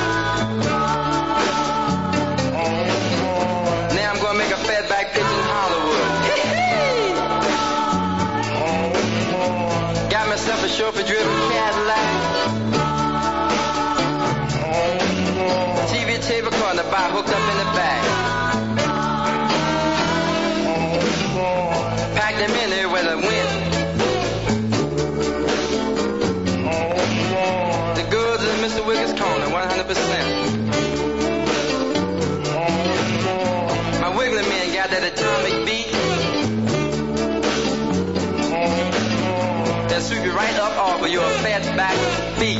Now I'm gonna make a fatback pitch in Hollywood. Got myself a chauffeur-driven Cadillac. T V tape recorder bar hooked up in the back. Packed them in there when I went. The goods in Mister Wiggins' corner, one hundred percent. My Wiggly man got that atomic beat that sweep you right up off of your fat back feet.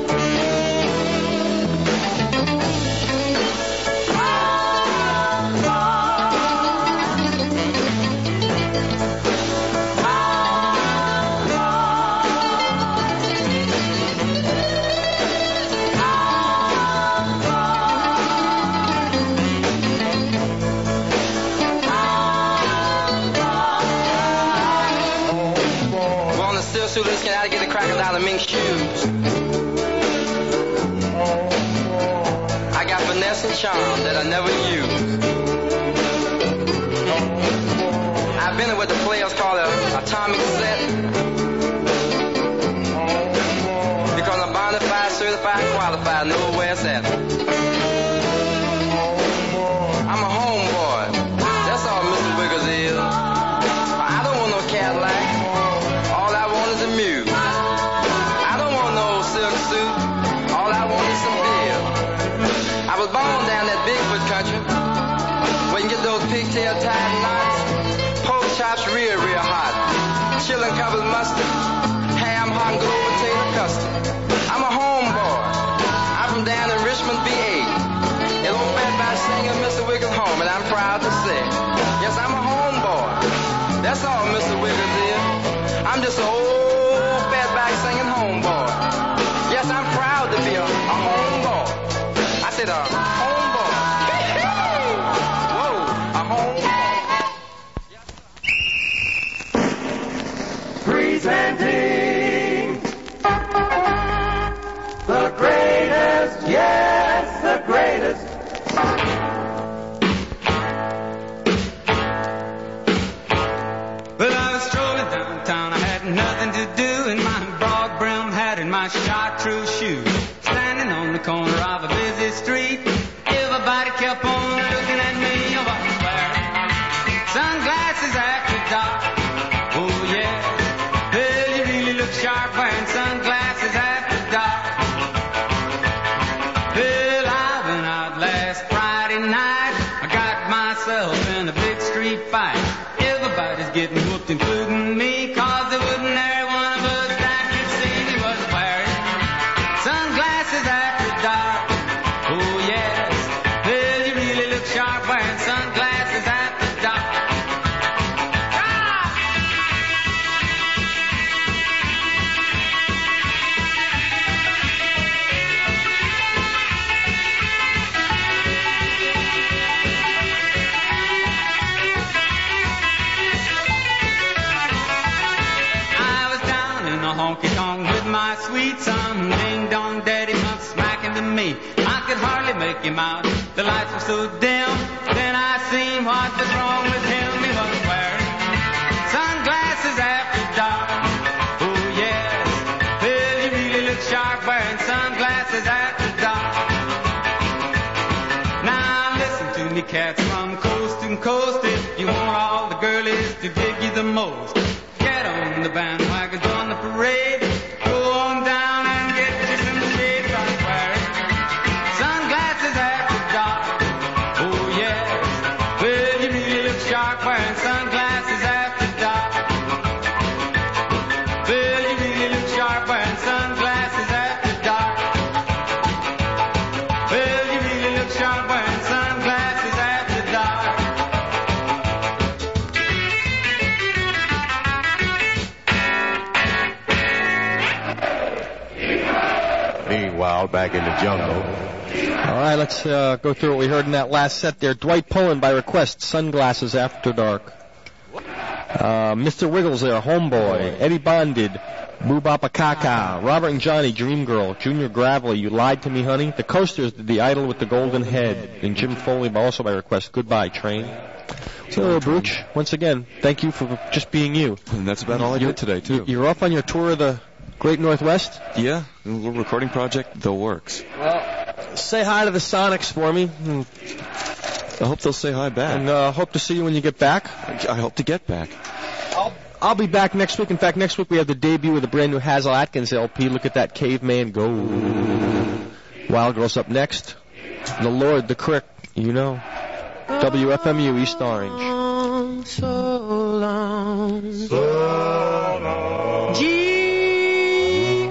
Can I get the crocodile and mink shoes? I got finesse and charm that I never use. I've been in what the players call an atomic set. Because I'm bona fide, certified, qualified, know where it's at. I'm a homeboy. That's all Mister Wiggles is. I don't want no Cadillac. Muse. I don't want no silk suit. All I want is some beer. I was born down that Bigfoot country where you can get those pigtail tied knots, pork chops real, real hot, chillin' covered mustard, ham, hot, and glue potato custard. I'm a homeboy. I'm from down in Richmond, V A. An old fatback singer, Mister Wiggles home, and I'm proud to say, yes, I'm a homeboy. That's all Mister Wiggles is. I'm just an old fatback singing homeboy. Yes, I'm proud to be a, a homeboy. I said a homeboy. Whoa, a homeboy. Presenting the greatest, yes, the greatest. Well, I was strolling downtown, I had nothing to do in my broad brown hat and my chartreuse shoes, standing on the corner of last Friday night, I got myself in a big street fight. Everybody's getting whooped, including me, cause there wouldn't every one of us that could see me was wearing sunglasses after dark. Oh yes, well you really look sharp wearing sunglasses after dark. Honky-tonk with my sweet son, ding-dong, daddy come smacking to me. I could hardly make him out, the lights were so dim. Then I seen what was wrong with him. He was wearing sunglasses after dark. Oh yes, well you really look sharp wearing sunglasses after dark. Now listen to me cats from coast to coast, if you want all the girlies to dig you the most, get on the bandwagon, join the parade, go on down and get you some shade. I'm wearing sunglasses after dark. Oh yes, well you really look sharp wearing sunglasses after dark. Well you really look sharp wearing sunglasses after dark. Well you really look sharp wearing sunglasses after dark. Meanwhile, back in the jungle. All right, let's uh, go through what we heard in that last set there. Dwight Pullen by request, Sunglasses After Dark. Uh, Mister Wiggles there, Homeboy. Eddie Bonded, Boobapakaka. Robert and Johnny, Dream Girl. Junior Gravely, You Lied to Me, Honey. The Coasters did The Idol with the Golden Head. And Jim Foley also by request, Goodbye, Train. So, Brooch, once again, thank you for just being you. And that's about all I did today, too. You're off on your tour of the Great Northwest? Yeah, a little recording project, The Works. Well, say hi to the Sonics for me. I hope they'll say hi back. And uh, hope to see you when you get back. I hope to get back. I'll, I'll be back next week. In fact, next week we have the debut of the brand new Hazel Atkins L P. Look at that caveman go. Wild Girls up next. The Lord, the Crick, you know. W F M U, East Orange. So long, so long. Gee,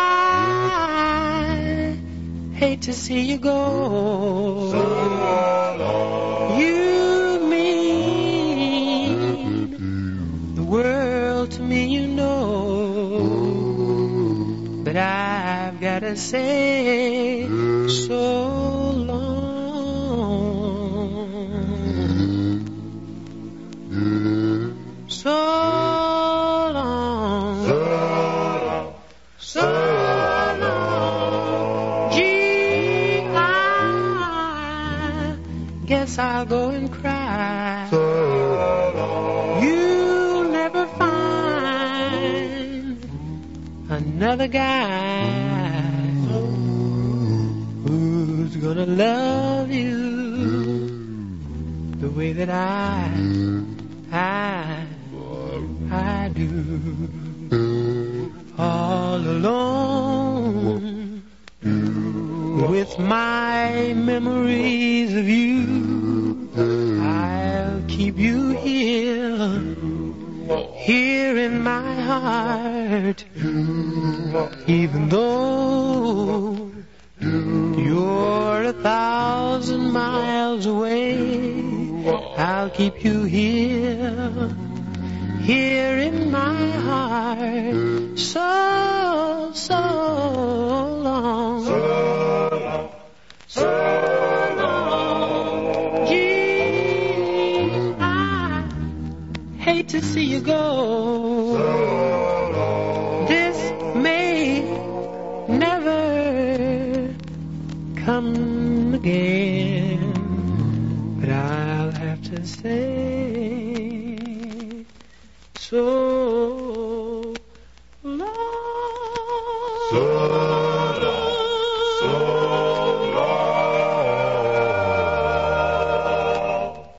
I hate to see you go. So long. You mean the world to me, you know. But I've gotta say, so long. So long, so long, so long. Gee, I guess I'll go and cry. So long. You'll never find another guy who's gonna love you the way that I, I. I do. All alone with my memories of you, I'll keep you here, here in my heart, even though you're a thousand miles away. I'll keep you here, here in my heart, so, so long, so long, so long. Gee, I hate to see you go. So long. This may never come again, but I'll have to say, so long. So